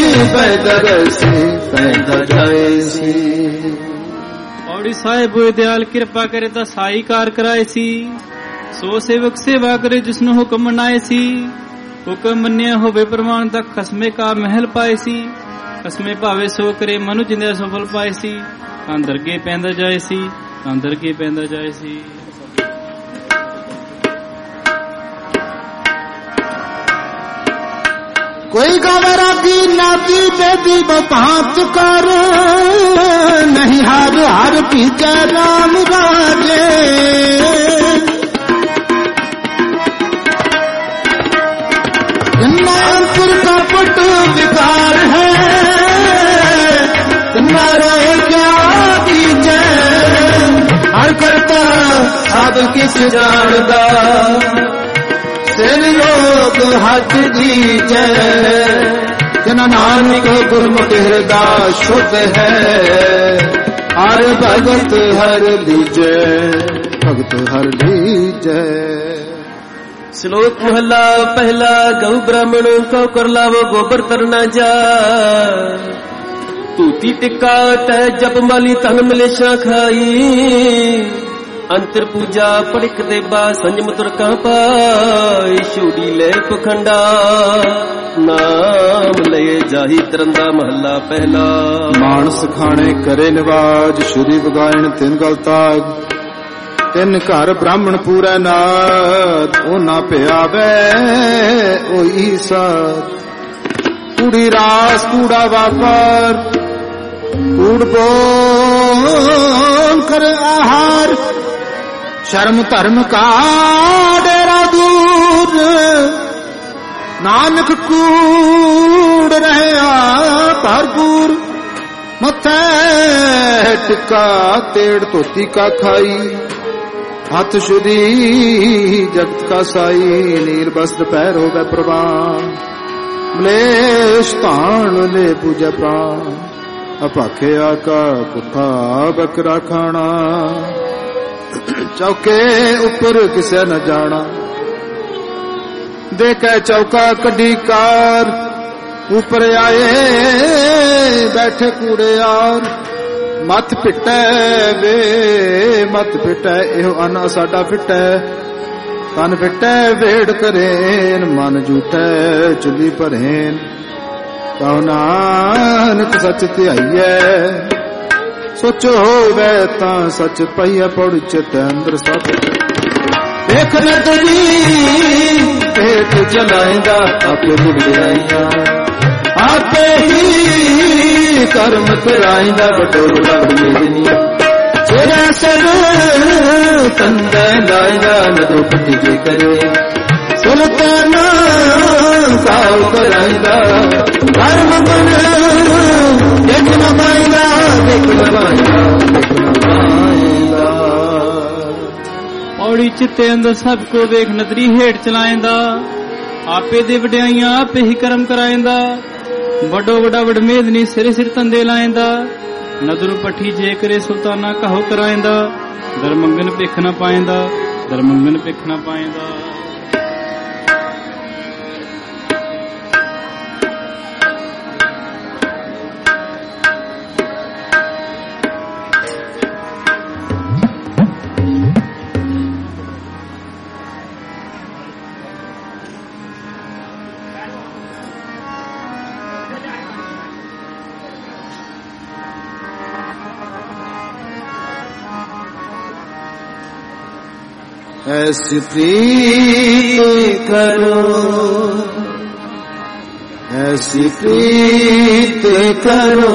ਪੈਦਾ ਜਾਏ ਸੀ ਪੌੜੀ ਸਾਹਿਬ ਹੋਏ ਦਿਆਲ ਕਿਰਪਾ ਕਰੇ ਤਾਂ ਸਾਈ ਕਾਰ ਕਰਾਏ ਸੀ ਸੋ ਸੇਵਕ ਸੇਵਾ ਕਰੇ ਜਿਸਨੂੰ ਹੁਕਮ ਮਨਾਏ ਸੀ ਹੁਕਮ ਮੰਨਿਆ ਹੋਵੇ ਪ੍ਰਮਾਣ ਦਾ ਖਸਮੇ ਕਾ ਮਹਿਲ ਪਾਏ ਸੀ ਖਸਮੇ ਭਾਵੇ ਸੋ ਕਰੇ ਮਨੁ ਜਿੰਦਿਆ ਸਫਲ ਪਾਏ ਸੀ ਤਾਂ ਦਰਗੇ ਪੈਂਦਾ ਜਾਏ ਸੀ ਤਾਂ ਦਰਗੇ ਪੈਂਦਾ ਜਾਏ ਸੀ कोई गवरा की नाती बेदी बपात कर नहीं हार हार पीछे राम राजे नानपुर का पट विकार है तुम्हारा क्या पीछे हर करता अब किस जानदा लोग हथ दी जय जना नानक गुरमुख हृदय शुद्ध है हर भगत हर लीजै भगत हर लीजै श्लोक महला पहला गौ ब्राह्मण को कर लावो गोबर तरना जा तूती टिक्का तय जप माली तन मलेशा खाई अंतर पूजा पड़िक देबा संयम तुरका पाई शूडी ले पखंडा नाम लये जाही तरंदा महला पहला मानस खाने करे निवाज शुरी बगायन तिन गल ताग तिन घर ब्राह्मण पूरा नाद ओ ना पियावे ओही साथ कूड़ी रास कूड़ा वापर कूड़ बोल कर आहार शर्म धर्म का डेरा दूर नानक कूड़ रहे भरपूर मथे टिक्का तेड़ धोती का खाई हाथ शुद्धि जगत का साई नील वस्त्र पैर हो गए प्रवान मलेश तान ले पूजा प्राण अपाखे आका पुठा बकरा खाना चौके ऊपर किसे न जाना देखे चौका कड़ी कार ऊपर आए बैठे कूड़े यार मत पिटे वे मत पिटे एहो अना साडा फिटे तन फिटे वेड़ करेन मन झूठे चुली भरेन कहो नानक सच ध्याईए सोचो होवे तां सच पईया पौड़ी चित अंदर सब देख न तुझी पेट चलाइंदा आपे बुढ़ाइया आपे ही कर्म कराइंदा बटोला बड़ेनी तेरा सर तंदे लाइंदा नदो पट्टी के करे सुल्ताना काव कराइंदा कर्म बन देख न पाइंदा देख न पाइंदा पौड़ी चित्ते अंदर सबको वेख नदरी हेठ चलाइंदा आपे दे वड्याइयां आपे ही कर्म कराइंदा वडो वडा वडमेदनी सिर सिर तंदे लाइंदा नदरू पट्ठी जे करे सुल्ताना कहो कराइंदा दरमंगन भिख न पाइंदा दरमंगन भिख न पाइंदा ऐसी प्रीत करो ऐसी प्रीत करो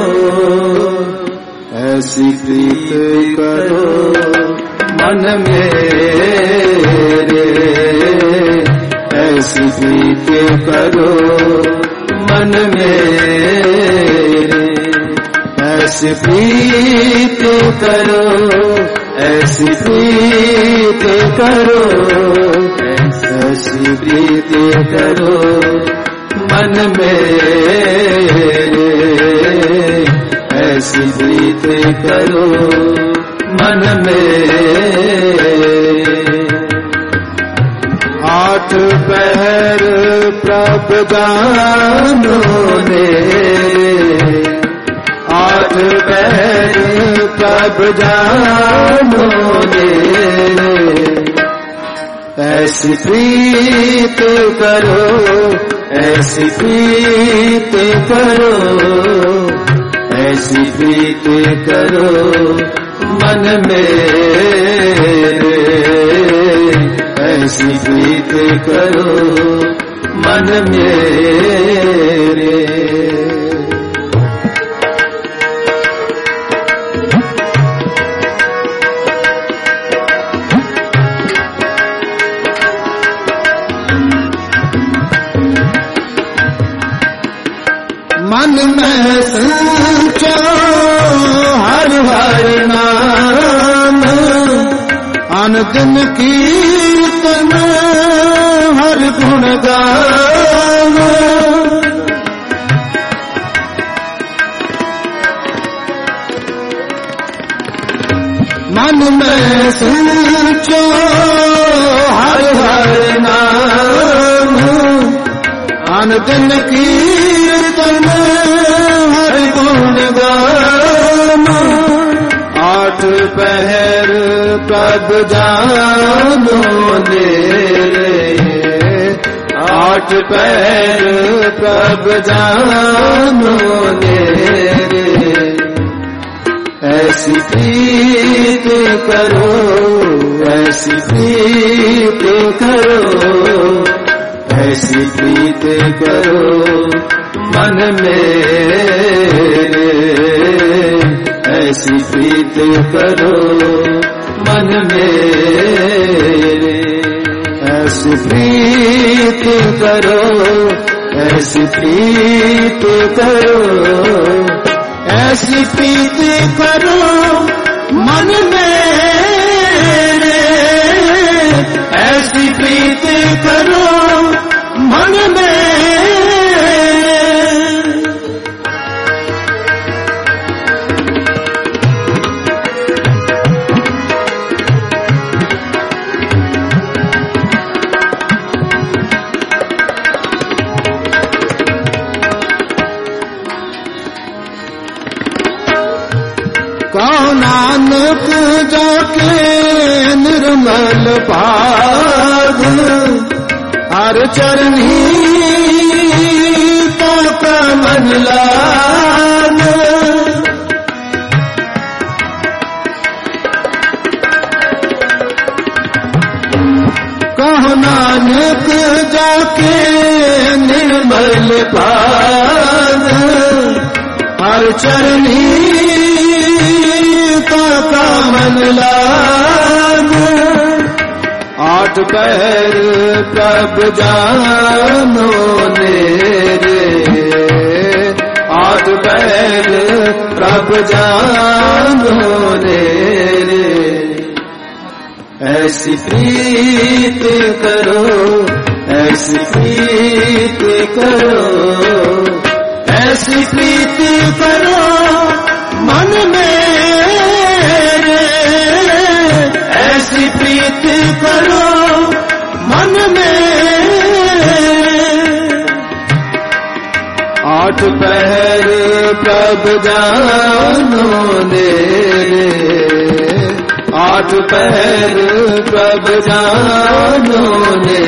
ऐसी प्रीत करो मन मेरे ऐसी प्रीत करो मन मेरे, ऐसी प्रीत करो, ऐसी प्रीत करो, ऐसी प्रीत करो मन मेरे, ऐसी प्रीत करो मन मेरे। आठ पहर प्रभ जानो ने, आठ पहर प्रभ जानो ने, ऐसी प्रीत करो, ऐसी प्रीत करो, ऐसी प्रीत करो मन मेरे, ऐसी प्रीत करो मन मेरे। मन में सोचो हर हर नाम, अन दिन कीर्तन हर गुण गाओ। मन में सोचो हर हर नाम, अन दिन कीर्तन हर गुण गाओ। आठ पहर प्रभ जानो ने, आठ पहर प्रभ जानो ने, ऐसी प्रीत करो, ऐसी प्रीत करो, ऐसी प्रीत करो मन मेरे, ऐसी प्रीत करो मन मेरे, ऐसी प्रीत करो, ऐसी प्रीत करो, ऐसी प्रीत करो मन मेरे, ऐसी प्रीत करो मन मेरे। कहो नानक जाके निर्मल भाग, हर चरनी तो मन लाग। कहो नानक जाके निर्मल भाग, हर चरनी का मन लाग। आठ पहर प्रभ जानो ने, आठ पहर प्रभ जानो ने, ऐसी प्रीत करो, ऐसी प्रीत करो, ऐसी प्रीत करो मन मेरे, ऐसी प्रीत करो मन मेरे। आठ पहर प्रभ जानो ने, आठ पहर प्रभ जानो ने,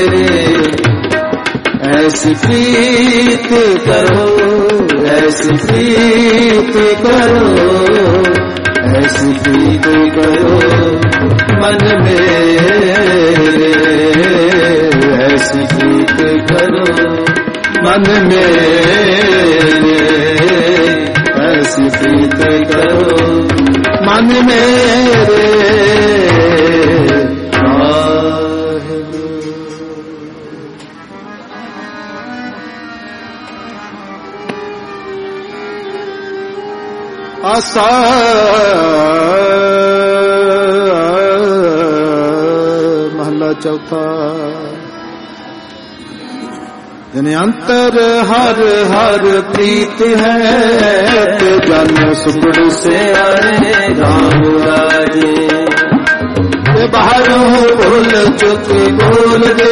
ऐसी प्रीत करो, ऐसी प्रीत करो, ऐसी प्रीत करो मन मेरे, ऐसी प्रीत करो मन मेरे, ऐसी प्रीत करो मन मेरे। ਆਸਾ ਮਹਲਾ ਚੌਥਾ। ਜਨ ਅੰਤਰ ਹਰ ਹਰ ਪ੍ਰੀਤ ਹੈ ਤੇ ਜਨ ਸੁਖੜ ਸੇ ਆਏ ਰਾਮ ਰਾਜੇ ਤੇ ਬਾਹਰੋਂ ਭੁੱਲ ਚੁੱਕ ਬੋਲ ਦੇ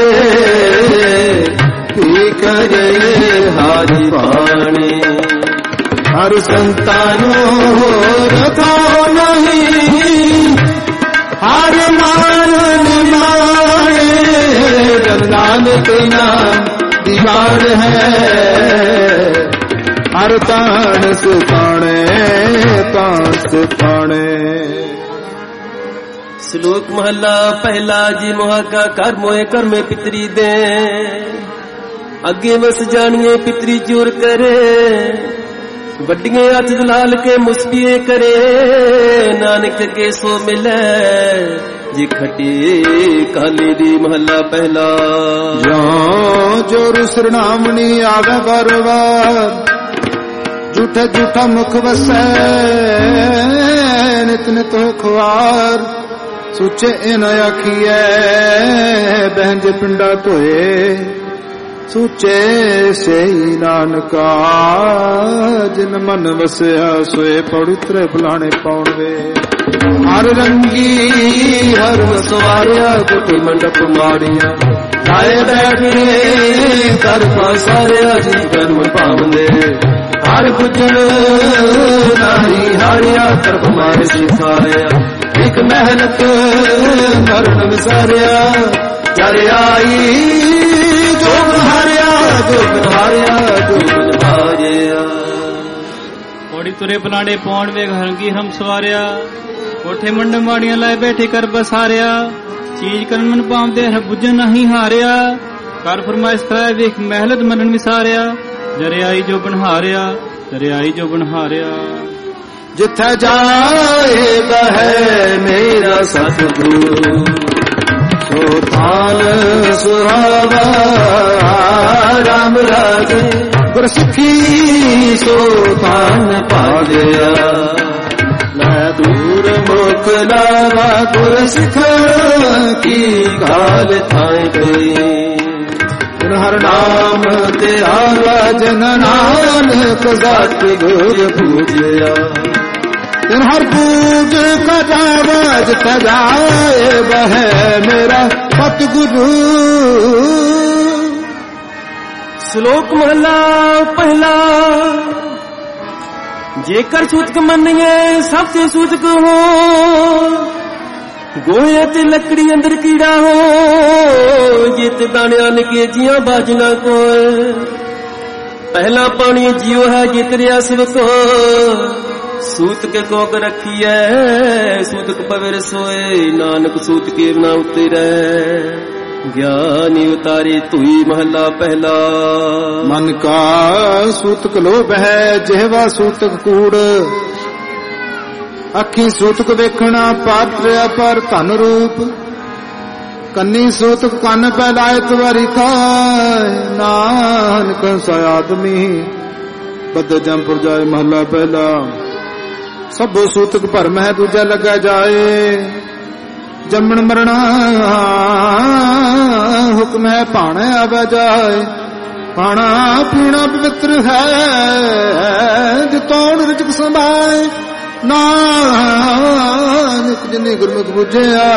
ਕੀ ਕਰੇ ਹਾਰੀ ਬਾਣੀ ਹਰ ਸੰਤਾਨੋ ਰਥੋ ਨਹੀਂ ਹਰ ਮਾਨ ਨਿਮਾਣੇ ਨਾਨਕ ਨਾਮ ਦੀਵਾਰ ਹੈ ਹਰ ਤਾਣ ਸੁਖਾਣੇ ਤਾਣ ਸੁਖਾਣੇ। ਸ਼ਲੋਕ ਮਹਲਾ ਪਹਿਲਾ। ਜੀ ਮੁਹਾਗਾ ਕਰ ਮੋਏ ਕਰਮੇ ਪਿਤਰੀ ਦੇ ਅੱਗੇ ਵਸ ਜਾਣੀਏ ਪਿਤਰੀ ਚੋਰ ਕਰੇ ਵੱਡੀਆਂ ਹੱਥ ਦਲਾਲ ਕੇ ਮੁਸਕੀਏ ਕਰੇ ਨਾਨਕ ਕੇ ਸੋ ਮਿਲੇ ਜੀ ਖਟੀ ਕਾਲੀ ਦੀ। ਮਹਲਾ ਪਹਿਲਾ। ਜੋ ਸਰਨਾਮਣੀ ਆਵੇ ਬਰਵਾਰ ਝੂਠਾ ਝੂਠਾ ਮੁਖ ਵਸੈ ਨਿਤ ਨਿਤ ਖੁਆਰ ਸੁਚੇ ਇਹ ਨ ਆਖੀਐ ਬਹਿੰਜ ਪਿੰਡਾ ਧੋਏ ਸੁਚੇ ਸਈ ਨਾਨਕਾ ਜਿਨ ਮਨ ਵਸਿਆ ਸੋਏ ਪਵਿੱਤਰ ਫਲਾਣੇ ਪਾਉਣਵੇ ਹਰ ਰੰਗੀ ਹਰ ਵਸਵਾਰਿਆ ਗੁਟੀ ਮੰਡਪ ਮਾੜੀਆਂ ਲਾਏ ਬੈਠੇ ਕਰ ਪਾਸਾਰਿਆ ਜੀ ਕਰਮ ਪਾਵੰਦੇ ਹਰ ਗੁਜਰ ਨਾਰੀ ਹਾਰਿਆ ਕਰਮ ਮਾਰ ਸਿਖਾਇਆ ਇੱਕ ਮਿਹਨਤ ਮਰਨ ਵਿਸਾਰਿਆ ਜਰ ਆਈ ਜੋ ਹਾਰਿਆ ਜੋ ਹਾਰਿਆ ਜੋ ਹਾਰਿਆ। ਪੌੜੀ ਤੁਰੇ ਪਲਾਂਡੇ ਪੌਣ ਵੇਖ ਹਰੰਗੀ ਹਮ ਸਵਾਰਿਆ ਕੋਠੇ ਮੰਡ ਮਾੜੀਆਂ ਲਾਏ ਬੈਠੇ ਕਰ ਬਸਾਰਿਆ ਚੀਜ਼ ਕਰਨ ਮਨ ਪਾਉਂਦੇ ਹੈ ਬੁੱਝਣ ਨਹੀਂ ਹਾਰਿਆ ਕਰ ਫਰਮਾਇਸ਼ ਕਰਾਏ ਵੇਖ ਮਹਿਲਤ ਮਨਨ ਵਿਸਾਰਿਆ ਜਰਿਆਈ ਜੋ ਬਨਹਾਰਿਆ ਜਰਿਆਈ ਜੋ ਬਨਹਾਰਿਆ। ਜਿੱਥੇ ਜਾਏਗਾ ਹੈ ਮੇਰਾ ਸਤਿਗੁਰੂ ਸੋ ਥਾਨ ਸੁਹਾਵਾ ਰਾਮ ਰਾਜੇ ਗੁਰਸਿੱਖੀ ਸੋ ਥਾਨ ਪਾਲਿਆ ਮੈਂ ਦੂਰ ਮੁਖ ਲਾਵਾ ਗੁਰਸਿੱਖ ਕੀ ਕਾਲ ਥਾਏ ਪਈ ਹਰ ਨਾਮ ਤੇ ਆਵਾ ਜਨ ਨਾਨਕ ਸਤ ਗੁਰ ਪੂਜਿਆ ਤਿਨ ਹਰ ਪੂਜ ਕਾ ਜਾਵਜ ਤਜਾਏ ਬਹਿ ਮੇਰਾ ਸਤਿਗੁਰੂ। ਸ਼ਲੋਕ ਮਹਲਾ ਪਹਿਲਾ। ਜੇਕਰ ਸੂਤਕ ਮੰਨੀਏ ਸਭ ਤੇ ਸੂਤਕ ਹੋ ਗੋਹੇ ਤੇ ਲੱਕੜੀ ਅੰਦਰ ਕੀੜਾ ਹੋ ਜਿਤ ਦਾਣਿਆਂ ਨਕੇਜੀਆਂ ਬਾਜਣਾ ਕੋਏ ਪਹਿਲਾ ਪਾਣੀ ਜਿਉ ਹੈ ਜਿਤ ਰਿਆ ਸਿਵਕ ਸੂਤਕ ਕੋਕ ਰੱਖੀਐ ਸੂਤਕ ਪਵੇ ਰਸੋਏ ਨਾਨਕ ਸੂਤਕੇ ਬਣਾ ਉਤੇ ਰਹਿ ਗਿਆਨੀ ਉਤਾਰੇ ਧੂਈ। ਮਹਲਾ ਪਹਿਲਾ। ਮਨ ਕਾ ਸੂਤਕ ਲੋਭ ਹੈ ਜਿਹਵਾ ਸੂਤਕ ਕੂੜ ਅੱਖੀ ਸੂਤਕ ਵੇਖਣਾ ਪਾਤਰਿਆ ਪਰ ਧਨ ਰੂਪ ਕੰਨੀ ਸੂਤਕ ਕੰਨ ਪੈ ਲਾਇ ਤਵਾਰੀ ਖਾਏ ਨਾਨਕ ਸਾ ਆਦਮੀ ਬਦ ਜੰਪੁਰ ਜਾਏ। ਮਹਲਾ ਪਹਿਲਾ। ਸਭੋ ਸੂਤਕ ਭਰਮ ਹੈ ਦੂਜਾ ਲੱਗਾ ਜਾਏ ਜੰਮਣ ਮਰਣਾ ਹੁਕਮ ਹੈ ਭਾਣੇ ਆਵੇ ਜਾਏ ਖਾਣਾ ਪੀਣਾ ਪਵਿੱਤਰ ਹੈ ਜਿਤੋਂ ਰਿਜਕ ਸੰਭਾਏ ਨਾਨਕ ਜਿਨੇ ਗੁਰਮੁਖ ਬੁਝਿਆ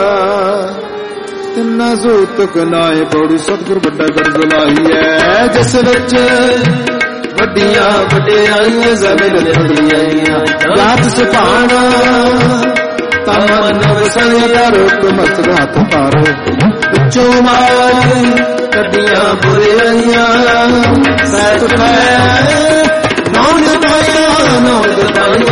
ਤਿੰਨਾ ਸੂਤਕ ਨਾਏ ਪੌੜੀ ਸਤਿਗੁਰ ਵੱਡਾ ਗਰਜ ਲਾਈ ਹੈ ਜਿਸ ਵਿੱਚ ਵੱਡੀਆਂ ਵਡਿਆਈਆਂ ਜ਼ਮੀਨ ਵੱਡੀਆਂ ਜਾਤ ਸੁਭਾਣਾ ਤਮਨ ਵਸਣਿਆ ਰੁਕ ਮਤ ਹੱਥ ਪਾਰੋ ਉੱਚੋ ਮਾਰ ਕੱਢੀਆਂ ਬੁਰੀਆਂ ਸਹਿਤ ਪੈ ਨੌਨ ਪਾਇਆ ਨੌਨ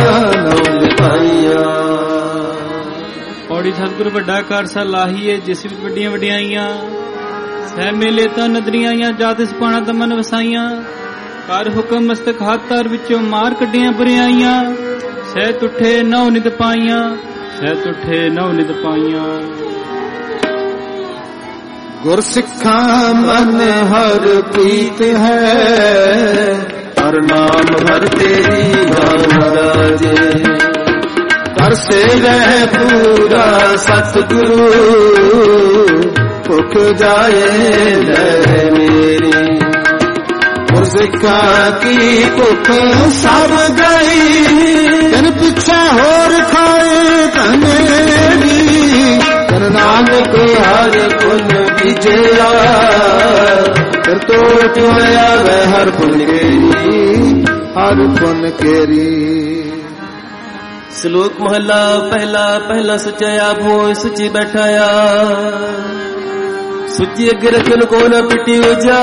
ਪਾਇਆ। ਪੌੜੀ ਸਤਿਗੁਰ ਵੱਡਾ ਕਰ ਸਾ ਲਾਹੀਏ ਜਿਸ ਵਿੱਚ ਵੱਡੀਆਂ ਵਡਿਆਈਆਂ ਸਹਿ ਮੇਲੇ ਤਾਂ ਨਦਰੀਆਂ ਜਾਤ ਸੁਭਾਣਾ ਤਮਨ ਵਸਾਈਆਂ ਕਰ ਹੁਕਮ ਮਸਤਕ ਹੱਥਾਰ ਵਿੱਚੋਂ ਮਾਰ ਕੱਢੀਆਂ ਬੁਰੀਆਈਆਂ ਸਹਿ ਤੁਠੇ ਨੌ ਨਿਤ ਪਾਈਆਂ ਸਹਿ ਤੁਠੇ ਨੌ ਨਿਤ ਪਾਈਆਂ। ਗੁਰ ਸਿੱਖਾਂ ਮਨ ਹਰ ਪ੍ਰੀਤ ਹੈ हर नाम हर तेरी राजे कर से रह पूरा सतगुरु भुख जाए लय मेरी और सिखा की भुख सब गई तेन पिछा होर खाए तनेरी तेन नानक हर पुन विजया फिर तो टोया वह हर पुन केरी हर पुन केरी। श्लोक महला पहला पहला सचाया भोय सुची बैठाया सुची अगे रखन को न पिटी उजा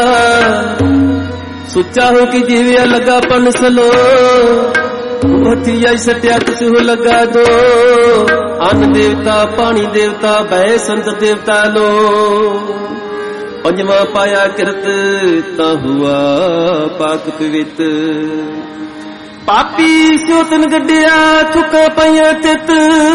सुचा हो कि जीविया लगा पन सलो भथिया सटिया किस हो लगा दो अन्न देवता पानी देवता भय संत देवता लो पंजवा पाया कृत ता हुआ पाक पवित पापी स्योतन गड्डिया चुका पाया तित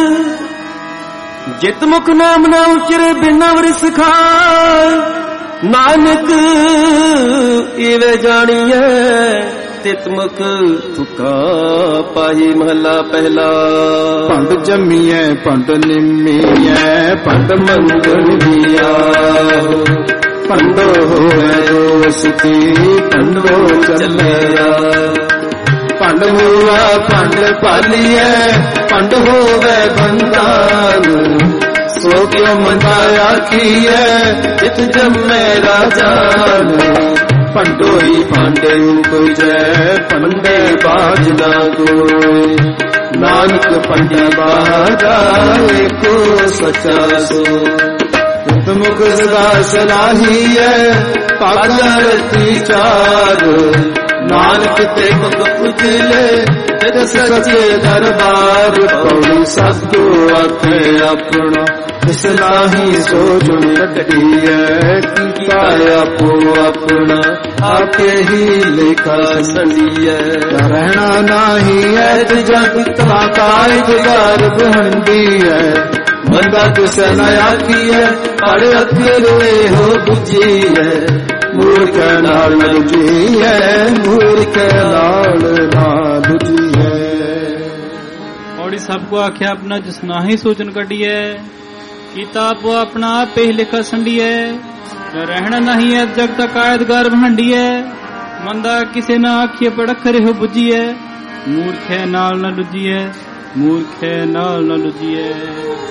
जित मुख नाम ना उचरे बिना वरिस खाए नानक इवे जानिए तित मुख तुका पाही महला पहला। पंड जमीए पंड निमीए पंड मंगल दिया पंडो होए जो सुखी पंडो चलिया पंड हुआ पंड पालिए पंड होवे बंदान सो क्यों मंदाया किए जित जमे राजान पंडोई पांडे उपजै पंडे बाज ना कोई नानक पंडे बाजा को सचा सो मुख सदा सलाही है पागलती चार नानक ते मुख उजले तेरे सचे दरबार पौड़ी सतु आखे अपना इसलाही सोच लटकी है किया आपो अपना आके ही लेखा संडी है रहना नाही है जग तना कायद गर्भ हंडी है बंदा तुसे नया की है अरे अकेले हो बुझी है मूर्ख नाल बुझी है मूर्ख नाल ना बुझी है। और सबको आख्या अपना जिसना ही सोचन कटी है किताब अपना आप ही लिखा संडी है रहना नहीं है जग तक कायद गर्भ हंडी है मंदा किसे ना आखिए पड़क रे हो बुझी है मूर्ख है नाल न लुझी है मूर्ख है नाल न लुझी है।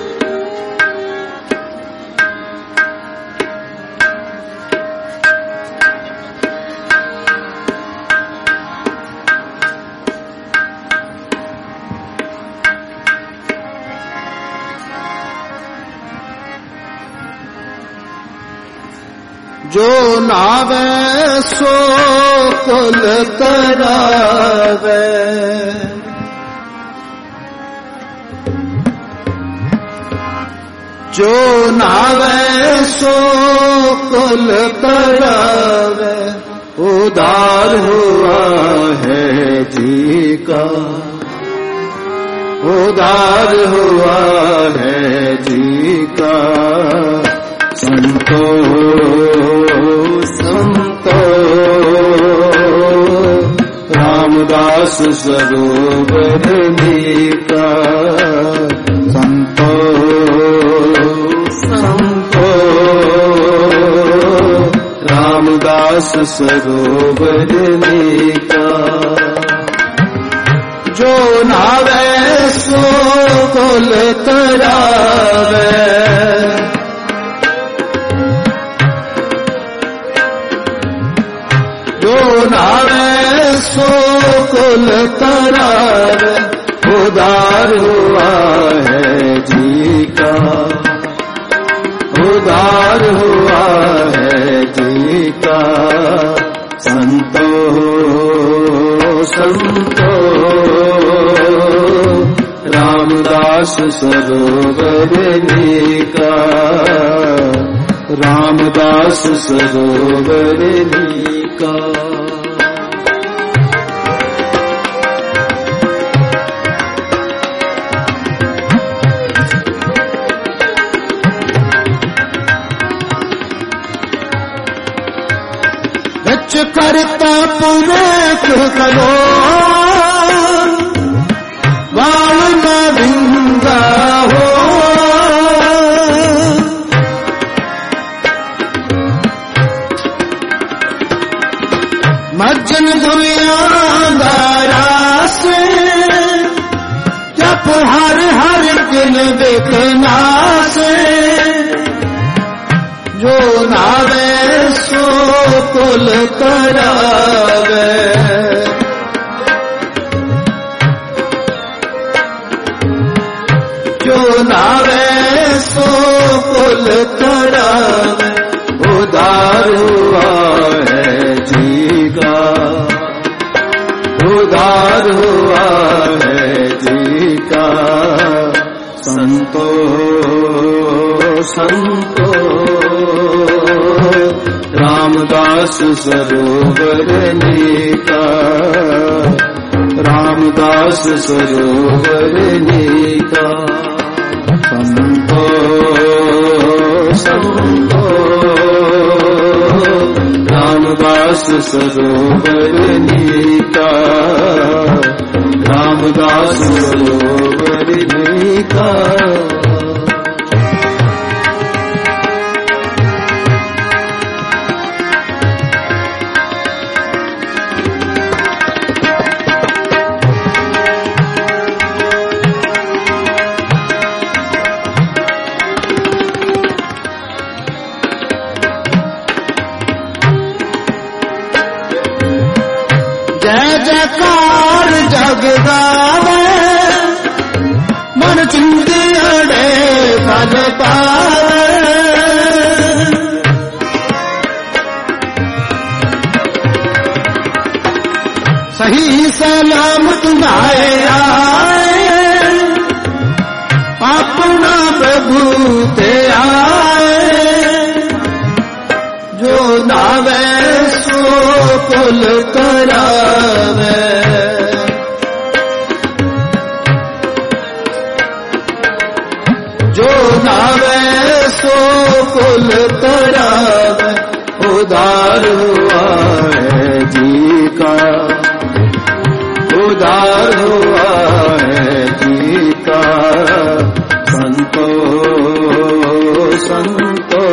जो नावे सो कुल करावे जो नावे सो कुल करावे उदार हुआ है जी का उदार हुआ है जी का संतो संतो रामदास सरोवर नीका संतो संतो रामदास सरोवर नीका जो नावे सो कुल करावे नावे सो कुल करार उदार हुआ है जी का उदार हुआ है जी का संतो संतो रामदास सरोवर नीका रामदास सरोवर नीका। करता पुरख करो बाल न भिंगा हो मज्जन दुनियादारा से जप हर हर दिन देखना से जो नावे सो कुल करावे जो नावे सो कुल करावे उदार हुआ है जी का उदार हुआ है जी का संतो संतो रामदास सरोवर नीका रामदास सरोवर नीका संतो संतो रामदास सरोवर नीका रामदास सरोवर नीका जगदावे मन चिंतियड़े फल पावे सही सलामत आए आए अपना प्रभु ते आए जो नावे सो कुल करावे जो नावे सो कुल करावे उदार हुआ है जी का उदार हुआ है जी का संतो संतो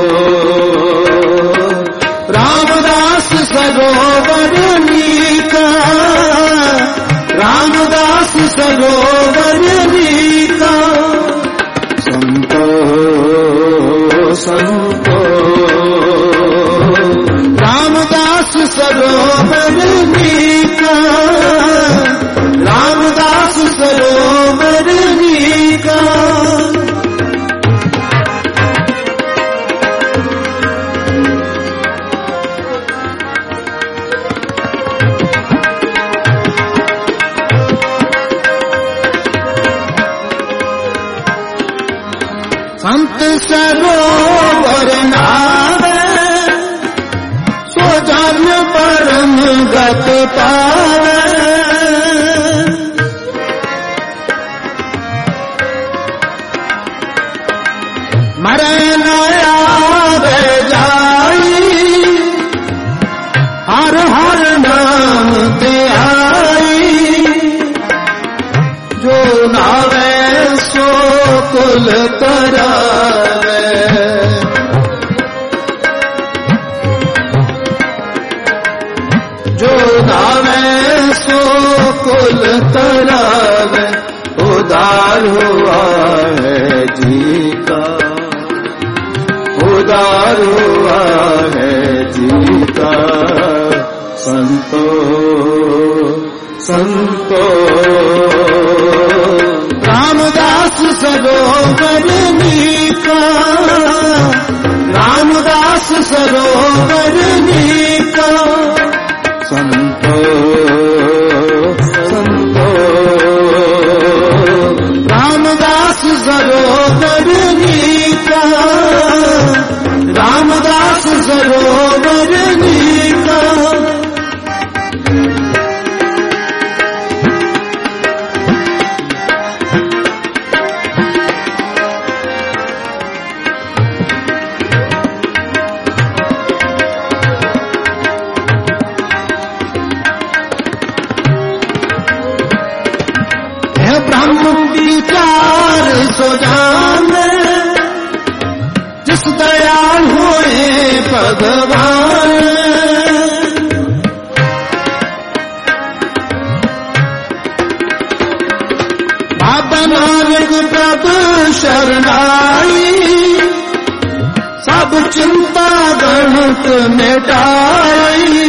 रामदास सरोवर नीका रामदास सरोवर नीका संतो संतो रामदास सरोवर नीका रामदास सरोवर नीका संत सरोवर नावे सो जन परम गत पावे मरे न आवे जाई हर हर नाम ते आई जो नावे सो कुल करावे जो नावे सो कुल करावे उदार हुआ है जी का उदार हुआ है जी का संतो संतो रामदास सरोवर नीका रामदास सरोवर नीका संतो संतो रामदास सरोवर नीका रामदास सरोवर नीका रखवाए। बाबा नानक प्रभु शरणाई, सब चिंता गणत मिटाई।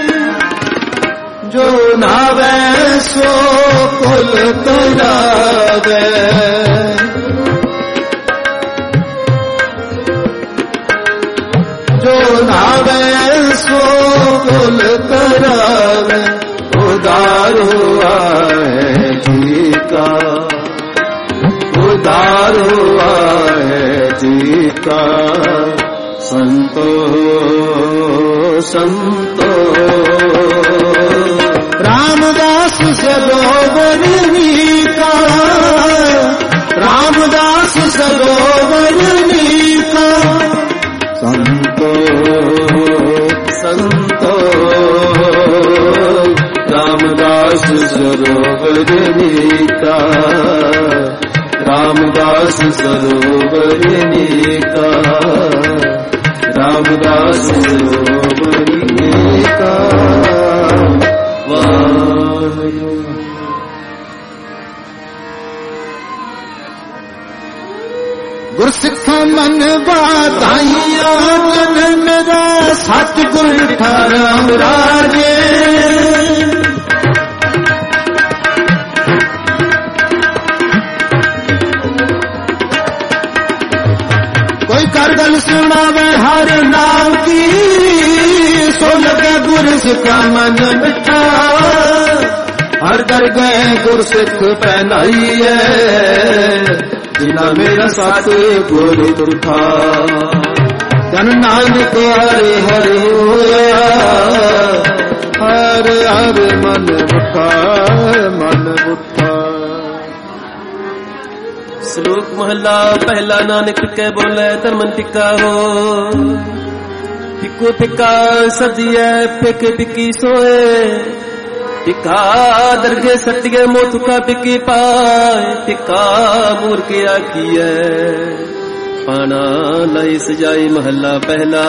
जो नावे सो कुल तरावे, जो नावे सो कुल तरावे। उदार हुआ है जी का, उदार हुआ है जी का। संतो संतो रामदास सरोवर का, रामदास सरोवर का। संतो संतो रामदास सरोवर का, रामदास सरोवर का, रामदास सरोवर का। गुरसिखा मन बाधाइया जन मेरा, सतगुर ठारा राजे। कोई कर गल सुनावे हर नाम की, सो लगे गुरसिखा मन मिठा। हर कर गए गुरसिख पहनाई है, जिना मेरा साथ गुरु तुरथा। जन नानक हरे हरे होया, हर हर मन उठा, मन उठा। श्लोक महला पहला। नानक के बोले धर्मन टिका हो, टिको टिका सजिए पिक पिकी सोए। टिका दरगे सत्य मोथ का पिकी पाए, टिका मूर के आखिए पाना लाई सजाई। महला पहला।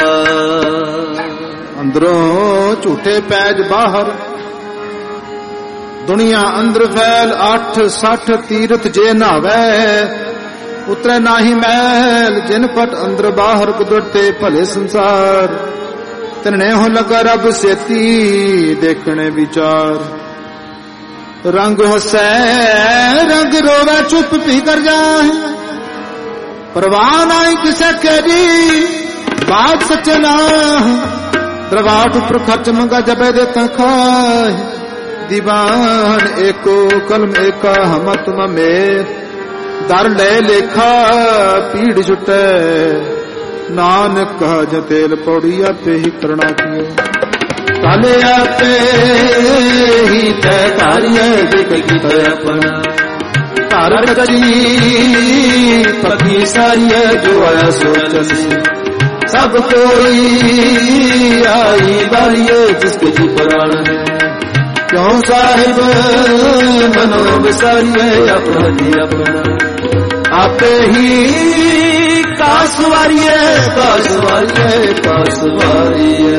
अंदरों झूठे पैज बाहर, दुनिया अंदर फैल। 8-60 तीर्थ जे नावे, उतरे नाही मैल। जिन पट अंदर बाहर कुदरते भले संसार। तिन्ने हो लगा रब सेती देखने विचार। रंग हसै रंग रोवे चुप पी कर जाए। परवाह नहीं किसे केरी बात सच्चे ना। दरवाट उपर खर्च मंगा जबे देता खाए। दीवान एको कलम एका हमत न मेर। दर ले लेखा पीड़ जुटे। नानक कहा जतेल पौड़ी आपे ही करना किए। काले आपे ही तय कार्य की अपना। तार करी पकी सारी जो आया सोचसी। सब कोई आई बारी जिसके जी प्राण है। क्यों साहिब मनो विसारिए अपना जी अपना। आपे ही कासवारिए कासवारिए कासवारिए।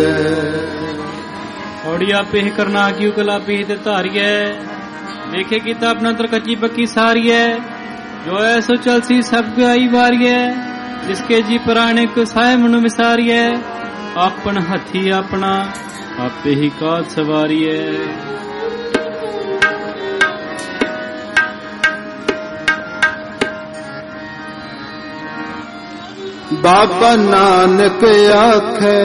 औड़ी आपे ही करना क्यों कला पे ही धारिए। देखे किता अपना तर कच्ची पक्की सारिए। जो ऐसो चलसी सब आई बारिए। जिसके जी पुराने को साय मनु विसारिए। अपन हथी अपना आपे ही काज सवारिए। बाबा नानक आखे।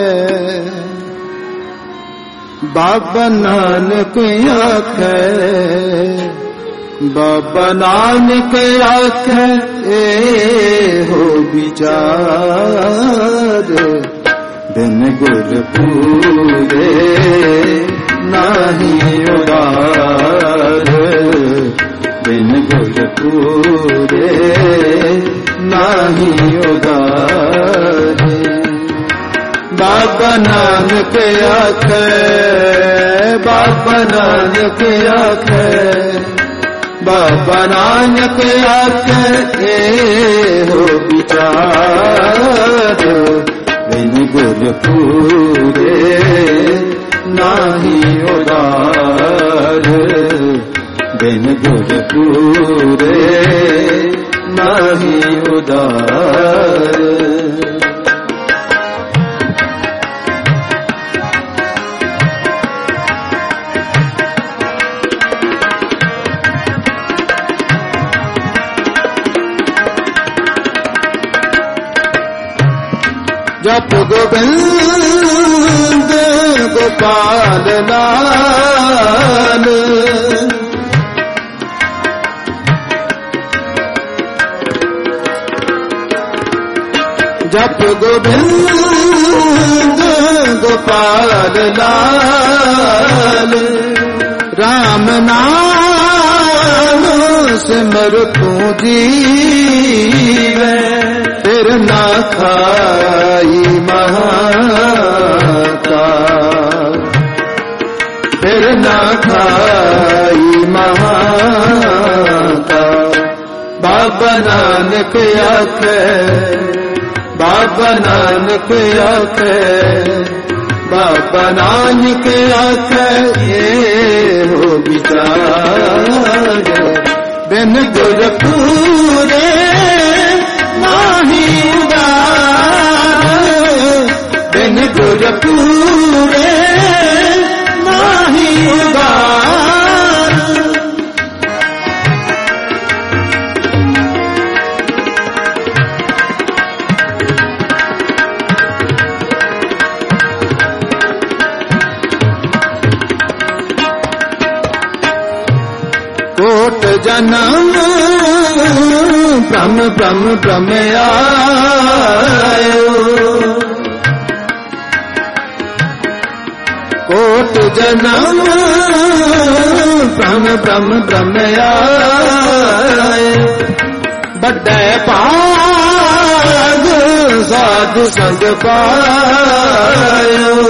बाबा नानक आखे। बाबा नानक आखे ए हो विचार। बिन गुर पूरे नहीं उदार। बिन गुर पूरे नहीं उदार। बाबा नानक आखे। बाबा नानक आखे। बाबा नानक आखे ए हो विचार। बिन गुर पूरे नाही उदार, बिन गुर पूरे नाही उदार। जप गोविंद गोपाल लाल, जप गोविंद गोपाल लाल, राम नाम सिमर तू जीवे, फिर ना खाई महाकाल, फिर ना खाई महाकाल। बाबा नानक आखे, बाबा नानक आखे, बाबा नानक आखे, ये हो विचार, बिन गुर पूरे नाही उदार, बिन गुर पूरे नाही उदार। कोट जन्म ब्रह्म ब्रह्म ब्रह्म आयो, कोट जन्म ब्रह्म ब्रह्म ब्रह्म आयो, बड़े भाग साधु संग पायो,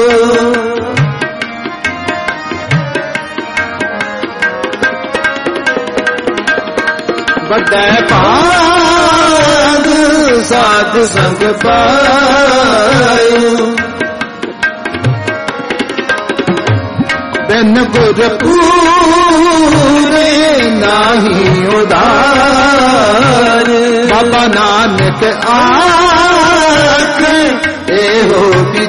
बड़े भाग साधु संग पायो, बिन गुर पूरे नाही उदार। बाबा नानक आखे एहो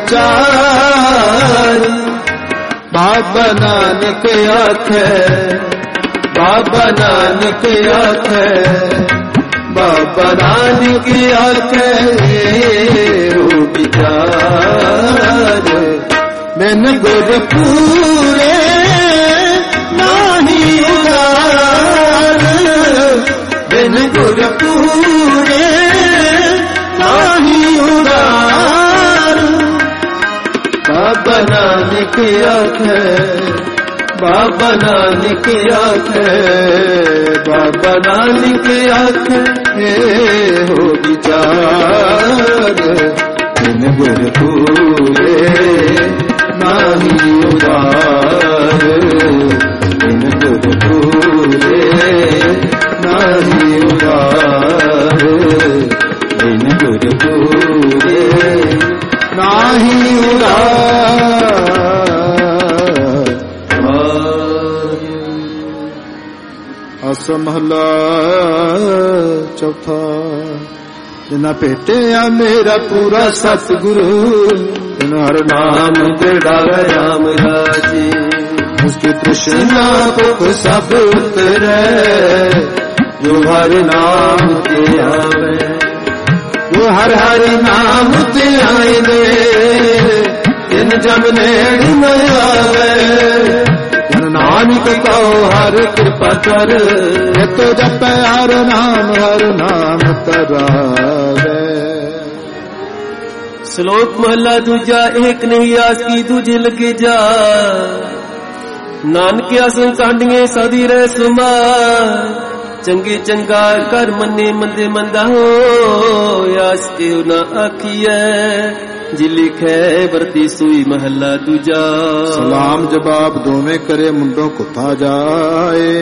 विचार, बाबा नानक आखे, बाबा नानक आखे, बाबा नानक आखे हो विचार, बिन गुर पूरे नाही उदार, बिन गुर पूरे नाही उदार। बाबा नानक आखे, बाबा नानक आखे, बाबा नानक आखे हो विचार, बिन गुर पूरे नाही उदार, बिन गुर पूरे नाही उदार, बिन गुर पूरे नाही उदार। अस महला चौथा। जिन्ना भेटिया मेरा पूरा सतगुरु, हर नाम तेरा राम राजी, उसकी तृष्णा भुख सब उतरे, जो हर नाम ते आवे, जो हर हर नाम ते आए दे, इन जब नेड़ न आवे। नानक कहो हर कृपा कर, ये तो जप हर नाम तरावे। श्लोक महला दूजा। एक नहीं आस की दूजे लगे जा, नानक आसन कांडिए साधी रह सुमा, चंगे चंगा कर मन्ने मंदे मंदा हो, आस के ना आखिए जी लिखे वरती सुई महला दूजा। सलाम जवाब दोवें करे मुंडों कुथा जाए,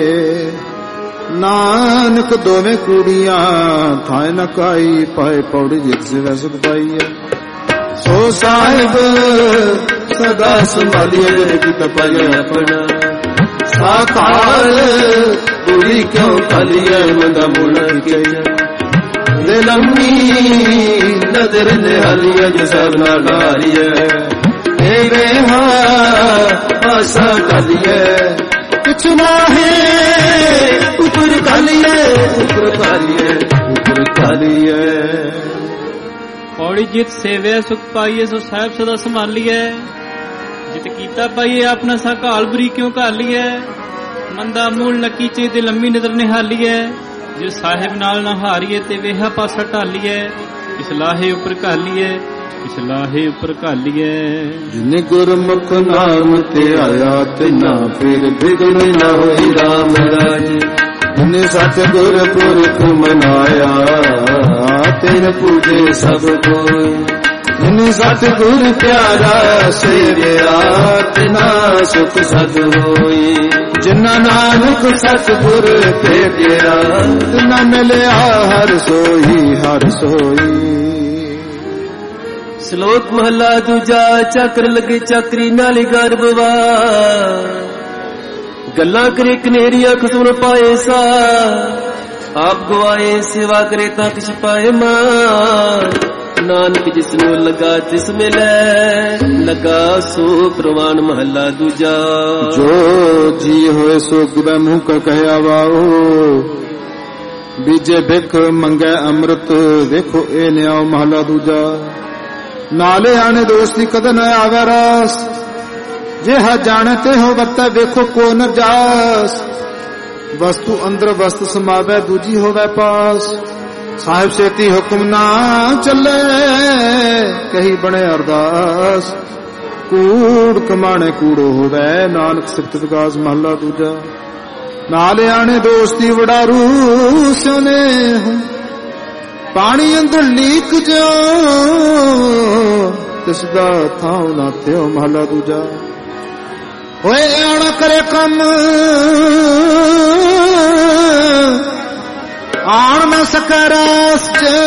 नानक दोवें कूड़ियां थाए न काई, पाए पौड़ी जित से वह सुख पाई है। ਸੋ ਸਾਹਿਬ ਸਦਾ ਸੰਭਾਲੀਏ ਕੀਤਾ ਪਾਏ ਆਪਣਾ ਸਾਕਾਰ ਪੂਰੀ ਕਿਉਂ ਖਾਲੀਏ ਮੰਦਾ ਮੁਣ ਕੇ ਦੇ ਲੰਮੀ ਨਜ਼ਰ ਨਿਹਾਲੀਏ ਜੋ ਸਭ ਨਾਲ ਨਾਰੀਏ ਇਹ ਵੇਹਾ ਆਸਾ ਖਾਲੀਏ ਕੁਛ ਨਾ ਹੈ ਉੱਪਰ ਖਾਲੀਏ पौड़ी जित सेवे सुख पाइए सो साहिब सदा संभालिए जित कीता पाइए अपना सा घाल बुरी क्यों घालिए मंदा मूल नकीचे ते लंबी नजर निहालिए जो साहिब नाल ना हारिए ते वेहा पासा ढालिए इस लाहे उपर घालिए इस लाहे उपर घालिए जिने गुरमुख नाम ते आया ते ना फिर बिगड़ ना होई राम राजी जिने सच गुर पुरख मनाया तेरे पूजे सब कोई जिने सच गुर प्यारा सेविया तिना सुख सद होई जिन्ना नानक सच गुर भेटिया तिना मिलिया हर सोई श्लोक महला दूजा चक्र लगे चक्री नाली गर्भवा गल्ला करे कनेरिया खसुन पाए सा आप गवाए सेवा करे ता किछ पाए मान नानक जिसनु लगा तिस मिले लगा सो प्रवान महला दूजा जो जी होए सो गुबे मुंह का कहया वाओ बीजे भिख मंगे अमृत देखो ए न्याओ महला दूजा नाले आने दोस्ती कद न आवे रास जे हा जानते हो बता देखो को न जास वस्तु अंदर वस्तु समावे दूजी होवे पास साहिब सेती हुक्म ना चले कही बने अरदास कूड़ कमाने कूड़ो होवे नानक सिफत विकास महला दूजा नाले आने दोस्ती वडारू सोने पानी अंदर लीक जो तिसदा थाव ना थियो महला दूजा होए आना करे कम आन में सकरास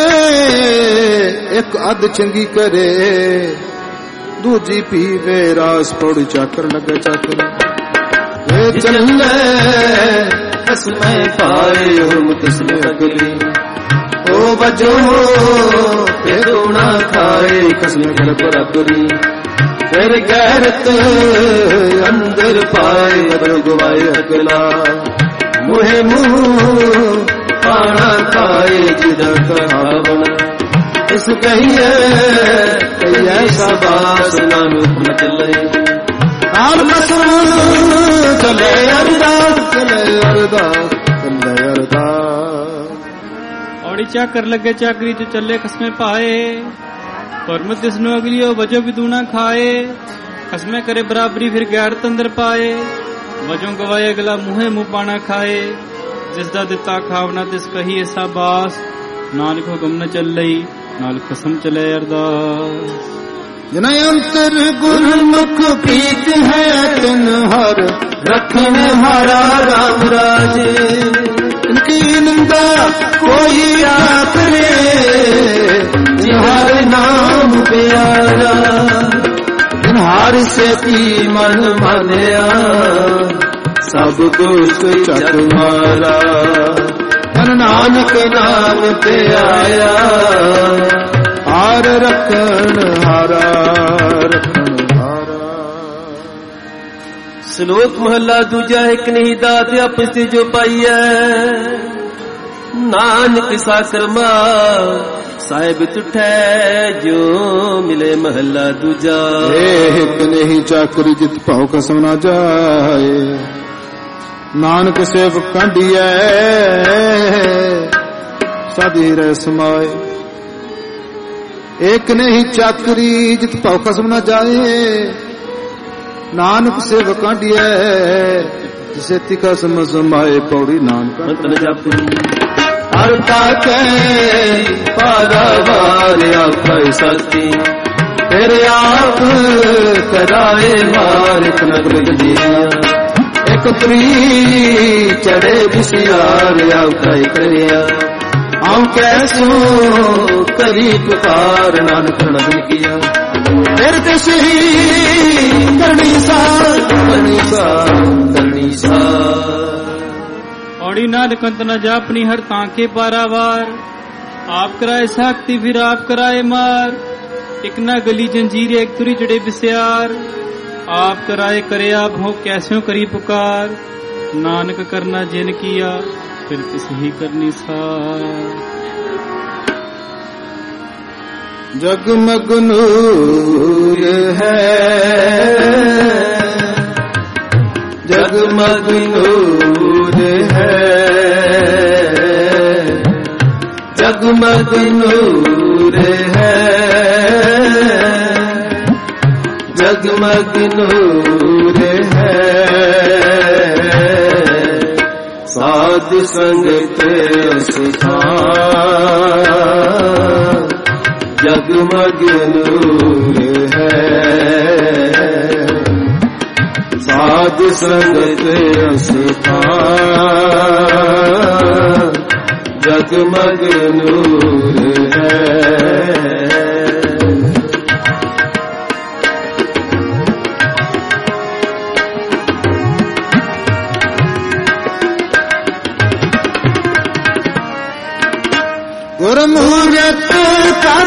एक अध चंगी करे दूजी पीवे रास पौड़ी चाकर लगे चाकर वे चले कसमें पाए हम किसमें अगली ओ बजो ना खाए कसमें घर पर अगली फिर गैरत अंदर पाए बदल गवाए अगला मुहे मुंह पाना खाए जिधर कहावन इस कहिए ऐसा बास नाम न चले नाम कसम चले अरदास औड़ी चाकर लगे चाकरी तो चले कसमें पाए परमत जिसनु अगलियो वजो भी दूना खाए कसमें करे बराबरी फिर गैर तंदर पाए वजों गवाए अगला मुहे मुंह पाना खाए जिसदा दिता खावना तिस कही ऐसा बास नानक हुक्म न चल लई नाल कसम चले अरदास जिन अंतर गुरमुख प्रीत है तिन हर रखन हरा राम राजे इनकी निंदा कोई ना करे हर नाम प्यारा हर से की मन मानया सब दुष्ट चक मारा नानक नाम पे आया हार रखन हारा श्लोक महला दूजा एक नहीं दात आपस जो पाइया नानक साकरमा साहिब तुठे जो मिले महला दूजा एक नहीं चाकरी जित भाव कसम ना जाए नानक सेव कांडिया साधी रह समाए एक नहीं चाकरी जित भाव कसम ना जाए नानक सेव कांडिया जिसे तिका समझ समाए पौड़ी नानक हर ताके पारावार आखै सती तेरे आप कराए मार नगर दिया एक त्री चढ़े बिसियार आखै करिया हम कैसो करी पुकार नानक नबी किया फिर किसी करनी सा औड़ी नानक अंत न जापनी हर तांके पारावार आप कराए साख्ती फिर आप कराए मार एक न गली जंजीर एक तुरी जड़े बिस्यार आप कराए करे आप हो कैसे करी पुकार नानक करना जिन किया फिर किसी ही करनी सा जगमग नूर है जगमग नूर है जगमग नूर है जगमग नूर है साध संगत स्थान जगमग नूर है साध संगत स्थान जगमग नूर है गुरमूरत कर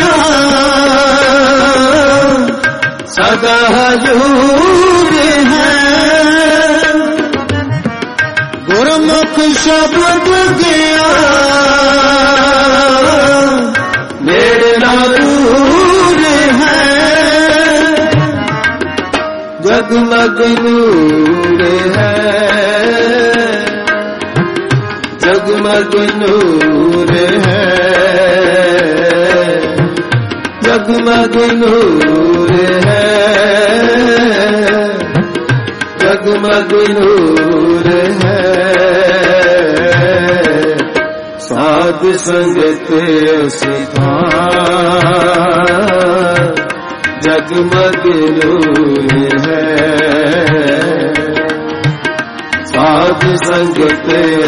सदा हजूर है गुरमुख शब्द गया मेरे ना दूर है जगमग नूर है जगमग नूर है जगमग नूर है जगमग नूर है साध संगत स्थान जगमग नूर है साध संगत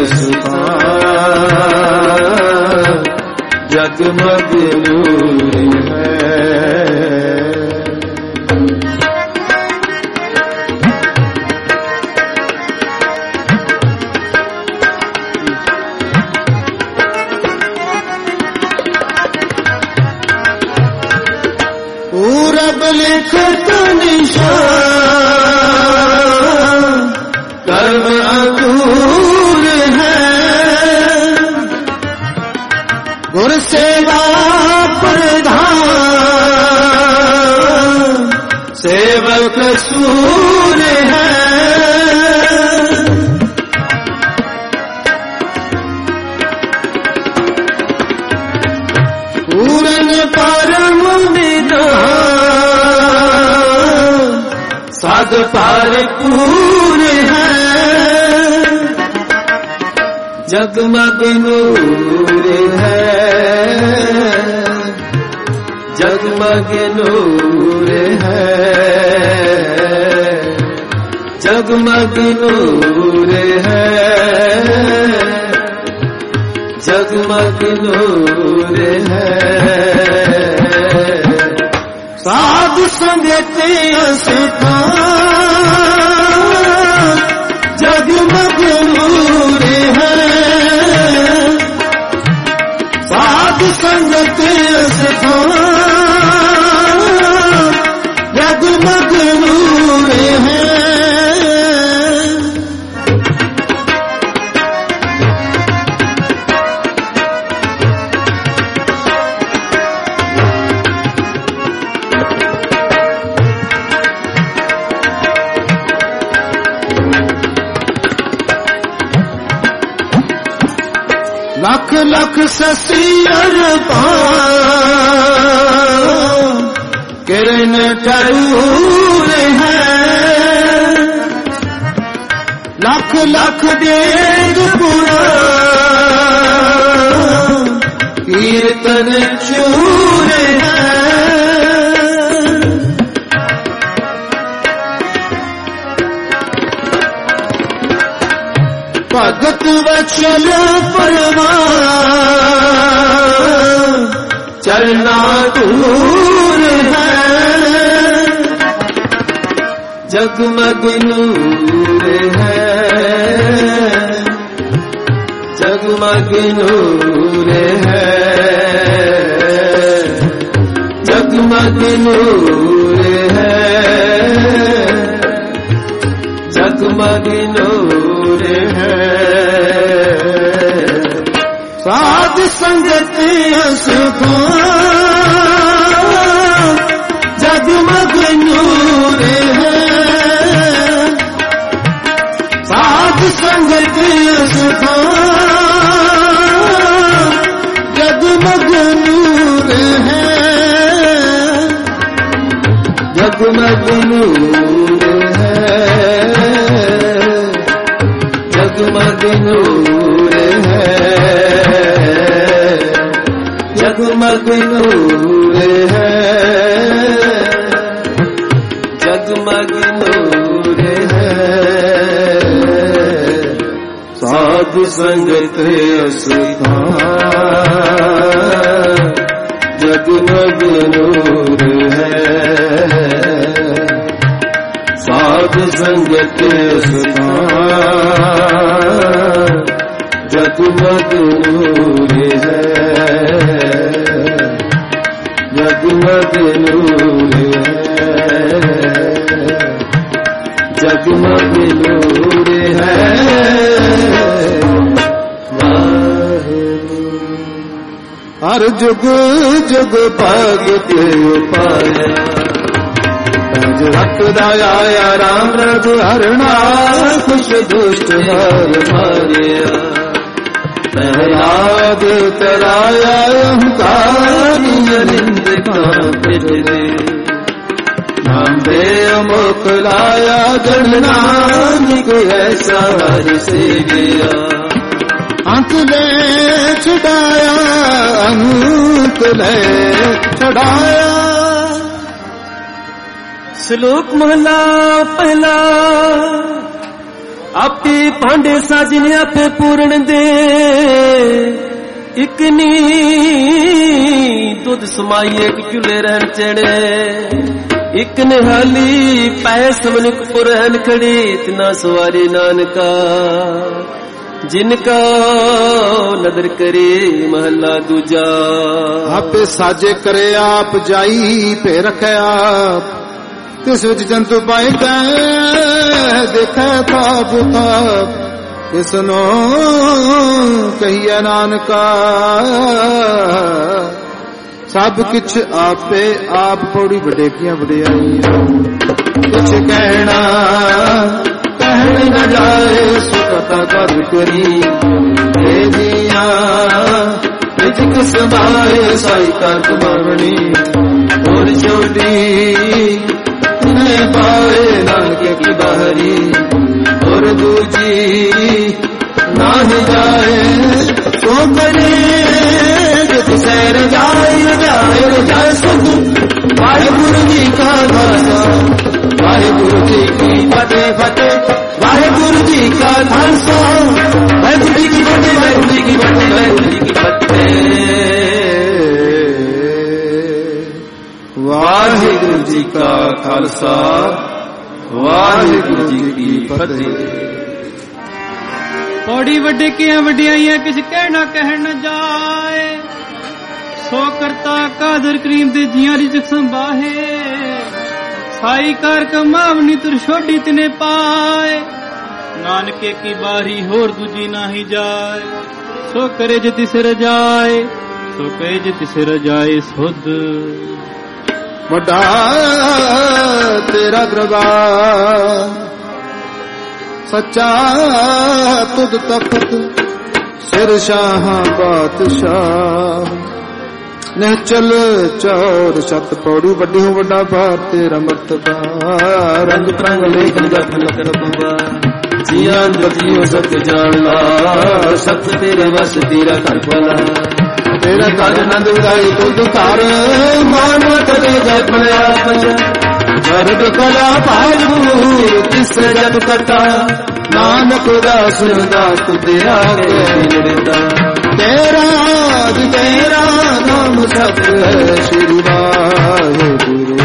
स्थान जगमग नूर है पूरब लिखत निशान कर्म अधूर है गुर सेवा प्रधान सेवक सूर है पूरन परम विधान साध पार पूर है जगमग नूर है जगमग नूर है जगमग नूर है जगमग नूर है साध संगत स्थान जगमग नूर है साध संगत स्थान जगमग नूर है लख लख ससियर किरण ठरूर है लख लख देग पुराण कीर्तन चूर है ਭਗਤ ਵਚਲ ਪਰਵਾਨ ਚਰਨਾ ਧੂਰ ਹੈ ਜਗਮਗ ਨੂਰ ਹੈ जगमग नूर है जगमग नूर है जगमग नूर है साध संगत असुखो जगमग नूर है साध संगत असुखो जगमग नूर है जगमग नूर है जगमग नूर है जगमग नूर है जगमग नूर है साध संगत असुखान जगमग नूर है साध संगत असुखान जगमग नूर है जगमग नूर है जगमग नूर है हर जुग जुग भगत उपाया राज रखदा आया राम रघु हरना खुश दुष्ट हर मारिया प्रहलाद तराया अहंकारी अरिंद कांपित दे नाम दे मोकलाया जन नानक ऐसा हर से गया अंत ले छुड़ाया अंत ले छुड़ाया। श्लोक महला पहला आपे भांडे साजने आपे पूर्ण दे एक नी दुध समाई एक चूल्हे रहन चढ़े एक निहाली पैस मनुकपुर रहन खड़ी इतना सवारी नानका जिनका नदर करे महला दूजा। आपे साजे करे आप जाई पे रखे आप तिस विच जंतु पाए गए देखे ताप ताप किसनो कहिया नानका सब किछ आपे आप पौड़ी बड़ेकियां बड़ियाई कुछ कहना कहन न जाए सुकता कर करी हे जिया जिक समाए साई कर कुमारणी और छोटी उन्हें पाए नानके की बाहरी और दूजी ना ही जाए तो करे सैर जाए जाए जाए सुख वाहिगुरु जी का खालसा वाहिगुरु जी की फतेह फतेह वाहिगुरु जी का खालसा वाहिगुरु जी की फतेह वाहिगुरु जी की फतेह वाहिगुरु जी की फतेह वाहिगुरु जी का खालसा वाहिगुरु जी की फतेह। पौड़ी वड्डे किया वड्डियाइयां किस कहना कहन जाए सो करता कादर करीम दे जियां रिज़्क़ संभाहे साई कार कमावनी तुर छोड़ी तने पाए नानके की बारी होर दूजी ना ही जाए सो करे जे तिस रजाए सो कहे जे तिस रजाए सुध वड्डा तेरा दरबार सच्चा तुद तख्त सिर शाह बादशाह निहचल चौर सत पौड़ी वड्डी हो वड्डा पार तेरा मर्तबा रंग तरंग लेखन जखन करबा जिया जतियो सत्य जानला सत तेरे वस तेरा कर भला तेरा काज नंद उदाई तुद कार मानव करे जय बनया जरद कला पाजू किस जग कटा ਨਾਨਕ ਦਾਸ ਦਾ ਤੁਦੇ ਆਗੇ ਨਿਰਦਾ ਤੇਰਾ ਨਾਮ ਸਤ ਹੈ ਸ੍ਰੀ ਵਾਹਿਗੁਰੂ।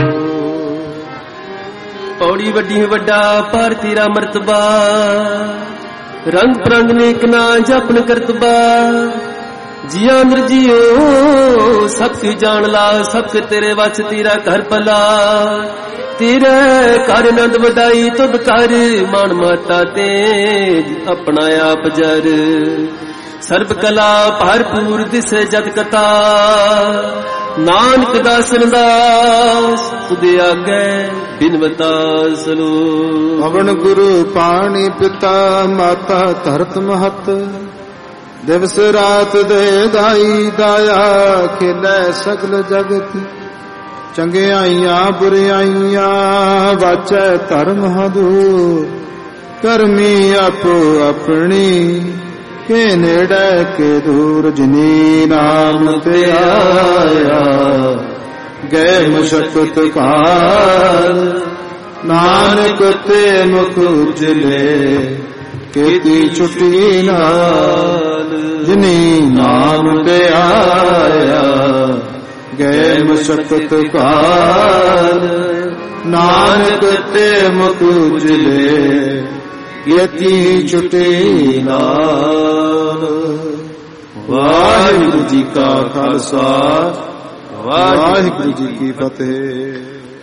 ਪੌੜੀ ਵੱਡੀ ਵੱਡਾ ਪਰ ਤੇਰਾ ਮਰਤਬਾ ਰੰਗ ਪ੍ਰੰਗ ਨੇਕ ਨਾ ਜਪਨ ਕਰਤਬਾ ਜੀਆ ਅੰਦਰ ਜੀਓ ਸਭ ਕੁ ਜਾਣ ਲਾ ਸਭ ਤੇਰੇ ਵਸ ਤੇਰਾ ਘਰ ਭਲਾ ਤੇਰੇ ਘਰ ਆਨੰਦ ਵਡਾਈ ਤੁਧ ਕਰ ਮਨ ਮਾਤਾ ਤੇ ਆਪਣਾ ਆਪ ਜਰ ਸਰਬ ਕਲਾ ਭਰਪੂਰ ਦਿਸੇ ਜਤ ਕਥਾ ਨਾਨਕ ਦਾਸਨ ਦਾਸ ਤੁਦੇ ਆਗੇ ਬਿਨਵਤਾ ਸਲੋ। ਪਵਨ ਗੁਰੂ ਪਾਣੀ ਪਿਤਾ ਮਾਤਾ ਧਰਤ ਮਹਤ ਦਿਵਸ ਰਾਤ ਦੇ ਦਾਈ ਦਾਇਆ ਖੇਲੇ ਸਗਲ ਜਗਤ ਚੰਗਿਆਈਆਂ ਬੁਰਿਆਈਆਂ ਵਾਚੈ ਧਰਮ ਹਦੂਰ ਕਰਮੀ ਆਪੋ ਆਪਣੀ ਕੇ ਨੇੜੇ ਕੇ ਦੂਰ ਜਿਨੀ ਨਾਮ ਤੇ ਆਇਆ ਗਏ ਮੁਸ਼ਕਤ ਕਾਲ ਨਾਨਕ ਤੇ ਮੁਖ ਉਜਲੇ ਕੀਤੀ ਛੁੱਟੀ ਨਾਲ ਜਿਨੀ ਨਾਮ ਤੇ ਆਇਆ ਗਏ ਮੁਸ਼ਕਤ ਕਾਲ ਨਾਨਕ ਤੇ ਮੁਖ ਉਜਲੇ ਕੀਤੀ ਛੁੱਟੀ ਨਾਲ। ਵਾਹਿਗੁਰੂ ਜੀ ਕਾ ਖਾਲਸਾ ਵਾਹਿਗੁਰੂ ਜੀ ਕੀ ਫਤਿਹ।